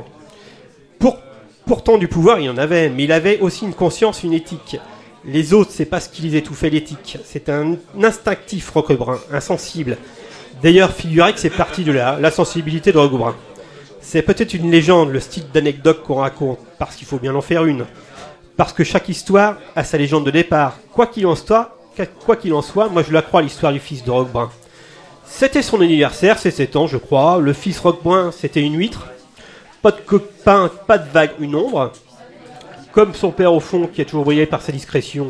Pourtant, du pouvoir, il en avait, mais il avait aussi une conscience, une éthique. Les autres, c'est pas ce qui les étouffait l'éthique. C'est un instinctif, Roquebrun, insensible. D'ailleurs, Figurex, c'est parti de la sensibilité de Roquebrun. C'est peut-être une légende, le style d'anecdote qu'on raconte, parce qu'il faut bien en faire une. Parce que chaque histoire a sa légende de départ. Quoi qu'il en soit, moi je la crois, l'histoire du fils de Roquebrun. C'était son anniversaire, c'est 7 ans, je crois. Le fils Roquebrun, c'était une huître. Pas de copain, pas de vague, une ombre. Comme son père, au fond, qui a toujours brillé par sa discrétion.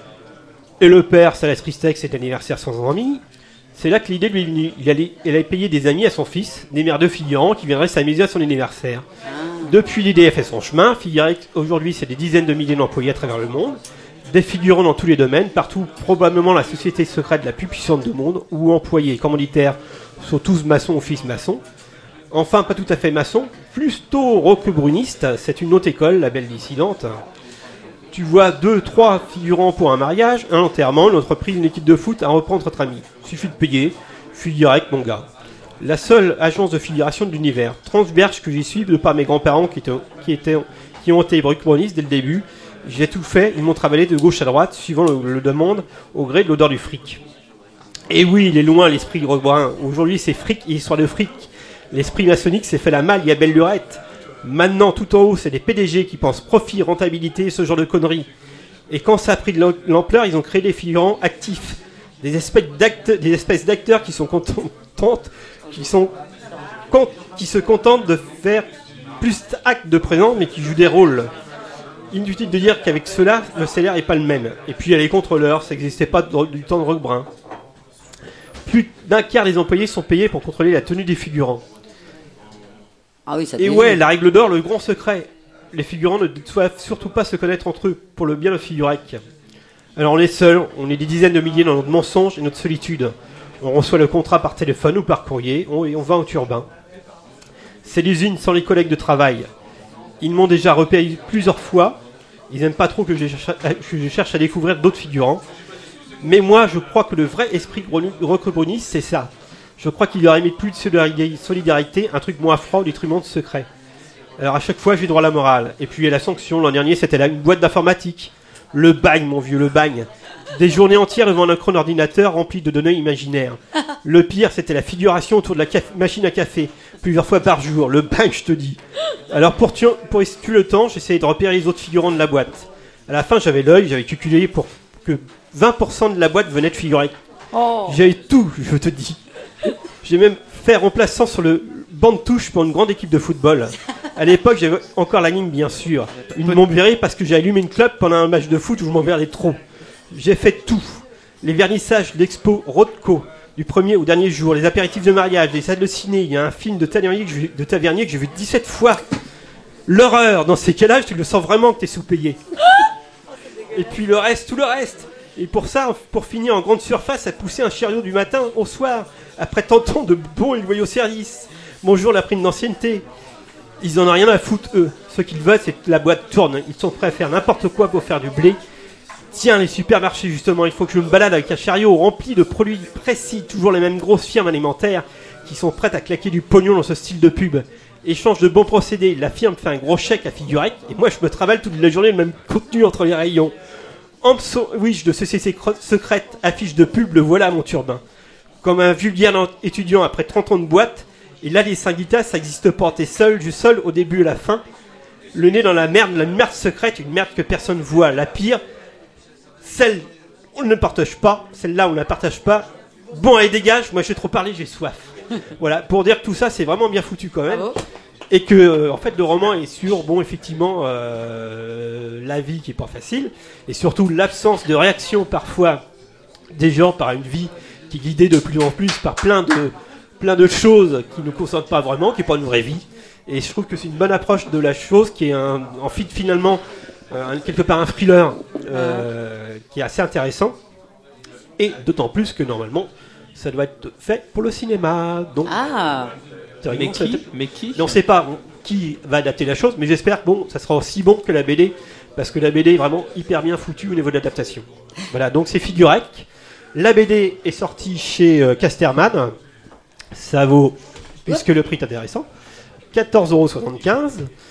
Et le père, ça la tristesse, cet anniversaire sans amis. C'est là que l'idée lui est venue. Il allait payer des amis à son fils, des mères de figurants qui viendraient s'amuser à son anniversaire. Depuis, l'idée a fait son chemin. Figurex, aujourd'hui, c'est des dizaines de milliers d'employés à travers le monde. Des figurants dans tous les domaines, partout, probablement la société secrète la plus puissante du monde, où employés et commanditaires sont tous maçons ou fils maçons. Enfin, pas tout à fait maçons, plutôt roquebruniste, c'est une autre école, la belle dissidente. Tu vois 2-3 figurants pour un mariage, un enterrement, une entreprise, une équipe de foot à reprendre entre amis. Suffit de payer, Figurex, mon gars. La seule agence de figuration de l'univers. Transberge que j'y suis de par mes grands-parents qui ont été roquebrunistes dès le début. J'ai tout fait, ils m'ont travaillé de gauche à droite, suivant le demande, au gré de l'odeur du fric. Et oui, il est loin l'esprit Roquebrun. Aujourd'hui, c'est fric et histoire de fric. L'esprit maçonnique s'est fait la malle, il y a belle lurette. Maintenant, tout en haut, c'est des PDG qui pensent profit, rentabilité, ce genre de conneries. Et quand ça a pris de l'ampleur, ils ont créé des figurants actifs. Des espèces d'acteurs qui sont qui se contentent de faire plus d'actes de présence, mais qui jouent des rôles. Inutile de dire qu'avec cela, le salaire n'est pas le même. Et puis il y a les contrôleurs, ça n'existait pas du temps de Roquebrun. plus d'un quart des employés sont payés pour contrôler la tenue des figurants. Ah oui, ça Et ouais, la règle d'or, le grand secret. Les figurants ne doivent surtout pas se connaître entre eux, pour le bien de figurec. Alors on est seuls, on est des dizaines de milliers dans notre mensonge et notre solitude. On reçoit le contrat par téléphone ou par courrier, et on va au turbin. C'est l'usine sans les collègues de travail. Ils m'ont déjà repéré plusieurs fois. Ils n'aiment pas trop que je cherche à découvrir d'autres figurants. Mais moi, je crois que le vrai esprit recrobruniste, c'est ça. Je crois qu'il y aurait mis plus de solidarité, un truc moins froid au détriment de secret. Alors à chaque fois, j'ai droit à la morale. Et puis la sanction, l'an dernier, c'était là une boîte d'informatique. Le bagne, mon vieux, le bagne. Des journées entières devant un écran ordinateur rempli de données imaginaires. Le pire, c'était la figuration autour de la machine à café, plusieurs fois par jour. Le bagne, je te dis. Alors pour tuer le temps, j'essayais de repérer les autres figurants de la boîte. À la fin, j'avais l'œil, j'avais calculé pour que 20% de la boîte venait de figurer. Oh. J'avais tout, je te dis. J'ai même fait remplaçant sur le banc de touche pour une grande équipe de football. À l'époque, j'avais encore la ligne, bien sûr. Ils m'ont viré parce que j'ai allumé une clope pendant un match de foot où je m'emmerdais trop. J'ai fait tout. Les vernissages d'expo Rothko, du premier au dernier jour, les apéritifs de mariage, les salles de ciné. Il y a un film de Tavernier que j'ai vu 17 fois. L'horreur, dans ces cas-là, tu le sens vraiment que t'es sous-payé. Et puis le reste, tout le reste. Et pour ça, pour finir en grande surface, à pousser un chariot du matin au soir, après tant de temps de bons et loyaux services. Bonjour la prime d'ancienneté. Ils en ont rien à foutre, eux. Ce qu'ils veulent, c'est que la boîte tourne. Ils sont prêts à faire n'importe quoi pour faire du blé. Tiens, les supermarchés, justement, il faut que je me balade avec un chariot rempli de produits précis, toujours les mêmes grosses firmes alimentaires qui sont prêtes à claquer du pognon dans ce style de pub. Échange de bons procédés, la firme fait un gros chèque à figurette, et moi je me travaille toute la journée le même contenu entre les rayons. En sandwich de société secrète, affiche de pub, le voilà mon turbin. Comme un vulgaire étudiant après 30 ans de boîte, et là les synditats, ça n'existe pas, t'es seul, du seul au début et à la fin. Le nez dans la merde secrète, une merde que personne voit. La pire, celle on ne partage pas, celle-là on ne la partage pas. Bon allez dégage, moi j'ai trop parlé, j'ai soif. Voilà, pour dire que tout ça c'est vraiment bien foutu quand même. Bravo. Et que en fait le roman est sur, bon effectivement, la vie qui est pas facile, et surtout l'absence de réaction parfois des gens par une vie qui est guidée de plus en plus par plein de choses qui ne nous concernent pas vraiment, qui n'est pas une vraie vie. Et je trouve que c'est une bonne approche de la chose, qui est en fait finalement quelque part un thriller qui est assez intéressant, et d'autant plus que normalement ça doit être fait pour le cinéma. Donc, mais qui on ne sait pas qui va adapter la chose, mais j'espère que ça sera aussi bon que la BD, parce que la BD est vraiment hyper bien foutue au niveau de l'adaptation. Voilà, donc c'est Figurec. La BD est sortie chez Casterman. Ça vaut, puisque le prix est intéressant, 14,75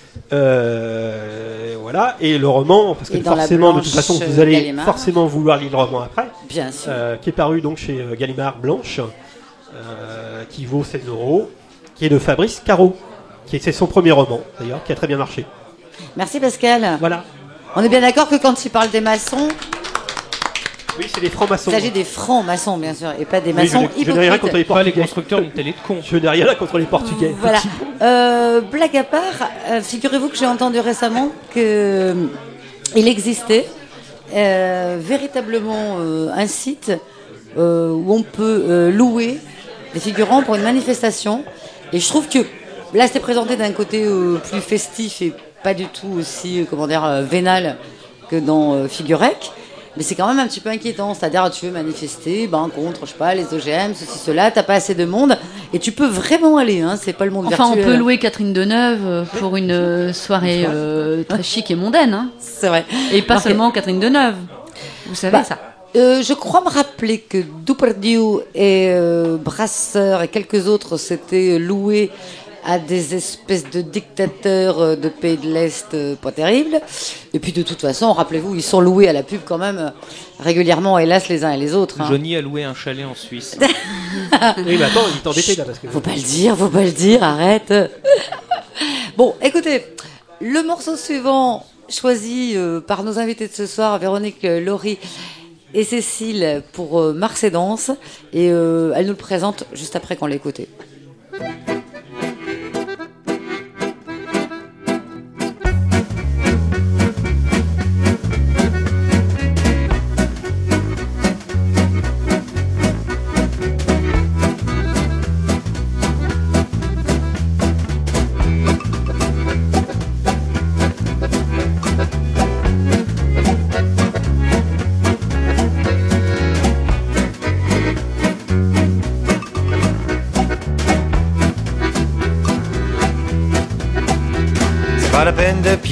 €. Voilà, et le roman, parce que forcément, de toute façon, vous allez Gallimard. Forcément vouloir lire le roman après. Bien sûr. Qui est paru donc chez Gallimard Blanche, qui vaut 16 €, qui est de Fabrice Caro, c'est son premier roman, d'ailleurs, qui a très bien marché. Merci Pascal. Voilà. On est bien d'accord que quand il parle des maçons... Oui, c'est des francs-maçons. Il s'agit des francs-maçons, bien sûr, et pas des maçons hypocrites. Je n'ai rien contre les Portugais. Pas les constructeurs d'une télé de con. Je n'ai rien contre les Portugais. Voilà. Blague à part, figurez-vous que j'ai entendu récemment qu'il existait véritablement un site où on peut louer des figurants pour une manifestation. Et je trouve que là, c'était présenté d'un côté plus festif et pas du tout aussi, vénal que dans Figurec. Mais c'est quand même un petit peu inquiétant, c'est-à-dire tu veux manifester contre, je sais pas, les OGM, ceci, cela, t'as pas assez de monde, et tu peux vraiment aller, hein, c'est pas le monde virtuel. Enfin, on peut louer Catherine Deneuve pour une soirée très chic et mondaine. Hein. C'est vrai. Et pas seulement Catherine Deneuve, vous savez ça. Je crois me rappeler que Depardieu et Brasseur et quelques autres s'étaient loués à des espèces de dictateurs de pays de l'Est pas terribles. Et puis de toute façon, rappelez-vous, ils sont loués à la pub quand même régulièrement, hélas, les uns et les autres. Hein. Johnny a loué un chalet en Suisse. Oui, mais attends, il est endetté là. Parce que... Faut pas le dire, arrête. Bon, écoutez, le morceau suivant, choisi par nos invités de ce soir, Véronique, Laurie et Cécile, pour Marseillance, et elle nous le présente juste après qu'on l'ait écouté.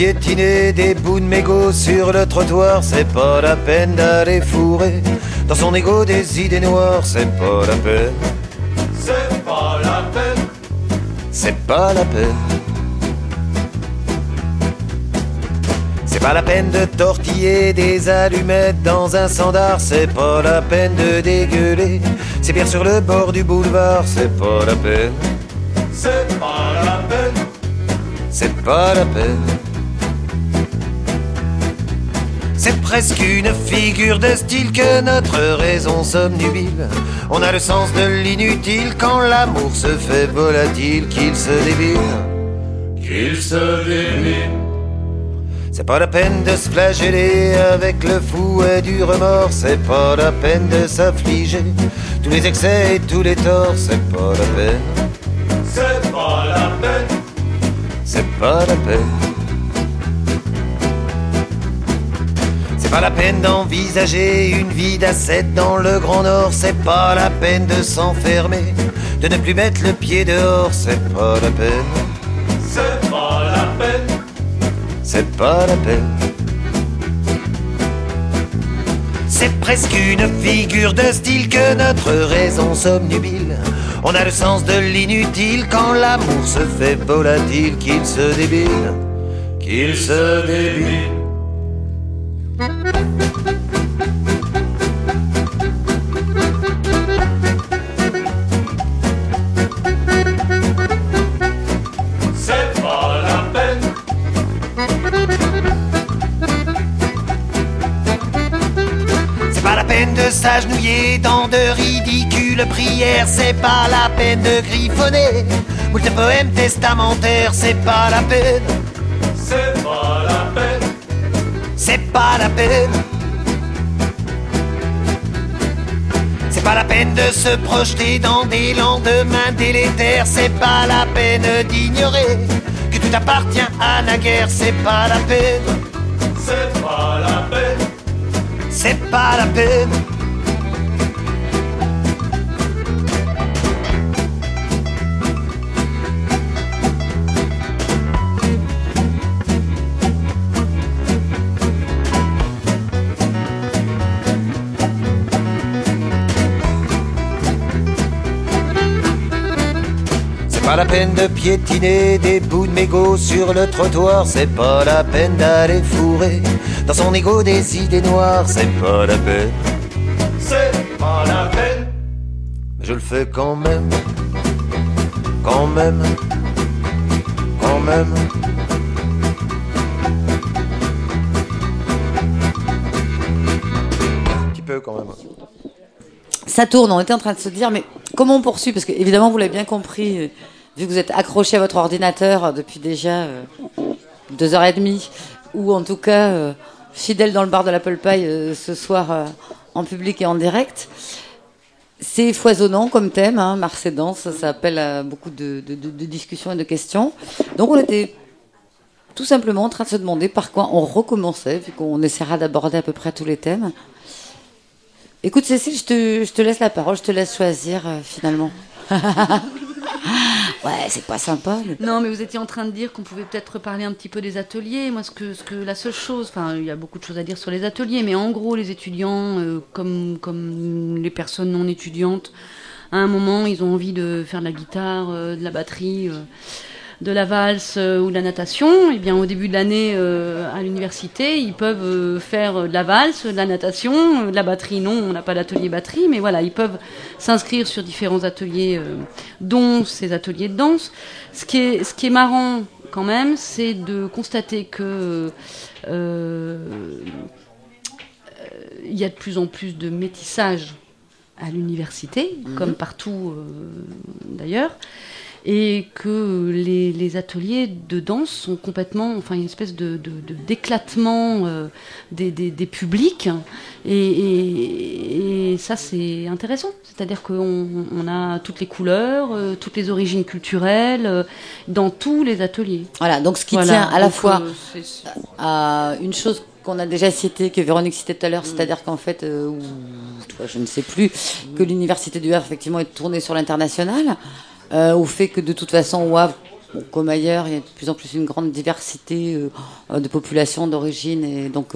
piétiner des bouts de mégots sur le trottoir, c'est pas la peine d'aller fourrer dans son égo des idées noires, c'est pas la peine. C'est pas la peine. C'est pas la peine. C'est pas la peine de tortiller des allumettes dans un sandar, c'est pas la peine de dégueuler ces bières sur le bord du boulevard, c'est pas la peine. C'est pas la peine. C'est pas la peine. C'est presque une figure de style que notre raison somnubile. On a le sens de l'inutile quand l'amour se fait volatile, qu'il se débile. Qu'il se débile. C'est pas la peine de se flageller avec le fouet du remords, c'est pas la peine de s'affliger tous les excès et tous les torts, c'est pas la peine. C'est pas la peine. C'est pas la peine. C'est pas la peine d'envisager une vie d'ascète dans le Grand Nord, c'est pas la peine de s'enfermer, de ne plus mettre le pied dehors, c'est pas la peine. C'est pas la peine. C'est pas la peine. C'est presque une figure de style que notre raison somnubile. On a le sens de l'inutile quand l'amour se fait volatile, qu'il se débile, qu'il se débile. C'est pas la peine. C'est pas la peine de s'agenouiller dans de ridicules prières, c'est pas la peine de griffonner moult poèmes testamentaires, c'est pas la peine. C'est pas la peine. C'est pas la peine. C'est pas la peine de se projeter dans des lendemains délétères, c'est pas la peine d'ignorer que tout appartient à la guerre, c'est pas la peine. C'est pas la peine. C'est pas la peine. C'est pas la peine de piétiner des bouts de mégots sur le trottoir, c'est pas la peine d'aller fourrer dans son égo des idées noires, c'est pas la peine. C'est pas la peine. Mais je le fais quand même. Quand même. Quand même. Un petit peu quand même. Ça tourne, on était en train de se dire, mais comment on poursuit? Parce que, évidemment, vous l'avez bien compris, vu que vous êtes accroché à votre ordinateur depuis déjà 2h30, ou en tout cas fidèle dans le bar de l'Apple Pie ce soir en public et en direct. C'est foisonnant comme thème, hein, Mars et Danse, ça appelle à beaucoup de discussions et de questions. Donc on était tout simplement en train de se demander par quoi on recommençait, vu qu'on essaiera d'aborder à peu près tous les thèmes. Écoute Cécile, je te laisse la parole, je te laisse choisir finalement. Ouais, c'est pas sympa. Mais... Non, mais vous étiez en train de dire qu'on pouvait peut-être reparler un petit peu des ateliers. Moi, la seule chose, enfin, il y a beaucoup de choses à dire sur les ateliers, mais en gros, les étudiants, comme les personnes non étudiantes, à un moment, ils ont envie de faire de la guitare, de la batterie, de la valse ou de la natation. Et bien, au début de l'année, à l'université, ils peuvent faire de la valse, de la natation, de la batterie. Non, on n'a pas d'atelier batterie, mais voilà, ils peuvent s'inscrire sur différents ateliers, dont ces ateliers de danse. Ce qui est marrant quand même, c'est de constater que il y a de plus en plus de métissage à l'université, comme partout d'ailleurs, et que les ateliers de danse sont complètement, enfin, une espèce d'éclatement des publics, et ça c'est intéressant, c'est-à-dire qu'on a toutes les couleurs, toutes les origines culturelles dans tous les ateliers. Voilà, donc ce qui tient à la fois à une chose qu'on a déjà cité, que Véronique citait tout à l'heure, c'est-à-dire qu'en fait, je ne sais plus, que l'université du Havre effectivement est tournée sur l'international, au fait que de toute façon au Havre, bon, comme ailleurs, il y a de plus en plus une grande diversité de populations, d'origine, et donc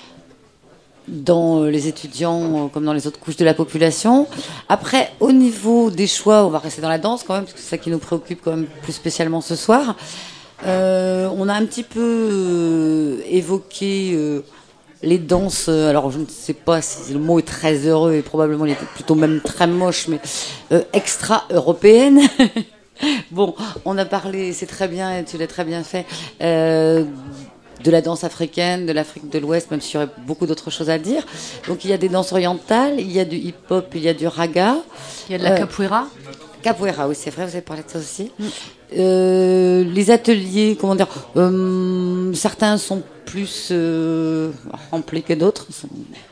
dans les étudiants comme dans les autres couches de la population. Après, au niveau des choix, on va rester dans la danse quand même, parce que c'est ça qui nous préoccupe quand même plus spécialement ce soir. On a un petit peu évoqué les danses, alors je ne sais pas si le mot est très heureux et probablement il était plutôt même très moche, mais extra-européenne. Bon, on a parlé, c'est très bien et tu l'as très bien fait, de la danse africaine, de l'Afrique de l'Ouest, même s'il y aurait beaucoup d'autres choses à dire. Donc il y a des danses orientales, il y a du hip-hop, il y a du raga. Il y a de la capoeira. Capoeira, oui, c'est vrai, vous avez parlé de ça aussi. Les ateliers, comment dire, certains sont plus remplis que d'autres. Ils sont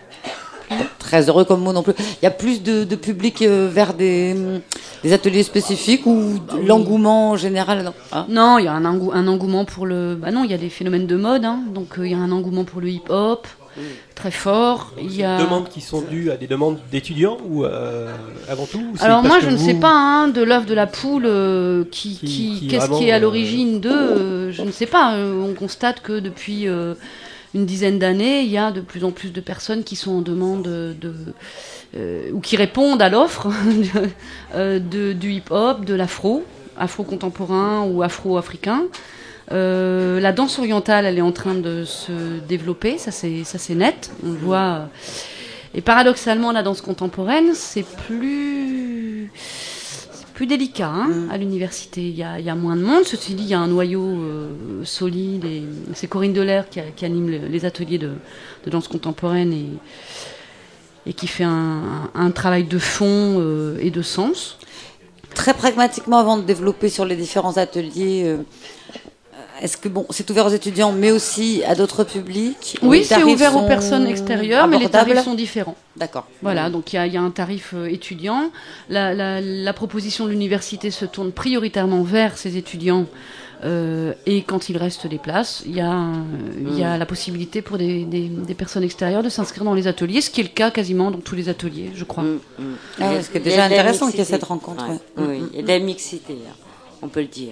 très heureux comme mot non plus. Il y a plus de public vers des ateliers spécifiques ou l'engouement général. Non, il y a un engouement pour le. Bah non, il y a des phénomènes de mode, hein, donc il y a un engouement pour le hip-hop. Très fort. Il y a des demandes qui sont dues à des demandes d'étudiants ou avant tout. Alors moi je ne sais pas hein, de l'œuf de la poule qu'est-ce qui est à l'origine de je ne sais pas. On constate que depuis une dizaine d'années il y a de plus en plus de personnes qui sont en demande ou qui répondent à l'offre du hip-hop, de afro-contemporain ou afro-africain. La danse orientale, elle est en train de se développer, ça c'est net, on le voit. Et paradoxalement, la danse contemporaine, c'est plus délicat hein, à l'université. Il y a moins de monde, ceci dit, il y a un noyau solide. Et c'est Corinne Delair qui anime les ateliers de danse contemporaine et qui fait un travail de fond et de sens. Très pragmatiquement, avant de développer sur les différents ateliers, est-ce que c'est ouvert aux étudiants, mais aussi à d'autres publics? Oui, c'est ouvert aux personnes extérieures, mais les tarifs sont différents. D'accord. Voilà, donc il y a un tarif étudiant. La proposition de l'université se tourne prioritairement vers ces étudiants. Et quand il reste des places, il y a la possibilité pour des personnes extérieures de s'inscrire dans les ateliers, ce qui est le cas quasiment dans tous les ateliers, je crois. Ce qui est déjà intéressant qu'il y ait cette rencontre. Oui, il y a de la mixité, on peut le dire.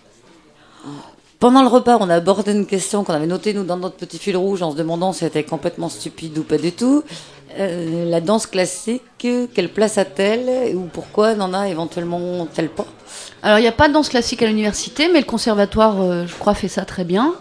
Pendant le repas, on a abordé une question qu'on avait notée, nous, dans notre petit fil rouge, en se demandant si c'était complètement stupide ou pas du tout. La danse classique, quelle place a-t-elle ou pourquoi n'en a éventuellement-t-elle pas? Alors, il n'y a pas de danse classique à l'université, mais le conservatoire, je crois, fait ça très bien.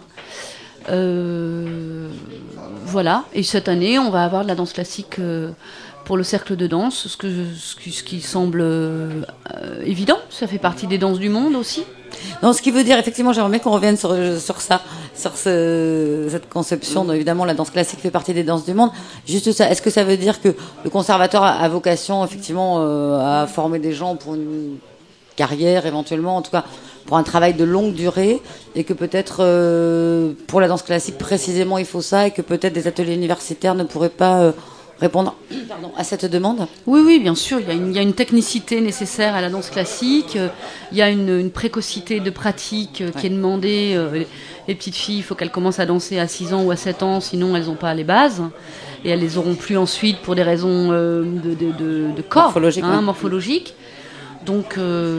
Voilà. Et cette année, on va avoir de la danse classique pour le cercle de danse, ce qui semble évident. Ça fait partie des danses du monde aussi. Non, ce qui veut dire, effectivement, j'aimerais bien qu'on revienne sur ça, sur cette conception. Évidemment, la danse classique fait partie des danses du monde. Juste ça, est-ce que ça veut dire que le conservatoire a vocation, effectivement, à former des gens pour une carrière, éventuellement, en tout cas, pour un travail de longue durée, et que peut-être, pour la danse classique, précisément, il faut ça, et que peut-être des ateliers universitaires ne pourraient pas répondre à cette demande? Oui, bien sûr. Il y a une technicité nécessaire à la danse classique. Il y a une précocité de pratique qui est demandée. Les petites filles, il faut qu'elles commencent à danser à 6 ans ou à 7 ans, sinon elles n'ont pas les bases. Et elles les auront plus ensuite pour des raisons de corps, morphologiques. Donc,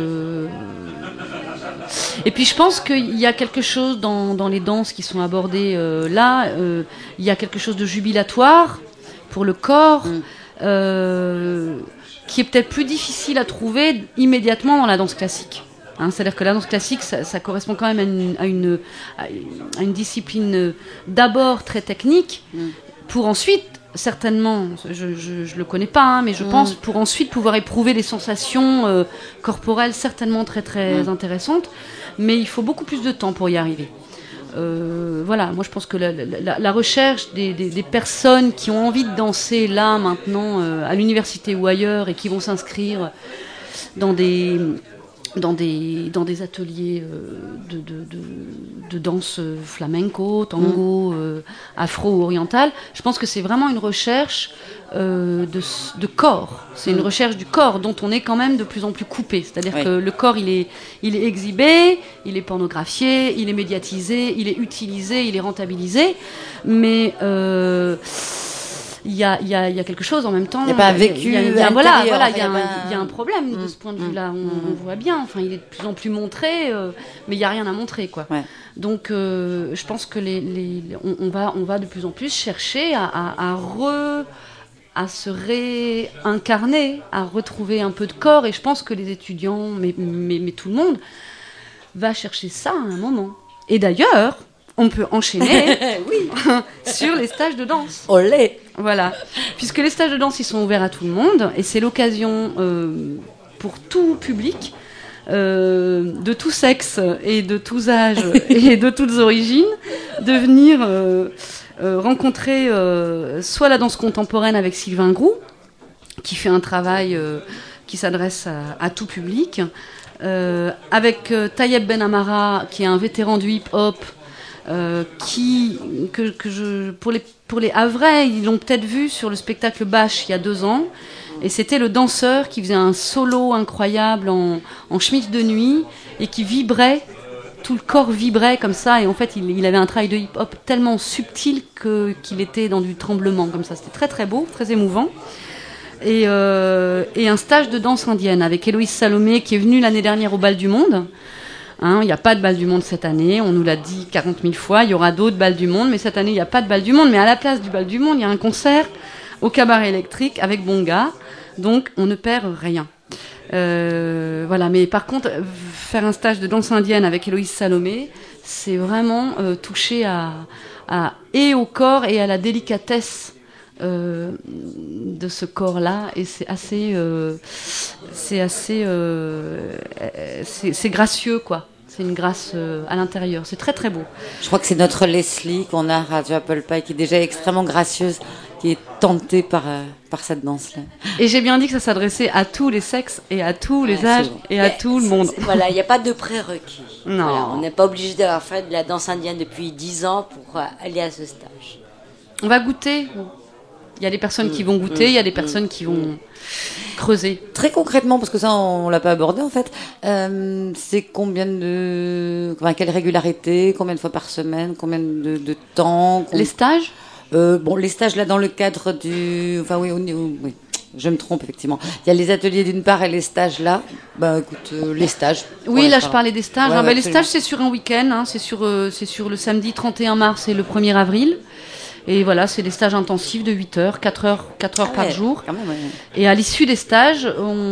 et puis je pense qu'il y a quelque chose dans les danses qui sont abordées là. Il y a quelque chose de jubilatoire pour le corps, qui est peut-être plus difficile à trouver immédiatement dans la danse classique. C'est-à-dire que la danse classique, ça correspond quand même à une discipline d'abord très technique, pour ensuite, certainement, je le connais pas, mais je pense, pour ensuite pouvoir éprouver des sensations corporelles certainement très très intéressantes, mais il faut beaucoup plus de temps pour y arriver. Voilà, moi je pense que la recherche des personnes qui ont envie de danser là, maintenant, à l'université ou ailleurs, et qui vont s'inscrire dans des ateliers de danse flamenco, tango, afro-orientale, je pense que c'est vraiment une recherche de corps. C'est une recherche du corps dont on est quand même de plus en plus coupé. C'est-à-dire que le corps, il est exhibé, il est pornographié, il est médiatisé, il est utilisé, il est rentabilisé. Mais il y a quelque chose en même temps. Il n'y a pas un vécu il y a un problème de ce point de vue-là. On voit bien. Enfin, il est de plus en plus montré, mais il n'y a rien à montrer, quoi. Ouais. Donc, je pense que on va de plus en plus chercher à se réincarner, à retrouver un peu de corps. Et je pense que les étudiants, mais tout le monde, va chercher ça à un moment. Et d'ailleurs, on peut enchaîner sur les stages de danse. Olé. Voilà. Puisque les stages de danse, ils sont ouverts à tout le monde. Et c'est l'occasion pour tout public, de tout sexe et de tous âges et de toutes origines, de venir rencontrer soit la danse contemporaine avec Sylvain Groux, qui fait un travail qui s'adresse à tout public, avec Tayeb Ben Amara, qui est un vétéran du hip-hop, pour les Havrais, ils l'ont peut-être vu sur le spectacle Bâche il y a 2 ans, et c'était le danseur qui faisait un solo incroyable en chemise de nuit et qui vibrait, tout le corps vibrait comme ça, et en fait il avait un travail de hip-hop tellement subtil qu'il était dans du tremblement comme ça. C'était très très beau, très émouvant. Et un stage de danse indienne avec Héloïse Salomé, qui est venue l'année dernière au Bal du Monde. Il n'y a pas de Bal du Monde cette année, on nous l'a dit 40 000 fois, il y aura d'autres Bals du Monde, mais cette année il n'y a pas de Bal du Monde. Mais à la place du Bal du Monde, il y a un concert au Cabaret Électrique avec Bonga, donc on ne perd rien. Voilà, mais par contre, faire un stage de danse indienne avec Héloïse Salomé, c'est vraiment toucher et au corps et à la délicatesse de ce corps-là, et c'est gracieux, quoi. C'est une grâce à l'intérieur. C'est très très beau. Je crois que c'est notre Leslie qu'on a à Radio Apple Pie, qui est déjà extrêmement gracieuse, qui est tentée par cette danse-là. Et j'ai bien dit que ça s'adressait à tous les sexes et à tous les âges et à tout le monde. Voilà, il n'y a pas de prérequis. Non. Voilà, on n'est pas obligé d'avoir fait de la danse indienne depuis 10 ans pour aller à ce stage. On va goûter. Il y a des personnes qui vont goûter, il y a des personnes qui vont creuser. Très concrètement, parce que ça on l'a pas abordé en fait, c'est quelle régularité, combien de fois par semaine, combien de temps Les stages les stages là dans le cadre du... Enfin oui, je me trompe effectivement. Il y a les ateliers d'une part et les stages là. Écoute, les stages. Oui, là je parlais des stages. Ouais, les stages c'est sur un week-end, c'est sur le samedi 31 mars et le 1er avril. Et voilà, c'est des stages intensifs de 8 heures, 4 heures par jour. Quand même, ouais. Et à l'issue des stages,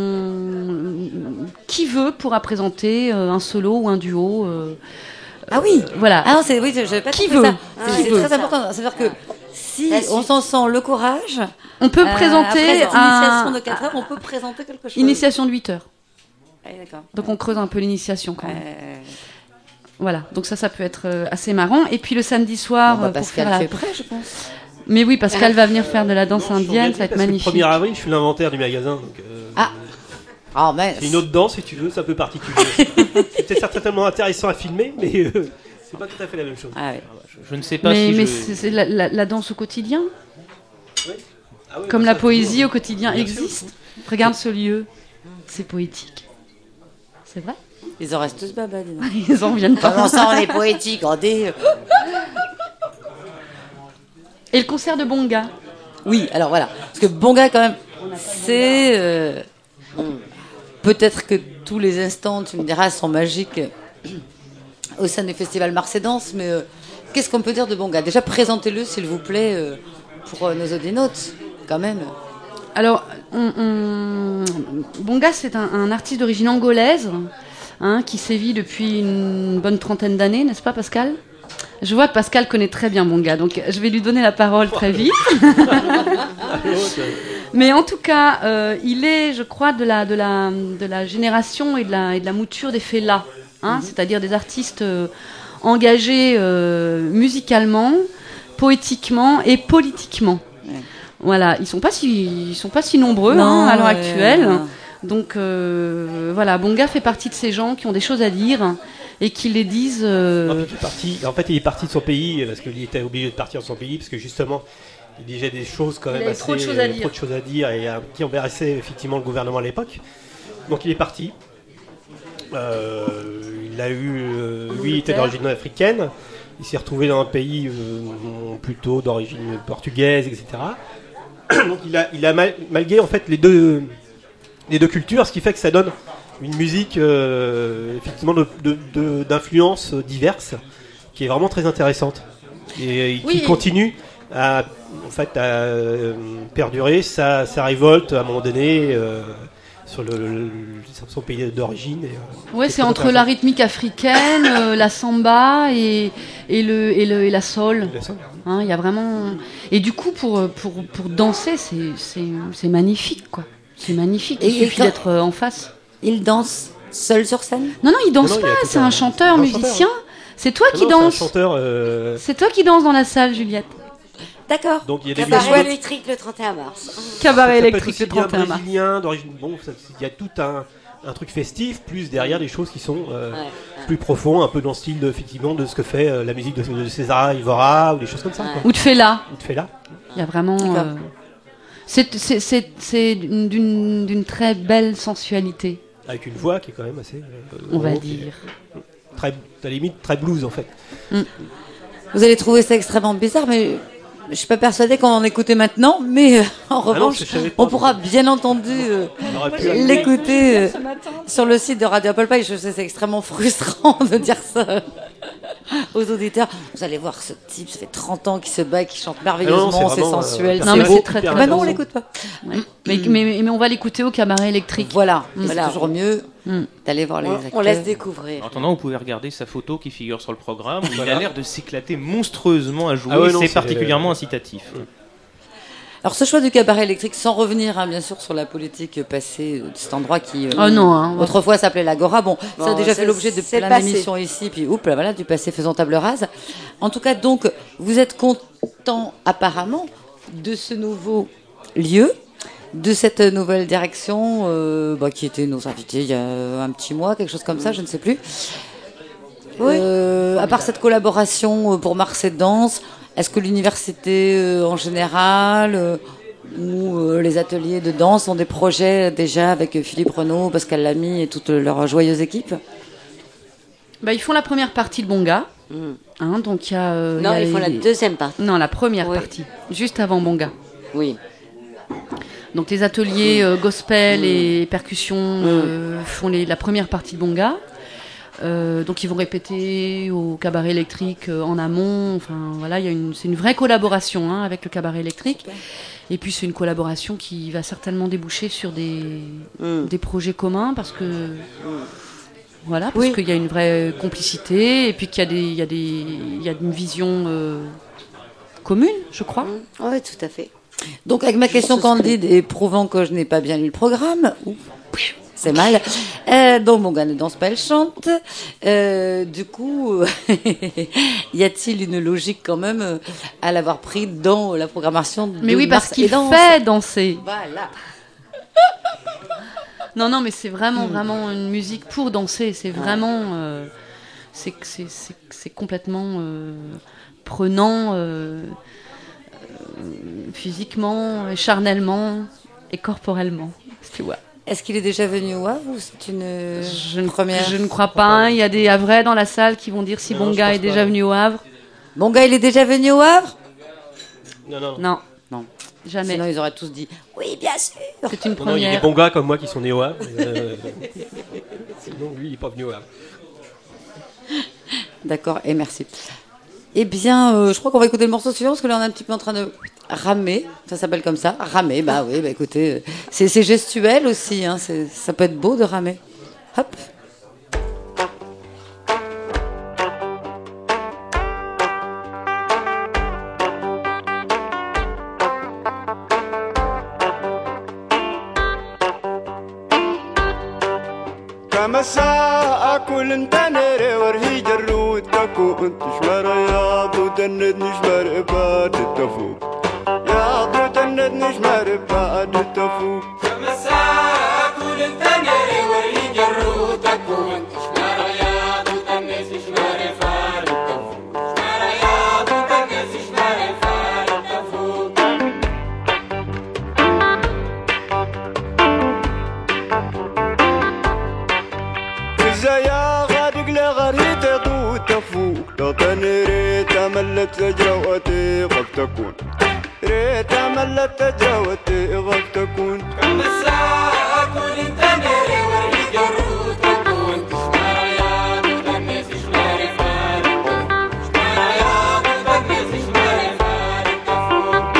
qui veut pourra présenter un solo ou un duo. Ah oui. Voilà. Ah non, j'avais pas qui compris veut. ça. C'est très important. C'est-à-dire que si on s'en sent le courage, on peut présenter après initiation de 4 heures, on peut présenter quelque chose. Initiation de 8 heures. D'accord. Donc on creuse un peu l'initiation quand même. Voilà, donc ça peut être assez marrant. Et puis le samedi soir, Pascal fait prêt, je pense. Mais oui, Pascal va venir faire de la danse indienne, ça va être magnifique. Le 1er avril, je suis l'inventaire du magasin. Donc, c'est une autre danse, si tu veux, c'est un peu particulier. C'est peut-être certainement intéressant à filmer, mais c'est pas tout à fait la même chose. Ah, ouais. Je ne sais pas mais c'est la danse au quotidien. Oui. Ah oui, comme la poésie au quotidien existe. Sûr. Regarde ce lieu, c'est poétique. C'est vrai. Ils en restent tous baba, dis donc. Ils en viennent pas. Comment ça, on est poétique, regardez. Et le concert de Bonga. Oui, alors voilà. Parce que Bonga, quand même, c'est... peut-être que tous les instants, tu me diras, sont magiques au sein du festival Mars et Danse, mais qu'est-ce qu'on peut dire de Bonga ? Déjà, présentez-le, s'il vous plaît, pour nos audinotes, quand même. Alors, Bonga, c'est un artiste d'origine angolaise, qui sévit depuis une bonne 30aine d'années, n'est-ce pas, Pascal ? Je vois que Pascal connaît très bien Bonga, donc je vais lui donner la parole très vite. Mais en tout cas, il est, je crois, de la génération et de la mouture des Fela, c'est-à-dire des artistes engagés musicalement, poétiquement et politiquement. Voilà, ils sont pas si nombreux à l'heure actuelle. Donc voilà, Bonga fait partie de ces gens qui ont des choses à dire et qui les disent. Il est parti de son pays parce qu'il était obligé de partir de son pays parce que justement il disait des choses quand même trop de choses à dire et qui embarrassaient effectivement le gouvernement à l'époque. Donc il est parti. Il a eu, lui, il était d'origine africaine. Il s'est retrouvé dans un pays plutôt d'origine portugaise, etc. Donc il a malgué en fait les deux cultures, ce qui fait que ça donne une musique effectivement d'influences diverses, qui est vraiment très intéressante et qui continue à perdurer sa révolte à un moment donné sur son pays d'origine. Ouais, c'est entre la rythmique africaine, la samba et la soul. Il y a vraiment. Et du coup, pour danser, c'est magnifique, quoi. C'est magnifique. Il suffit d'être en face. Il danse seul sur scène ? Non, il danse pas. C'est un chanteur, musicien. C'est toi qui danses. C'est un chanteur. C'est toi qui danses dans la salle, Juliette. D'accord. Donc il y a des Cabaret électrique le 31 mars. Cabaret électrique le 31 mars. Brésilien d'origine. Bon, il y a tout un truc festif, plus derrière des choses qui sont plus profondes, un peu dans le style effectivement de ce que fait la musique de César Évora ou des choses comme ça. Quoi. Ou de Fela. Il y a vraiment. C'est d'une très belle sensualité. Avec une voix qui est quand même assez. On va dire. À la limite, très blues en fait. Vous allez trouver ça extrêmement bizarre, mais je suis pas persuadée qu'on en écoutait maintenant. Mais en revanche, on pourra bien entendu l'écouter sur le site de Radio Apple Pie. Je sais, c'est extrêmement frustrant de dire ça aux auditeurs. Vous allez voir ce type, ça fait 30 ans qu'il se bat, qu'il chante merveilleusement, c'est sensuel. Non, mais c'est très très non, on l'écoute pas. Ouais. Mais on va l'écouter au cabaret électrique. Voilà. C'est toujours mieux d'aller voir les acteurs. On laisse découvrir. En attendant, vous pouvez regarder sa photo qui figure sur le programme. Il a l'air de s'éclater monstrueusement à jouer. C'est particulièrement incitatif. Alors ce choix du cabaret électrique, sans revenir bien sûr sur la politique passée de cet endroit qui autrefois s'appelait l'Agora. Bon, ça a déjà fait l'objet de plein d'émissions ici, puis voilà, du passé faisant table rase. En tout cas, donc, vous êtes content apparemment de ce nouveau lieu, de cette nouvelle direction qui était nos invités il y a un petit mois, quelque chose comme ça, je ne sais plus. Oui. À part cette collaboration pour Mars et Danse, est-ce que l'université en général ou les ateliers de danse ont des projets déjà avec Philippe Renaud, Pascal Lamy et toute leur joyeuse équipe ? Ils font la première partie de Bonga. Donc il y a. Non, ils font la deuxième partie. Non, la première partie, juste avant Bonga. Oui. Donc les ateliers gospel et percussion font la première partie de Bonga. Donc ils vont répéter au cabaret électrique en amont. Enfin voilà, c'est une vraie collaboration avec le cabaret électrique. Et puis c'est une collaboration qui va certainement déboucher sur des projets communs parce que qu'il y a une vraie complicité et puis qu'il y a une vision commune, je crois. Oui, tout à fait. Donc avec ma question candide et prouvant que je n'ai pas bien lu le programme. C'est mal. Donc, Bonga ne danse pas, elle chante. Du coup, y a-t-il une logique quand même à l'avoir pris dans la programmation de Mais oui, parce qu'il fait danser. Voilà. Non, mais c'est vraiment une musique pour danser. C'est vraiment... c'est complètement prenant physiquement, et charnellement et corporellement. Tu vois. Est-ce qu'il est déjà venu au Havre ou c'est une première ? Je ne crois pas. Il y a des Havrais dans la salle qui vont dire si Bonga est déjà venu au Havre. Bonga, il est déjà venu au Havre ? Non. Jamais. Sinon, ils auraient tous dit oui, bien sûr. C'est une première. Il y a des bons gars comme moi qui sont nés au Havre. Sinon, lui, il n'est pas venu au Havre. D'accord, et merci. Eh bien, je crois qu'on va écouter le morceau suivant parce que là, on est un petit peu en train de ramer. Ça s'appelle comme ça, ramer. Écoutez, c'est gestuel aussi. Ça peut être beau de ramer. Hop. مساء كل تنري ورهي جرود كاكو انت شمر يا ضو تندني شمر باد التفوق يا ضو تندني شمر باد التفوق مساء كل تنري ورهي جرود كاكو انت شمر يا ضو تندني شمر باد التفوق شمر يا ضو تندني شمر باد التفوق يا غادق لغريت ضو تفوق لو تنري تملت زجروتي قد تكون ريت عملت تجاوت غلط تكون كم الساعة أكون انت ناري وري جرو تكون شمارا يا مدنس شماري فارق شمارا يا مدنس شماري فارق تفوق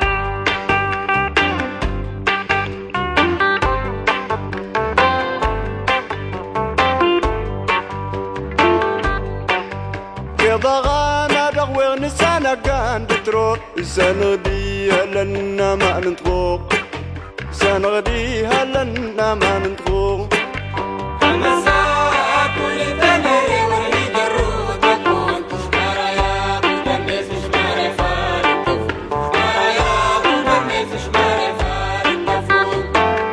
ضغانا دغوغ نسانا كان بتروح سنغديها لنا ما نطغوغ سنغديها لنا ما نطغوغ كم الساعة كل تنري وري جرو تكون شمارا يا مدنس شماري فارق تفوق شمارا يا مدنس شماري فارق تفوق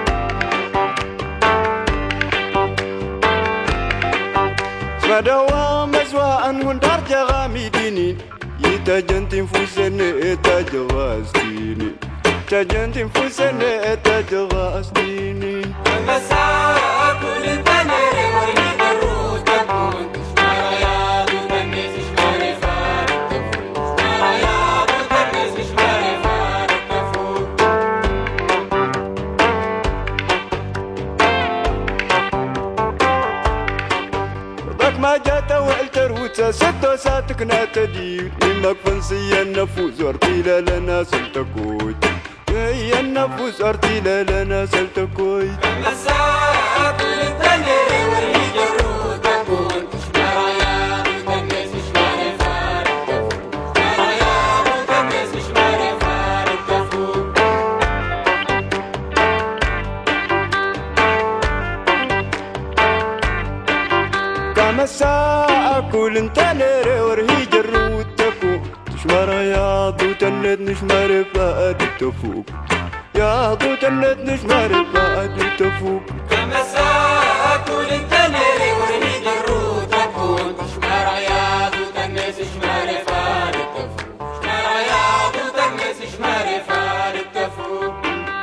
سمدوا مزواء وندار جغامي ديني يتجنتي فوسن اتجغاستيني تجنتي فوسن اتجغاستيني كم الساعة كل تنري وري جرو تكون شمارا يا مدنس شماري فارق تفوق شمارا يا مدنس شماري فارق تفوق ضاك ما جات وعلتر وتا ستو ساتك ناتدي لما كفنسي النفوس ارتيلا لنا سلتكوي هي النفوس ارتيلا لنا سلتكوي كم الساعة كل تنري وري جرو تكون شمارا يا مدنس شماري فارق تفوق شمارا يا مدنس شماري فارق تفوق كما الساعة كل انت ليري ورهي جرو تكو تشمر يا ضو تنت نشمر فادي تفوق يا ضو تنت نشمر فادي تفوق كم الساعة كل تنري وري جرو تكون شمارا يا ضو تنس شماري فارق تفوق شمارا يا ضو تنس شماري فارق تفوق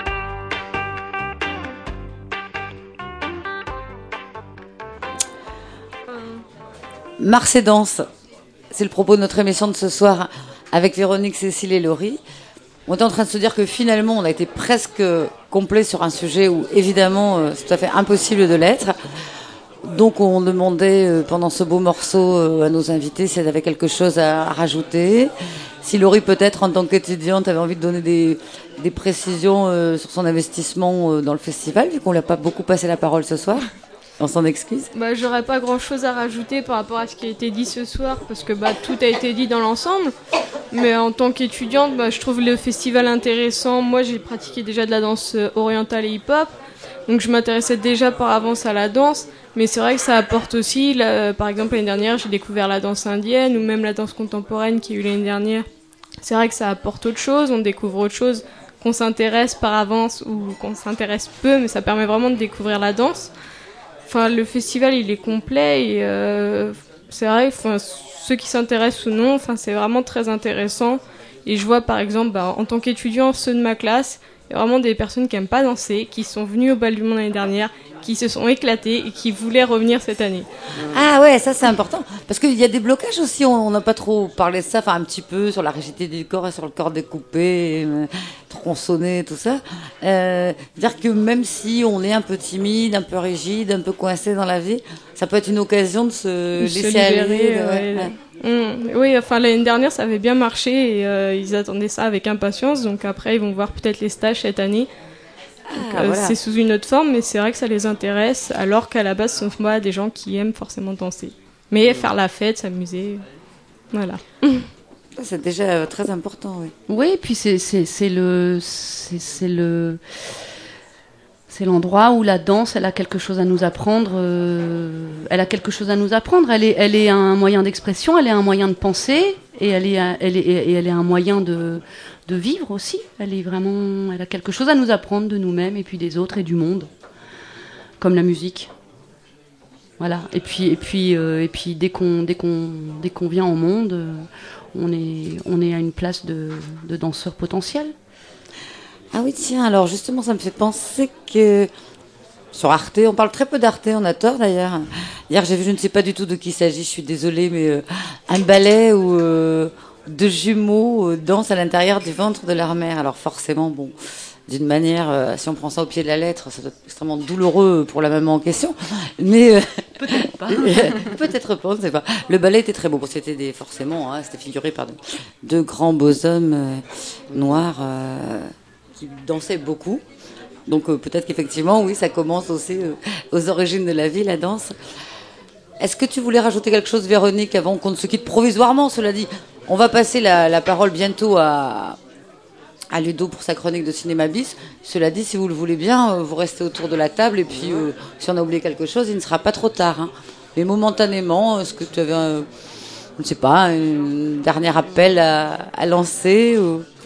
Mars et danse, c'est le propos de notre émission de ce soir avec Véronique, Cécile et Laurie. On est en train de se dire que finalement on a été presque complet sur un sujet où évidemment c'est tout à fait impossible de l'être. Donc on demandait pendant ce beau morceau à nos invités si elles avaient quelque chose à rajouter. Si Laurie peut-être en tant qu'étudiante avait envie de donner des précisions sur son investissement dans le festival, vu qu'on l'a pas beaucoup passé la parole ce soir. On s'en excuse. J'aurais pas grand chose à rajouter par rapport à ce qui a été dit ce soir parce que tout a été dit dans l'ensemble. Mais en tant qu'étudiante, je trouve le festival intéressant. Moi, j'ai pratiqué déjà de la danse orientale et hip-hop, donc je m'intéressais déjà par avance à la danse. Mais c'est vrai que ça apporte aussi, par exemple l'année dernière, j'ai découvert la danse indienne ou même la danse contemporaine qui a eu l'année dernière. C'est vrai que ça apporte autre chose, on découvre autre chose, qu'on s'intéresse par avance ou qu'on s'intéresse peu, mais ça permet vraiment de découvrir la danse. Enfin, le festival, il est complet et c'est vrai, ceux qui s'intéressent ou non, c'est vraiment très intéressant. Et je vois, par exemple, en tant qu'étudiant, ceux de ma classe, il y a vraiment des personnes qui n'aiment pas danser, qui sont venues au Bal du Monde l'année dernière, qui se sont éclatées et qui voulaient revenir cette année. Ah ouais, ça c'est important. Parce qu'il y a des blocages aussi, on n'a pas trop parlé de ça, un petit peu sur la rigidité du corps et sur le corps découpé, tronçonné, tout ça. Dire que même si on est un peu timide, un peu rigide, un peu coincé dans la vie, ça peut être une occasion de se laisser aller. Oui, l'année dernière ça avait bien marché et ils attendaient ça avec impatience, donc après ils vont voir peut-être les stages cette année. Donc, voilà. C'est sous une autre forme, mais c'est vrai que ça les intéresse, alors qu'à la base ce sont pas des gens qui aiment forcément danser. Mais faire la fête, s'amuser, voilà. C'est déjà très important, oui. Oui, et puis c'est l'endroit où la danse, elle a quelque chose à nous apprendre. Elle est un moyen d'expression, elle est un moyen de penser, et elle est un moyen de vivre aussi. Elle a quelque chose à nous apprendre de nous-mêmes et puis des autres et du monde, comme la musique. Voilà. Et puis dès qu'on vient au monde, on est à une place de danseur potentiel. Ah oui, tiens, alors justement, ça me fait penser que sur Arte, on parle très peu d'Arte, on a tort d'ailleurs. Hier, j'ai vu, je ne sais pas du tout de qui il s'agit, je suis désolée, mais un ballet où deux jumeaux dansent à l'intérieur du ventre de leur mère. Alors forcément, bon, d'une manière, si on prend ça au pied de la lettre, ça doit être extrêmement douloureux pour la maman en question. Mais peut-être pas. Peut-être pas, on ne sait pas. Le ballet était très beau. Bon, c'était forcément, c'était figuré par deux grands beaux hommes noirs qui dansaient beaucoup. Donc peut-être qu'effectivement, oui, ça commence aussi aux origines de la vie, la danse. Est-ce que tu voulais rajouter quelque chose, Véronique, avant qu'on ne se quitte provisoirement, cela dit? On va passer la parole bientôt à Ludo pour sa chronique de Cinéma Bis. Cela dit, si vous le voulez bien, vous restez autour de la table et puis si on a oublié quelque chose, il ne sera pas trop tard. Hein. Mais momentanément, est-ce que tu avais, je ne sais pas, un dernier appel à lancer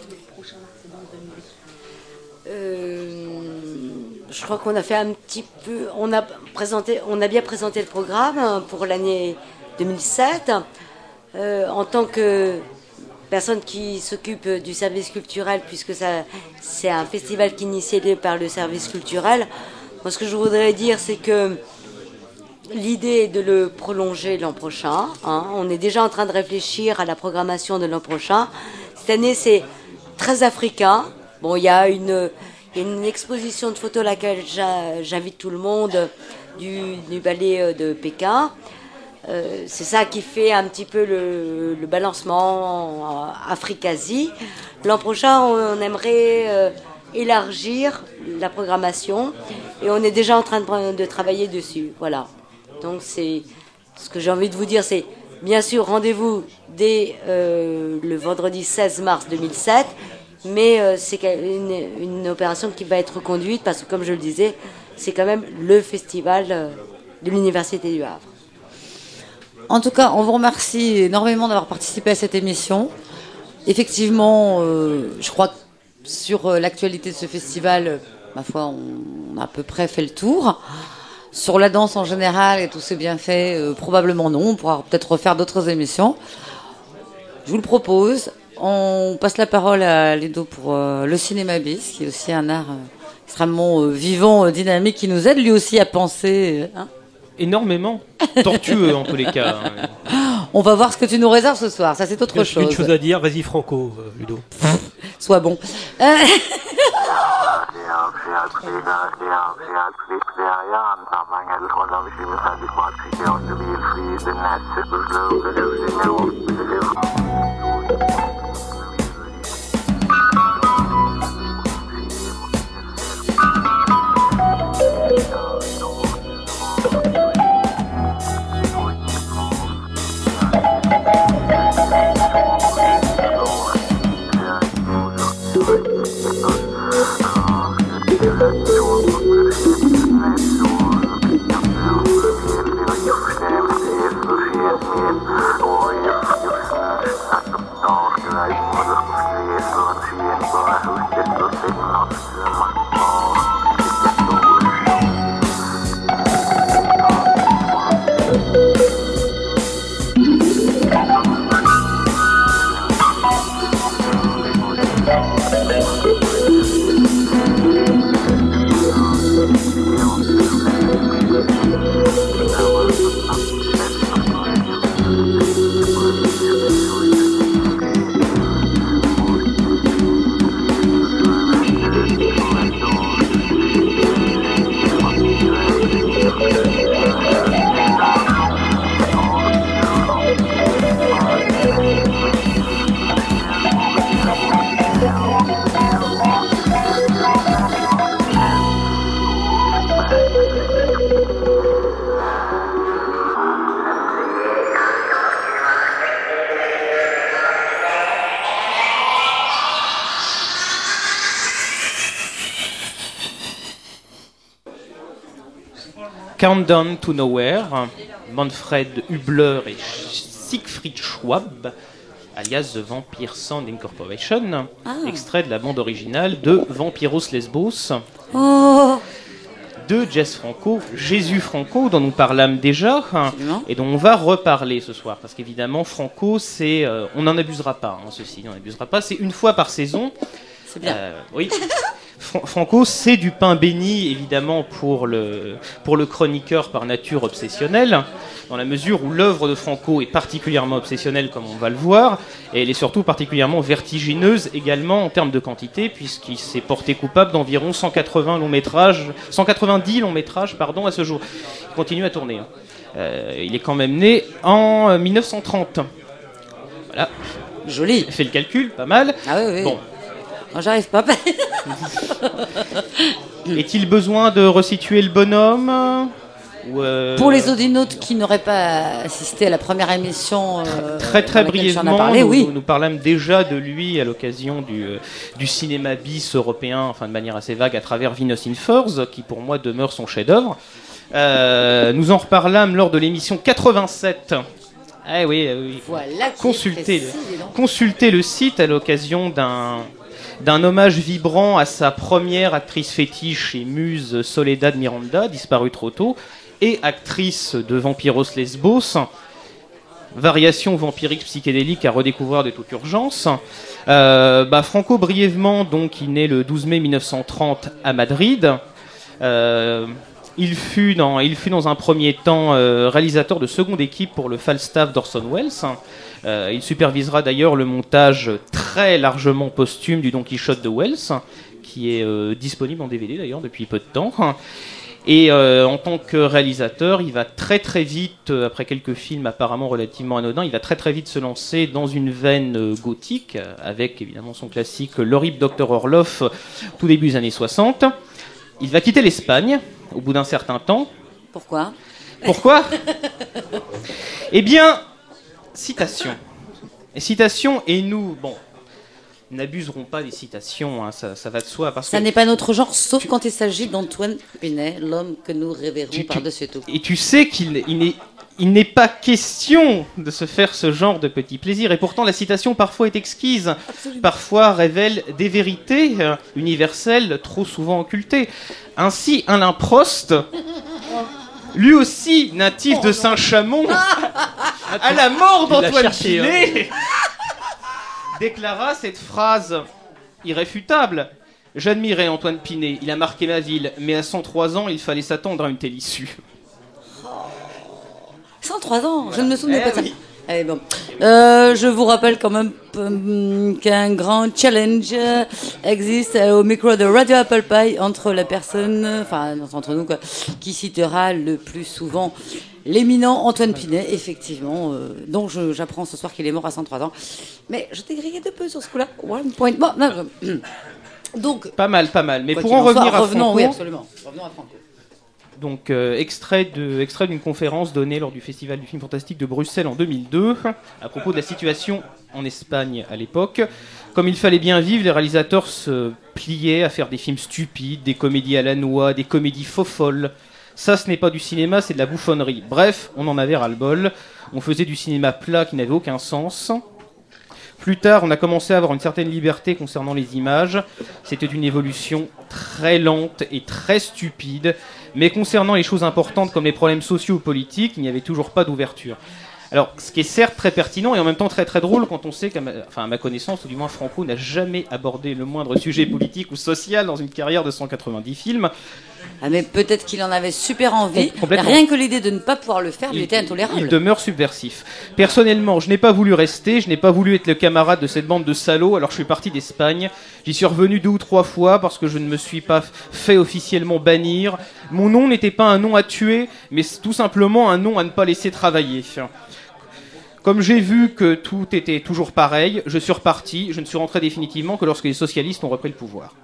Je crois qu'on a fait un petit peu, on a bien présenté le programme pour l'année 2007. En tant que personne qui s'occupe du service culturel, puisque c'est un festival qui est initié par le service culturel, moi ce que je voudrais dire, c'est que l'idée est de le prolonger l'an prochain. Hein. On est déjà en train de réfléchir à la programmation de l'an prochain. Cette année, c'est très africain. Bon, il y a une exposition de photos à laquelle j'invite tout le monde du ballet de Pékin. C'est ça qui fait un petit peu le balancement Afrique-Asie. L'an prochain, on aimerait élargir la programmation et on est déjà en train de travailler dessus. Voilà. Donc c'est ce que j'ai envie de vous dire, c'est bien sûr rendez-vous dès le vendredi 16 mars 2007. Mais c'est une opération qui va être conduite parce que, comme je le disais, c'est quand même le festival de l'Université du Havre. En tout cas, on vous remercie énormément d'avoir participé à cette émission. Effectivement, je crois que sur l'actualité de ce festival, ma foi, on a à peu près fait le tour. Sur la danse en général et tous ses bienfaits, probablement non. On pourra peut-être refaire d'autres émissions. Je vous le propose. On passe la parole à Ludo pour le Cinéma Bis, qui est aussi un art extrêmement vivant, dynamique, qui nous aide lui aussi à penser. Hein. Énormément. Tortueux en tous les cas. On va voir ce que tu nous réserves ce soir, ça c'est autre chose. Une chose à dire, vas-y Franco, Ludo. Sois bon. Countdown to Nowhere, Manfred Hubler et Siegfried Schwab, alias The Vampire Sound Incorporation, extrait de la bande originale de Vampiros Lesbos, de Jess Franco, Jésus Franco, dont nous parlâmes déjà, et dont on va reparler ce soir, parce qu'évidemment, Franco, c'est, on n'en abusera pas, ceci, on n'en abusera pas, c'est une fois par saison. C'est bien. Oui. Franco, c'est du pain béni, évidemment, pour le chroniqueur par nature obsessionnel, dans la mesure où l'œuvre de Franco est particulièrement obsessionnelle, comme on va le voir, et elle est surtout particulièrement vertigineuse également en termes de quantité, puisqu'il s'est porté coupable d'environ 190 longs métrages à ce jour. Il continue à tourner. Il est quand même né en 1930. Voilà. Joli. Fait le calcul, pas mal. Ah oui, oui. Bon. Non, j'arrive pas. Est-il besoin de resituer le bonhomme Pour les audinotes qui n'auraient pas assisté à la première émission, très brièvement, parlé, nous parlâmes déjà de lui à l'occasion du cinéma bis européen, enfin de manière assez vague, à travers Venus in Furs, qui pour moi demeure son chef-d'œuvre. Nous en reparlâmes lors de l'émission 87. Ah oui. Voilà, consultez le site à l'occasion d'un hommage vibrant à sa première actrice fétiche et muse Soledad Miranda, disparue trop tôt, et actrice de Vampiros Lesbos, variation vampirique psychédélique à redécouvrir de toute urgence. Franco, brièvement, donc, il naît le 12 mai 1930 à Madrid. Il fut dans un premier temps réalisateur de seconde équipe pour le Falstaff d'Orson Welles. Il supervisera d'ailleurs le montage très largement posthume du Don Quichotte de Wells, qui est disponible en DVD d'ailleurs depuis peu de temps. Et en tant que réalisateur, il va très très vite, après quelques films apparemment relativement anodins, il va très très vite se lancer dans une veine gothique, avec évidemment son classique L'horrible Dr Orloff, tout début des années 60. Il va quitter l'Espagne au bout d'un certain temps. Pourquoi ? Eh bien, citation, et nous, n'abuserons pas des citations, hein, ça va de soi. Parce ça que n'est pas notre genre, sauf quand il s'agit d'Antoine Pinet, l'homme que nous révérons par-dessus tout. Et tu sais qu'il n'est pas question de se faire ce genre de petit plaisir. Et pourtant, la citation parfois est exquise. Absolument. Parfois révèle des vérités universelles trop souvent occultées. Ainsi, Alain Prost, lui aussi natif de Saint-Chamond, à la mort d'Antoine Pinet, déclara cette phrase irréfutable. « J'admirais Antoine Pinet, il a marqué ma ville, mais à 103 ans, il fallait s'attendre à une telle issue. » 103 ans, Voilà. Je ne me souvenais pas de ça. Oui. Allez, bon. Je vous rappelle quand même qu'un grand challenge existe au micro de Radio Apple Pie entre la personne, entre nous, qui citera le plus souvent l'éminent Antoine Pinet, effectivement, dont j'apprends ce soir qu'il est mort à 103 ans. Mais je t'ai grillé de peu sur ce coup-là. One point. Bon, non, donc. Pas mal. Mais pour en revenir à Franco. Oui, absolument. Revenons à Franco. Donc, extrait d'une conférence donnée lors du Festival du film fantastique de Bruxelles en 2002, à propos de la situation en Espagne à l'époque. Comme il fallait bien vivre, les réalisateurs se pliaient à faire des films stupides, des comédies à la noix, des comédies faux-folles. Ça, ce n'est pas du cinéma, c'est de la bouffonnerie. Bref, on en avait ras-le-bol. On faisait du cinéma plat qui n'avait aucun sens. Plus tard, on a commencé à avoir une certaine liberté concernant les images. C'était une évolution très lente et très stupide. Mais concernant les choses importantes comme les problèmes sociaux ou politiques, il n'y avait toujours pas d'ouverture. Alors, ce qui est certes très pertinent et en même temps très très drôle quand on sait qu'à ma connaissance, ou du moins Franco n'a jamais abordé le moindre sujet politique ou social dans une carrière de 190 films. Ah, mais peut-être qu'il en avait super envie. Rien que l'idée de ne pas pouvoir le faire lui était intolérable. Il demeure subversif. Personnellement, je n'ai pas voulu rester, je n'ai pas voulu être le camarade de cette bande de salauds, alors je suis parti d'Espagne. J'y suis revenu 2 ou 3 fois parce que je ne me suis pas fait officiellement bannir. Mon nom n'était pas un nom à tuer, mais tout simplement un nom à ne pas laisser travailler. Comme j'ai vu que tout était toujours pareil, je suis reparti. Je ne suis rentré définitivement que lorsque les socialistes ont repris le pouvoir.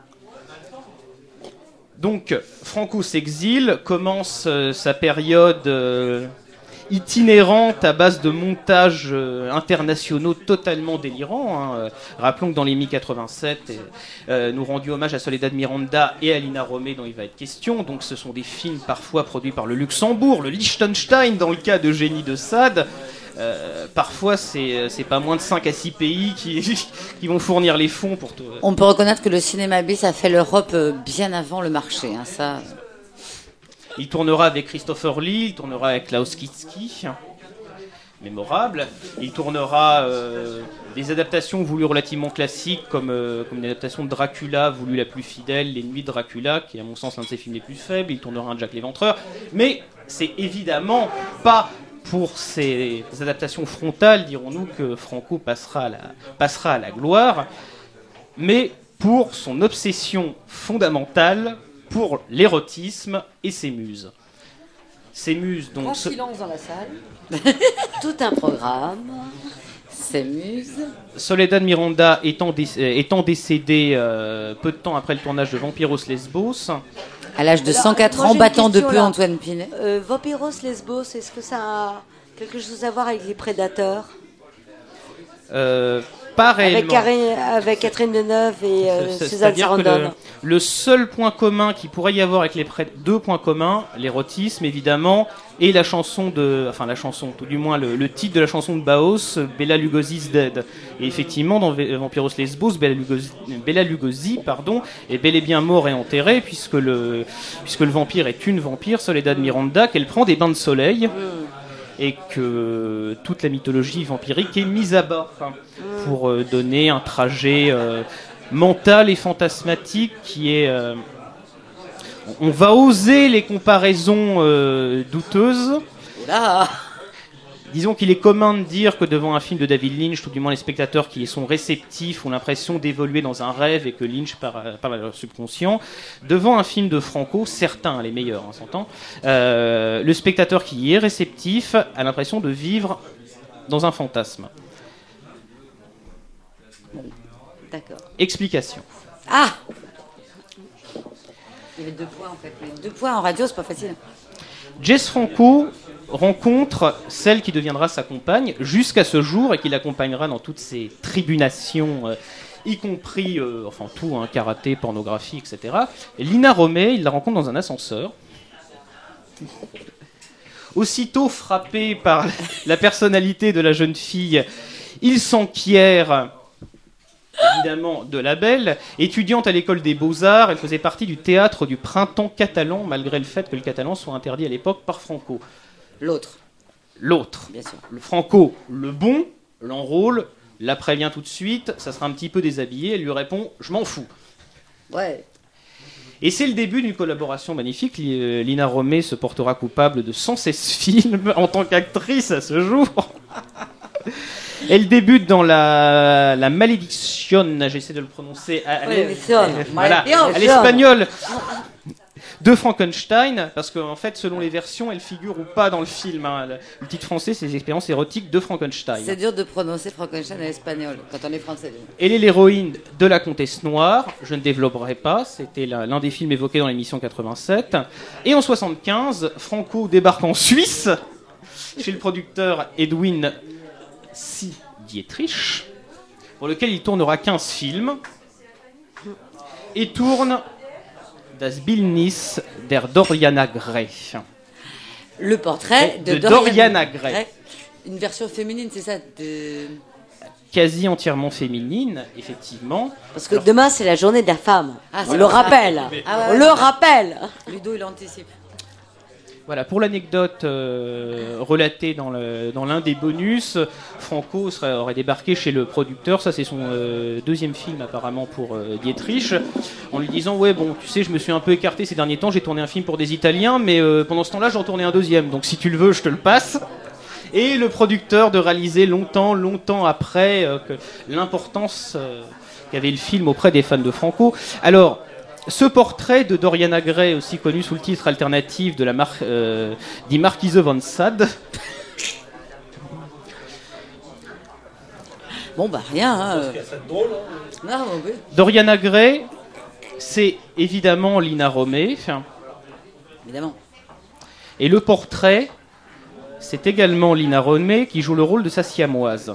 Donc, Franco s'exile, commence sa période itinérante à base de montages internationaux totalement délirants. Rappelons que dans les Mi-87, nous rendions hommage à Soledad Miranda et à Lina Romay dont il va être question. Donc ce sont des films parfois produits par le Luxembourg, le Liechtenstein dans le cas de Génie de Sade. Parfois, c'est pas moins de 5 à 6 pays qui vont fournir les fonds pour tout. On peut reconnaître que le cinéma bis a fait l'Europe bien avant le marché. Ça. Il tournera avec Christopher Lee, il tournera avec Klaus Kinski. mémorable. Il tournera des adaptations voulues relativement classiques, comme une adaptation de Dracula voulue la plus fidèle, Les Nuits de Dracula, qui est à mon sens l'un de ses films les plus faibles. Il tournera un Jack l'Éventreur. Mais c'est évidemment pas pour ces adaptations frontales, dirons-nous, que Franco passera à la gloire, mais pour son obsession fondamentale pour l'érotisme et ses muses. Ces muses, donc... Grand silence dans la salle. Tout un programme. Ces muses. Soledad Miranda étant décédée peu de temps après le tournage de Vampiros Lesbos. À l'âge de Alors, 104 moi, ans, j'ai une battant de question, peu là. Antoine Pinet. Vampiros Lesbos, est-ce que ça a quelque chose à voir avec les prédateurs? Pas réellement. Avec Catherine Deneuve et Suzanne C'est-à-dire que Sarandon. le seul point commun qu'il pourrait y avoir avec deux points communs, l'érotisme évidemment, et la chanson tout du moins le titre de la chanson de Baos, Bela Lugosi's Dead. Et effectivement, dans Vampiros Lesbos, Bela Lugosi est bel et bien mort et enterré, puisque le vampire est une vampire, Soledad Miranda, qu'elle prend des bains de soleil. Et que toute la mythologie vampirique est mise à bas pour donner un trajet mental et fantasmatique qui est... on va oser les comparaisons douteuses. Oula. Disons qu'il est commun de dire que devant un film de David Lynch, tout du moins les spectateurs qui y sont réceptifs ont l'impression d'évoluer dans un rêve et que Lynch parle à leur subconscient. Devant un film de Franco, certains, les meilleurs, on s'entend, le spectateur qui y est réceptif a l'impression de vivre dans un fantasme. D'accord. Explication. Ah, il y avait 2 points en fait. Mais 2 points en radio, c'est pas facile. Jess Franco rencontre celle qui deviendra sa compagne jusqu'à ce jour et qui l'accompagnera dans toutes ses tribunations, y compris, tout, karaté, pornographie, etc. Et Lina Romay, il la rencontre dans un ascenseur. Aussitôt frappé par la personnalité de la jeune fille, il s'enquiert évidemment de la belle. Étudiante à l'école des Beaux-Arts, elle faisait partie du théâtre du printemps catalan, malgré le fait que le catalan soit interdit à l'époque par Franco. L'autre, bien sûr. le Franco, le bon, l'enrôle, la prévient tout de suite, ça sera un petit peu déshabillé, elle lui répond « je m'en fous ». Ouais. Et c'est le début d'une collaboration magnifique. Lina Romay se portera coupable de 116 films en tant qu'actrice à ce jour. Elle débute dans la Malédiction, j'essaie de le prononcer à l'espagnol, de Frankenstein, parce qu'en fait, selon les versions, elle figure ou pas dans le film. Le titre français, c'est les expériences érotiques de Frankenstein. C'est dur de prononcer Frankenstein en espagnol quand on est français. Elle est l'héroïne de La Comtesse Noire, je ne développerai pas, c'était l'un des films évoqués dans l'émission 87. Et en 75, Franco débarque en Suisse, chez le producteur Edwin C. Dietrich, pour lequel il tournera 15 films, et tourne Das Bildnis der Doriana Gray. Le portrait de Doriana Gray. Une version féminine, c'est ça Quasi entièrement féminine, effectivement. Parce que demain, c'est la journée de la femme. Ah, on le rappelle. On le rappelle. Ludo, il anticipe. Voilà, pour l'anecdote relatée dans l'un des bonus, Franco aurait débarqué chez le producteur, ça c'est son deuxième film apparemment pour Dietrich, en lui disant « Ouais, bon, tu sais, je me suis un peu écarté ces derniers temps, j'ai tourné un film pour des Italiens, mais pendant ce temps-là, j'en tournais un deuxième, donc si tu le veux, je te le passe. » Et le producteur de réaliser longtemps après que l'importance qu'avait le film auprès des fans de Franco. Alors, ce portrait de Doriana Gray, aussi connu sous le titre alternatif de Die Marquise von Sade. Bon, bah rien. Non, oui. Doriana Gray, c'est évidemment Lina Romay. Évidemment. Et le portrait, c'est également Lina Romay qui joue le rôle de sa siamoise.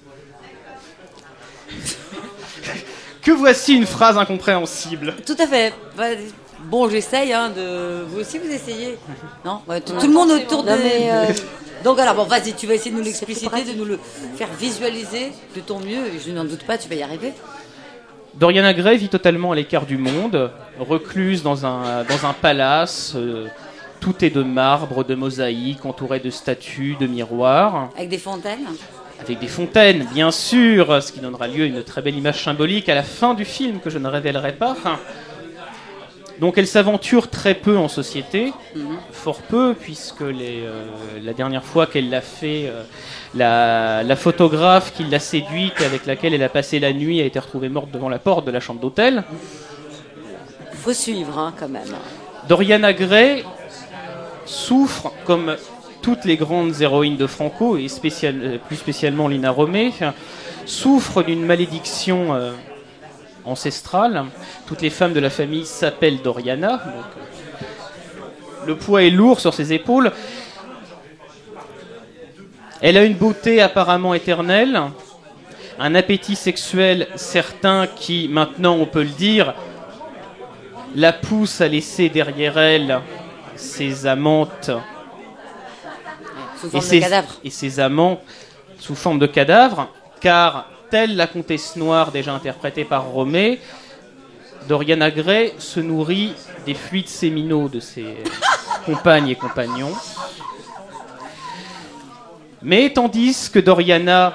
Que voici une phrase incompréhensible. Tout à fait. Bon, j'essaye de... Vous aussi, vous essayez. Non, tout le monde autour de... Donc alors, bon, vas-y, tu vas essayer de nous l'expliciter, de nous le faire visualiser de ton mieux. Et je n'en doute pas, tu vas y arriver. Doriana Gray vit totalement à l'écart du monde, recluse dans un palace, Tout est de marbre, de mosaïque, entouré de statues, de miroirs. Avec des fontaines. Avec des fontaines, bien sûr, ce qui donnera lieu à une très belle image symbolique à la fin du film que je ne révélerai pas. Donc elle s'aventure très peu en société, fort peu, puisque la dernière fois qu'elle l'a fait, la photographe qui l'a séduite, avec laquelle elle a passé la nuit, a été retrouvée morte devant la porte de la chambre d'hôtel. Faut suivre, hein, quand même. Doriana Gray souffre, comme toutes les grandes héroïnes de Franco, et plus spécialement Lina Romay, souffre d'une malédiction ancestrale. Toutes les femmes de la famille s'appellent Doriana. Donc, le poids est lourd sur ses épaules. Elle a une beauté apparemment éternelle, un appétit sexuel certain qui, maintenant on peut le dire, la pousse à laisser derrière elle ses amantes et ses amants sous forme de cadavres, car telle la comtesse noire déjà interprétée par Romay, Doriana Gray se nourrit des fluides séminaux de ses compagnes et compagnons. Mais tandis que Doriana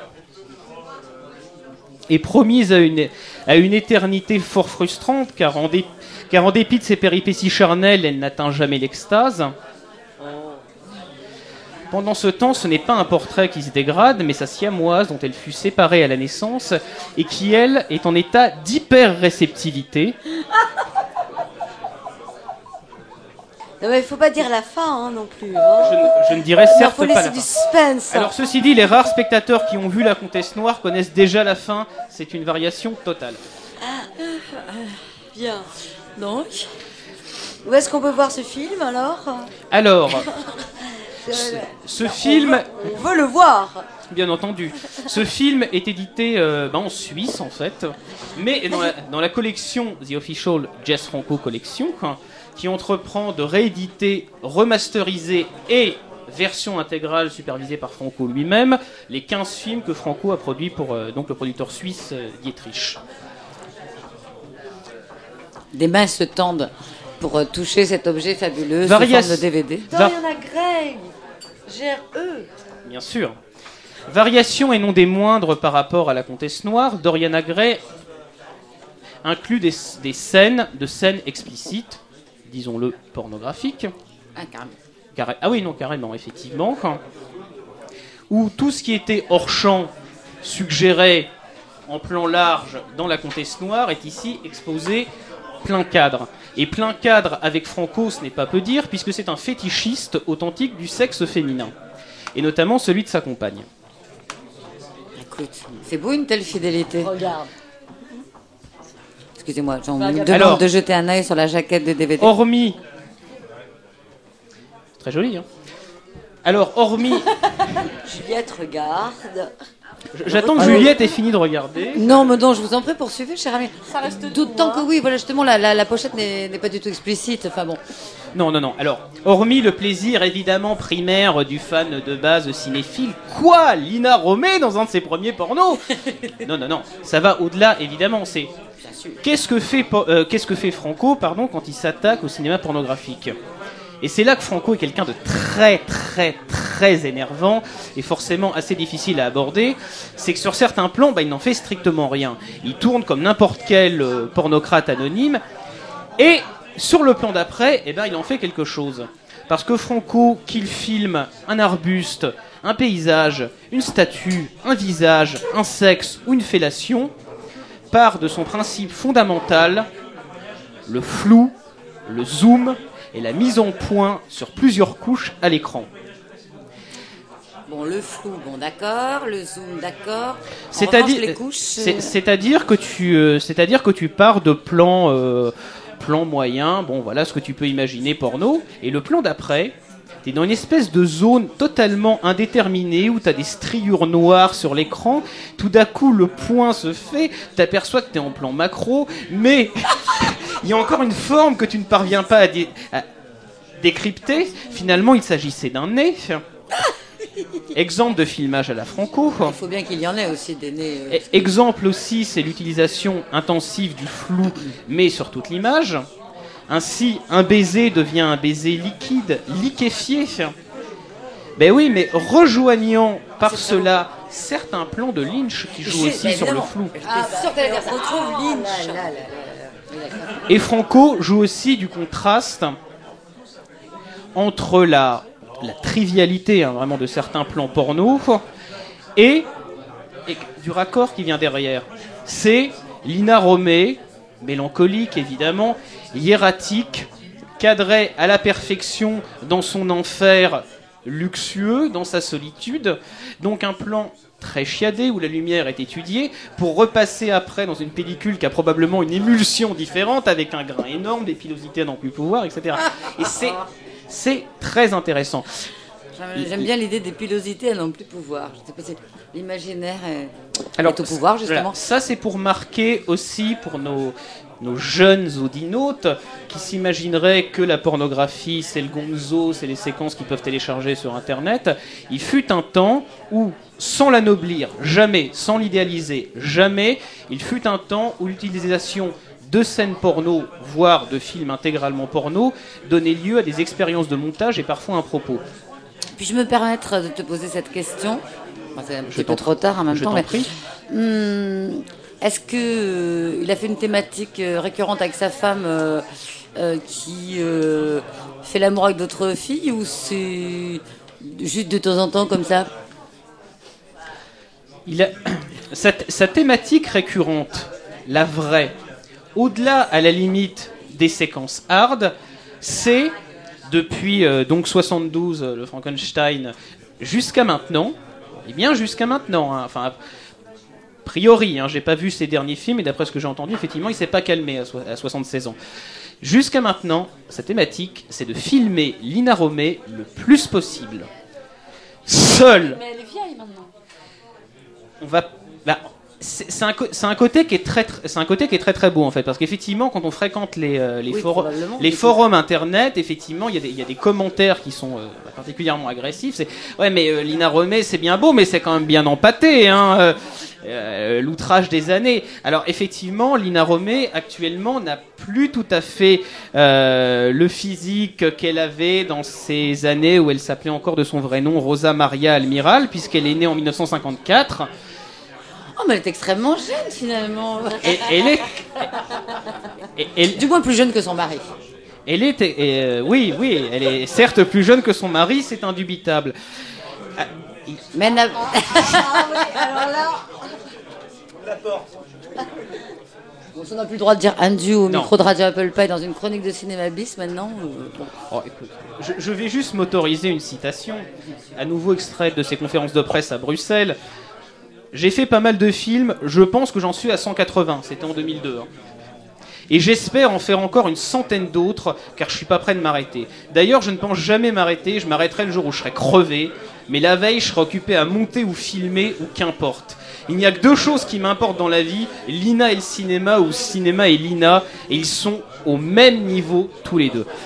est promise à une éternité fort frustrante, car en dépit de ses péripéties charnelles, elle n'atteint jamais l'extase. Pendant ce temps, ce n'est pas un portrait qui se dégrade, mais sa siamoise, dont elle fut séparée à la naissance, et qui, elle, est en état d'hyper-réceptivité. Non, mais il faut pas dire la fin, hein, non plus. Hein. Je ne dirais certes faut pas laisser la du fin. suspense. Alors, ceci dit, les rares spectateurs qui ont vu La Comtesse Noire connaissent déjà la fin. C'est une variation totale. Bien. Donc, où est-ce qu'on peut voir ce film, alors Alors, ce film... On veut le voir. Bien entendu. Ce film est édité en Suisse, en fait, mais dans la collection The Official Jazz Franco Collection, qui entreprend de rééditer, remasteriser et version intégrale supervisée par Franco lui-même, les 15 films que Franco a produits pour donc le producteur suisse Dietrich. Des mains se tendent pour toucher cet objet fabuleux sous forme de DVD. Doriana Gray, GRE. Bien sûr. Variation et non des moindres par rapport à La Comtesse Noire, Doriana Gray inclut des scènes explicites, disons-le, pornographiques. Ah, carrément. Ah oui, non, carrément, effectivement. Où tout ce qui était hors champ, suggéré en plan large dans La Comtesse Noire, est ici exposé plein cadre. Et plein cadre avec Franco, ce n'est pas peu dire, puisque c'est un fétichiste authentique du sexe féminin. Et notamment celui de sa compagne. Écoute, c'est beau une telle fidélité. Regarde. Excusez-moi, on me demande de jeter un œil sur la jaquette de DVD. Hormis... C'est très joli, hein. Alors, hormis... Juliette regarde. J'attends que Juliette ait fini de regarder. Non, mais non, je vous en prie, poursuivez, cher ami. Ça reste d'autant que oui, voilà, justement, la pochette n'est pas du tout explicite. Enfin bon. Non. Alors, hormis le plaisir évidemment primaire du fan de base cinéphile, quoi, Lina Romay dans un de ses premiers pornos. Non. Ça va au-delà, évidemment. C'est qu'est-ce que fait Franco, quand il s'attaque au cinéma pornographique. Et c'est là que Franco est quelqu'un de très très très énervant et forcément assez difficile à aborder. C'est que sur certains plans, il n'en fait strictement rien. Il tourne comme n'importe quel pornocrate anonyme. Et sur le plan d'après, il en fait quelque chose. Parce que Franco, qu'il filme un arbuste, un paysage, une statue, un visage, un sexe ou une fellation, part de son principe fondamental, le flou, le zoom et la mise en point sur plusieurs couches à l'écran. Bon, le flou, bon, d'accord, le zoom, d'accord. C'est-à-dire, les couches, c'est-à-dire que tu pars de plan moyen, bon voilà ce que tu peux imaginer porno, et le plan d'après, t'es dans une espèce de zone totalement indéterminée où t'as des striures noires sur l'écran, tout d'un coup le point se fait, t'aperçois que t'es en plan macro, mais il y a encore une forme que tu ne parviens pas à décrypter. Finalement, il s'agissait d'un nez. Exemple de filmage à la Franco. Il faut bien qu'il y en ait aussi des nez. Exemple aussi, c'est l'utilisation intensive du flou, mais sur toute l'image. Ainsi, un baiser devient un baiser liquide, liquéfié. Ben oui, mais rejoignant par cela certains plans de Lynch qui jouent aussi sur le flou. On retrouve Lynch. Et Franco joue aussi du contraste entre la trivialité vraiment de certains plans porno et du raccord qui vient derrière. C'est Lina Romay, mélancolique évidemment, hiératique, cadrée à la perfection dans son enfer luxueux, dans sa solitude. Donc un plan très chiadé où la lumière est étudiée pour repasser après dans une pellicule qui a probablement une émulsion différente avec un grain énorme, des pilosités à n'en plus pouvoir, etc. Et c'est très intéressant. J'aime bien l'idée des pilosités à n'en plus pouvoir. Je sais pas si l'imaginaire est Alors, au pouvoir, justement. Voilà, ça, c'est pour marquer aussi pour nos jeunes audinautes qui s'imagineraient que la pornographie, c'est le gonzo, c'est les séquences qu'ils peuvent télécharger sur Internet. Il fut un temps où, sans l'anoblir, jamais, sans l'idéaliser, jamais, il fut un temps où l'utilisation de scènes porno, voire de films intégralement porno, donnait lieu à des expériences de montage et parfois un propos. Puis je me permettre de te poser cette question. C'est un petit peu trop tard en même temps. Je t'en prie. Est-ce que il a fait une thématique récurrente avec sa femme qui fait l'amour avec d'autres filles ou c'est juste de temps en temps comme ça? Sa thématique récurrente, la vraie, au-delà à la limite des séquences hard, c'est depuis donc 72 le Frankenstein jusqu'à maintenant, et bien jusqu'à maintenant, hein, enfin a priori, hein, j'ai pas vu ses derniers films et d'après ce que j'ai entendu, effectivement, il s'est pas calmé à 76 ans. Jusqu'à maintenant, sa thématique, c'est de filmer Lina Romay le plus possible. Seule. Mais elle est vieille maintenant. On va. C'est un côté qui est très très beau en fait, parce qu'effectivement quand on fréquente les forums internet, effectivement il y a des commentaires qui sont particulièrement agressifs. C'est ouais mais Lina Romay c'est bien beau mais c'est quand même bien empâté hein, l'outrage des années. Alors effectivement Lina Romay actuellement n'a plus tout à fait le physique qu'elle avait dans ces années où elle s'appelait encore de son vrai nom Rosa Maria Almiral, puisqu'elle est née en 1954. Oh, mais elle est extrêmement jeune, finalement. Du moins plus jeune que son mari. Oui, elle est certes plus jeune que son mari, c'est indubitable. Mais elle n'a... alors là... La porte. Bon, on n'a plus le droit de dire Andu au micro de Radio Apple Pie dans une chronique de cinéma bis, maintenant. Bon. Oh, écoute, je vais juste m'autoriser une citation, à nouveau extraite de ses conférences de presse à Bruxelles. J'ai fait pas mal de films, je pense que j'en suis à 180, c'était en 2002. Hein. Et j'espère en faire encore une centaine d'autres, car je suis pas prêt de m'arrêter. D'ailleurs, je ne pense jamais m'arrêter, je m'arrêterai le jour où je serai crevé, mais la veille, je serai occupé à monter ou filmer, ou qu'importe. Il n'y a que deux choses qui m'importent dans la vie, Lina et le cinéma, ou cinéma et Lina, et ils sont au même niveau tous les deux.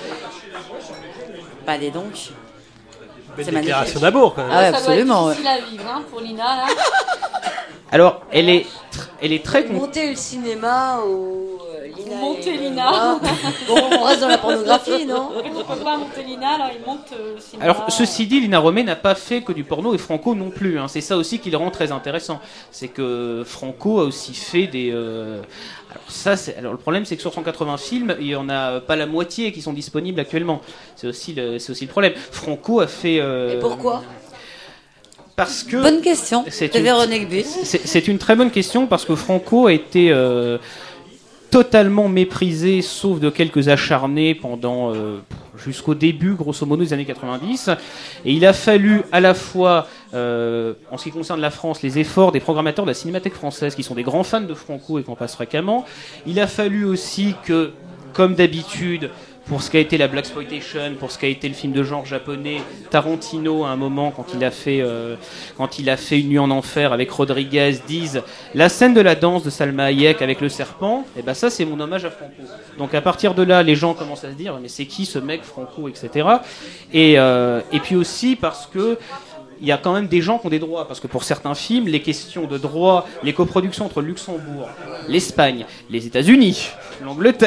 Pas des donc. C'est déclaration d'amour quand même. Ah ouais, absolument. Ça doit être difficile à vivre hein, pour Lina là. Alors, elle est très... Monter le cinéma ou Lina. Monter Lina. Bon, on reste dans la pornographie, non? Il ne peut pas monter Lina, alors il monte le cinéma. Alors, ceci dit, Lina Romay n'a pas fait que du porno et Franco non plus. Hein. C'est ça aussi qui le rend très intéressant. C'est que Franco a aussi fait des... Alors le problème, c'est que sur 180 films, il n'y en a pas la moitié qui sont disponibles actuellement. C'est aussi le problème. Franco a fait... Et pourquoi? Parce que bonne question. Véronique Buis. C'est une très bonne question parce que Franco a été totalement méprisé, sauf de quelques acharnés pendant jusqu'au début, grosso modo, des années 90. Et il a fallu à la fois, en ce qui concerne la France, les efforts des programmateurs de la Cinémathèque française, qui sont des grands fans de Franco et qu'on passe fréquemment. Il a fallu aussi que, comme d'habitude, pour ce qu'a été la blaxploitation, pour ce qu'a été le film de genre japonais, Tarantino, à un moment, quand il a fait Une nuit en enfer avec Rodriguez, dise la scène de la danse de Salma Hayek avec le serpent, et ben ça, c'est mon hommage à Franco. Donc à partir de là, les gens commencent à se dire, mais c'est qui ce mec, Franco, etc. Et puis aussi parce que il y a quand même des gens qui ont des droits, parce que pour certains films, les questions de droits, les coproductions entre Luxembourg, l'Espagne, les États-Unis, l'Angleterre,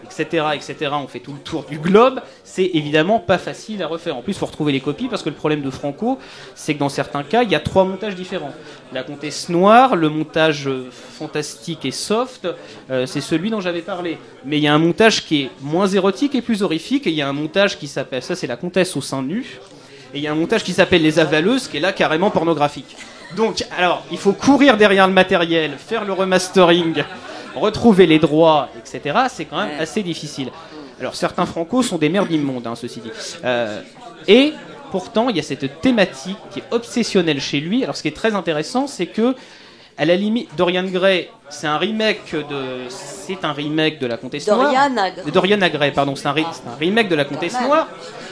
etc. On fait tout le tour du globe. C'est évidemment pas facile à refaire. En plus, il faut retrouver les copies parce que le problème de Franco, c'est que dans certains cas, il y a 3 montages différents. La Comtesse Noire, le montage fantastique et soft, c'est celui dont j'avais parlé. Mais il y a un montage qui est moins érotique et plus horrifique. Et il y a un montage qui s'appelle, ça c'est la Comtesse au sein nu. Et il y a un montage qui s'appelle Les Avaleuses, qui est là carrément pornographique. Donc, alors, il faut courir derrière le matériel, faire le remastering, retrouver les droits, etc. C'est quand même assez difficile. Alors, certains Franco sont des merdes immondes, hein, ceci dit. Et pourtant, il y a cette thématique qui est obsessionnelle chez lui. Alors, ce qui est très intéressant, c'est que, à la limite, Dorian Gray, c'est un remake de La Comtesse Noire. Dorian Gray, pardon, c'est un remake de La Comtesse Noire.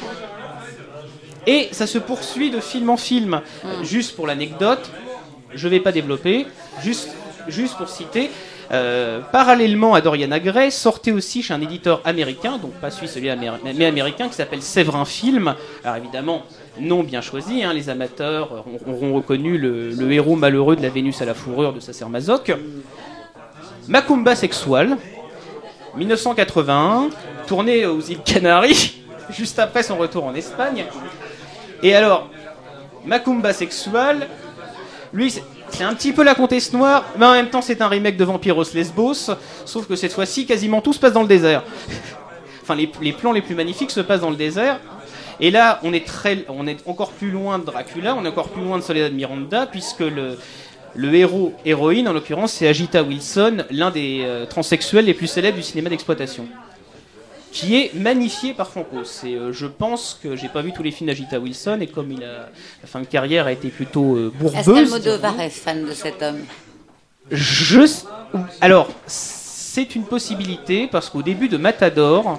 Et ça se poursuit de film en film. Juste pour l'anecdote, je ne vais pas développer, juste pour citer, parallèlement à Dorian Gray, sortait aussi chez un éditeur américain, donc pas suisse, mais américain, qui s'appelle Séverin Film. Alors évidemment, nom bien choisi, hein, les amateurs auront reconnu le héros malheureux de La Vénus à la fourrure de Sacer Masoch. Macumba Sexual, 1981, tourné aux îles Canaries, juste après son retour en Espagne. Et alors, Macumba Sexual, lui, c'est un petit peu La Comtesse Noire, mais en même temps, c'est un remake de Vampiros Lesbos, sauf que cette fois-ci, quasiment tout se passe dans le désert. Enfin, les plans les plus magnifiques se passent dans le désert. Et là, on est encore plus loin de Dracula, on est encore plus loin de Soledad Miranda, puisque le héros-héroïne, en l'occurrence, c'est Agita Wilson, l'un des transsexuels les plus célèbres du cinéma d'exploitation, qui est magnifié par Franco. Je pense que j'ai pas vu tous les films d'Agita Wilson, et comme la fin de carrière a été plutôt bourbeuse... Est-ce qu'Almodovar est fan de cet homme ? Alors, c'est une possibilité, parce qu'au début de Matador...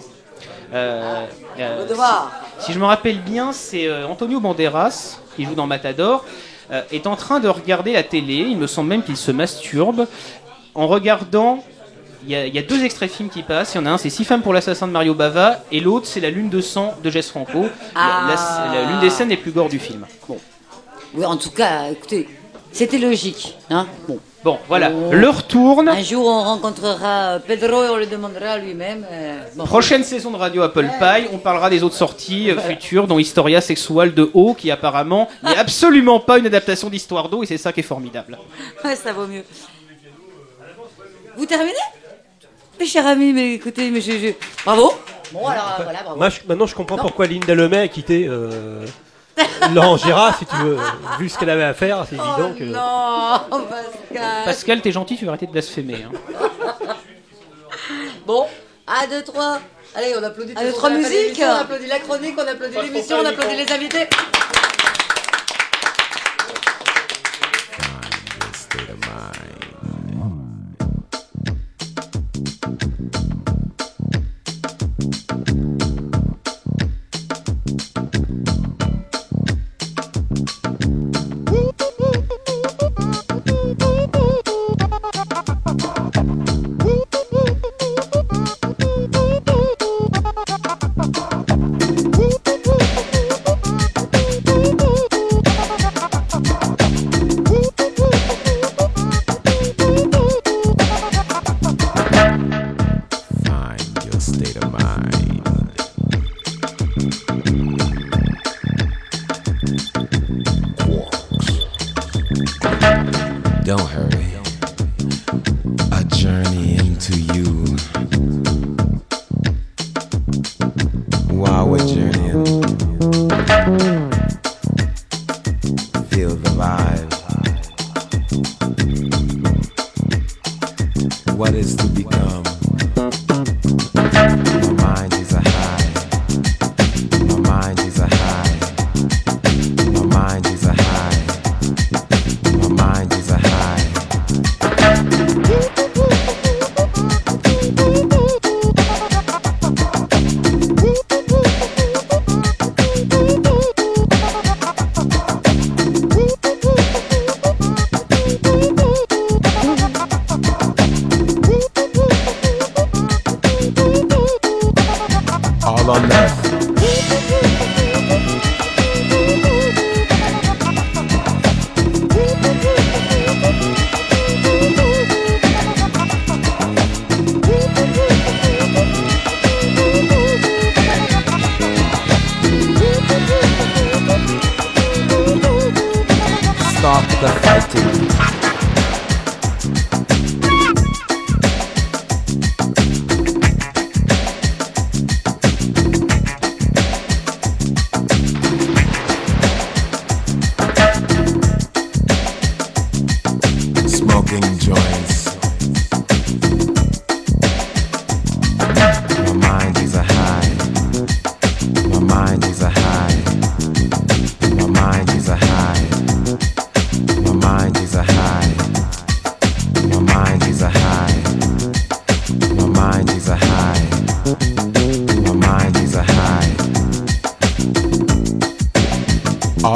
si je me rappelle bien, c'est Antonio Banderas, qui joue dans Matador, est en train de regarder la télé, il me semble même qu'il se masturbe, en regardant... Il y a 2 extraits de films qui passent. Il y en a un, c'est 6 femmes pour l'assassin de Mario Bava, et l'autre, c'est La Lune de sang de Jess Franco. L'une des scènes les plus gore du film. Bon. Oui, en tout cas, écoutez, c'était logique. Hein, bon, voilà. L'heure tourne. Un jour, on rencontrera Pedro et on le demandera à lui-même. Bon. Prochaine saison de Radio Apple Pie, on parlera des autres sorties futures, dont Historia Sexual de O, qui apparemment n'est absolument pas une adaptation d'Histoire d'O, et c'est ça qui est formidable. Ouais, ça vaut mieux. Vous terminez ? Mais cher ami, mais écoutez, mais bravo. Bon, alors voilà, bravo. Maintenant, je comprends pourquoi Linda Lemay a quitté Laurent Gérard, si tu veux. Vu ce qu'elle avait à faire, c'est évident que... Non, Pascal. Pascal, t'es gentil, tu vas arrêter de blasphémer. Hein. Bon, 1, 2, 3. Allez, on applaudit. 1, 2, 3 musique. On applaudit la chronique, on applaudit l'émission, on applaudit les invités.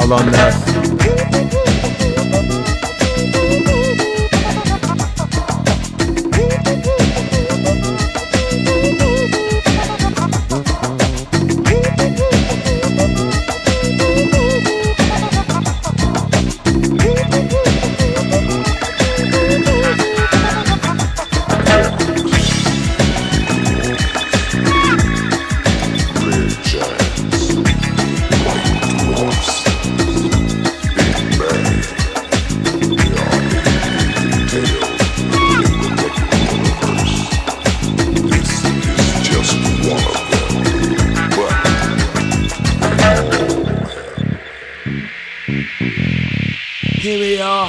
All on neuf. Here we are.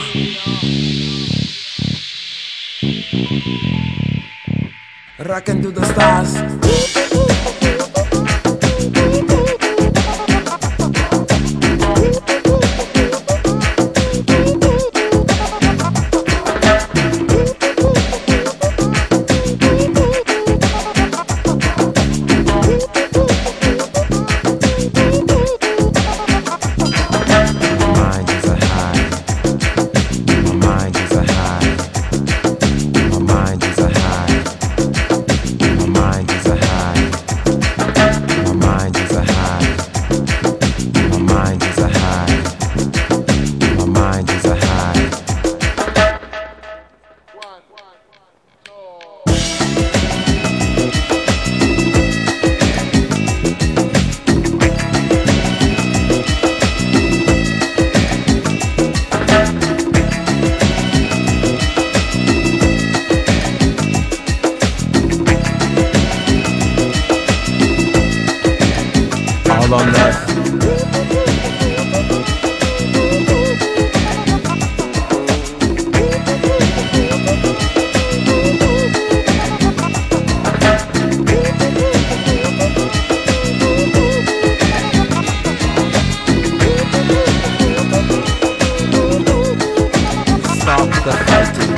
Rockin' to the stars. All on neuf. Stop the fighting.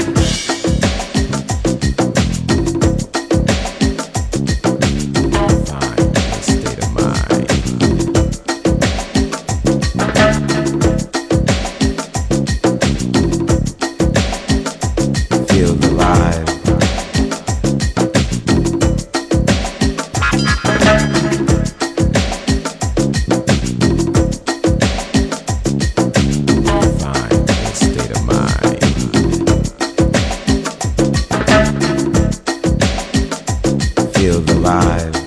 Feel the vibe. Find the state of mind. Feel the vibe.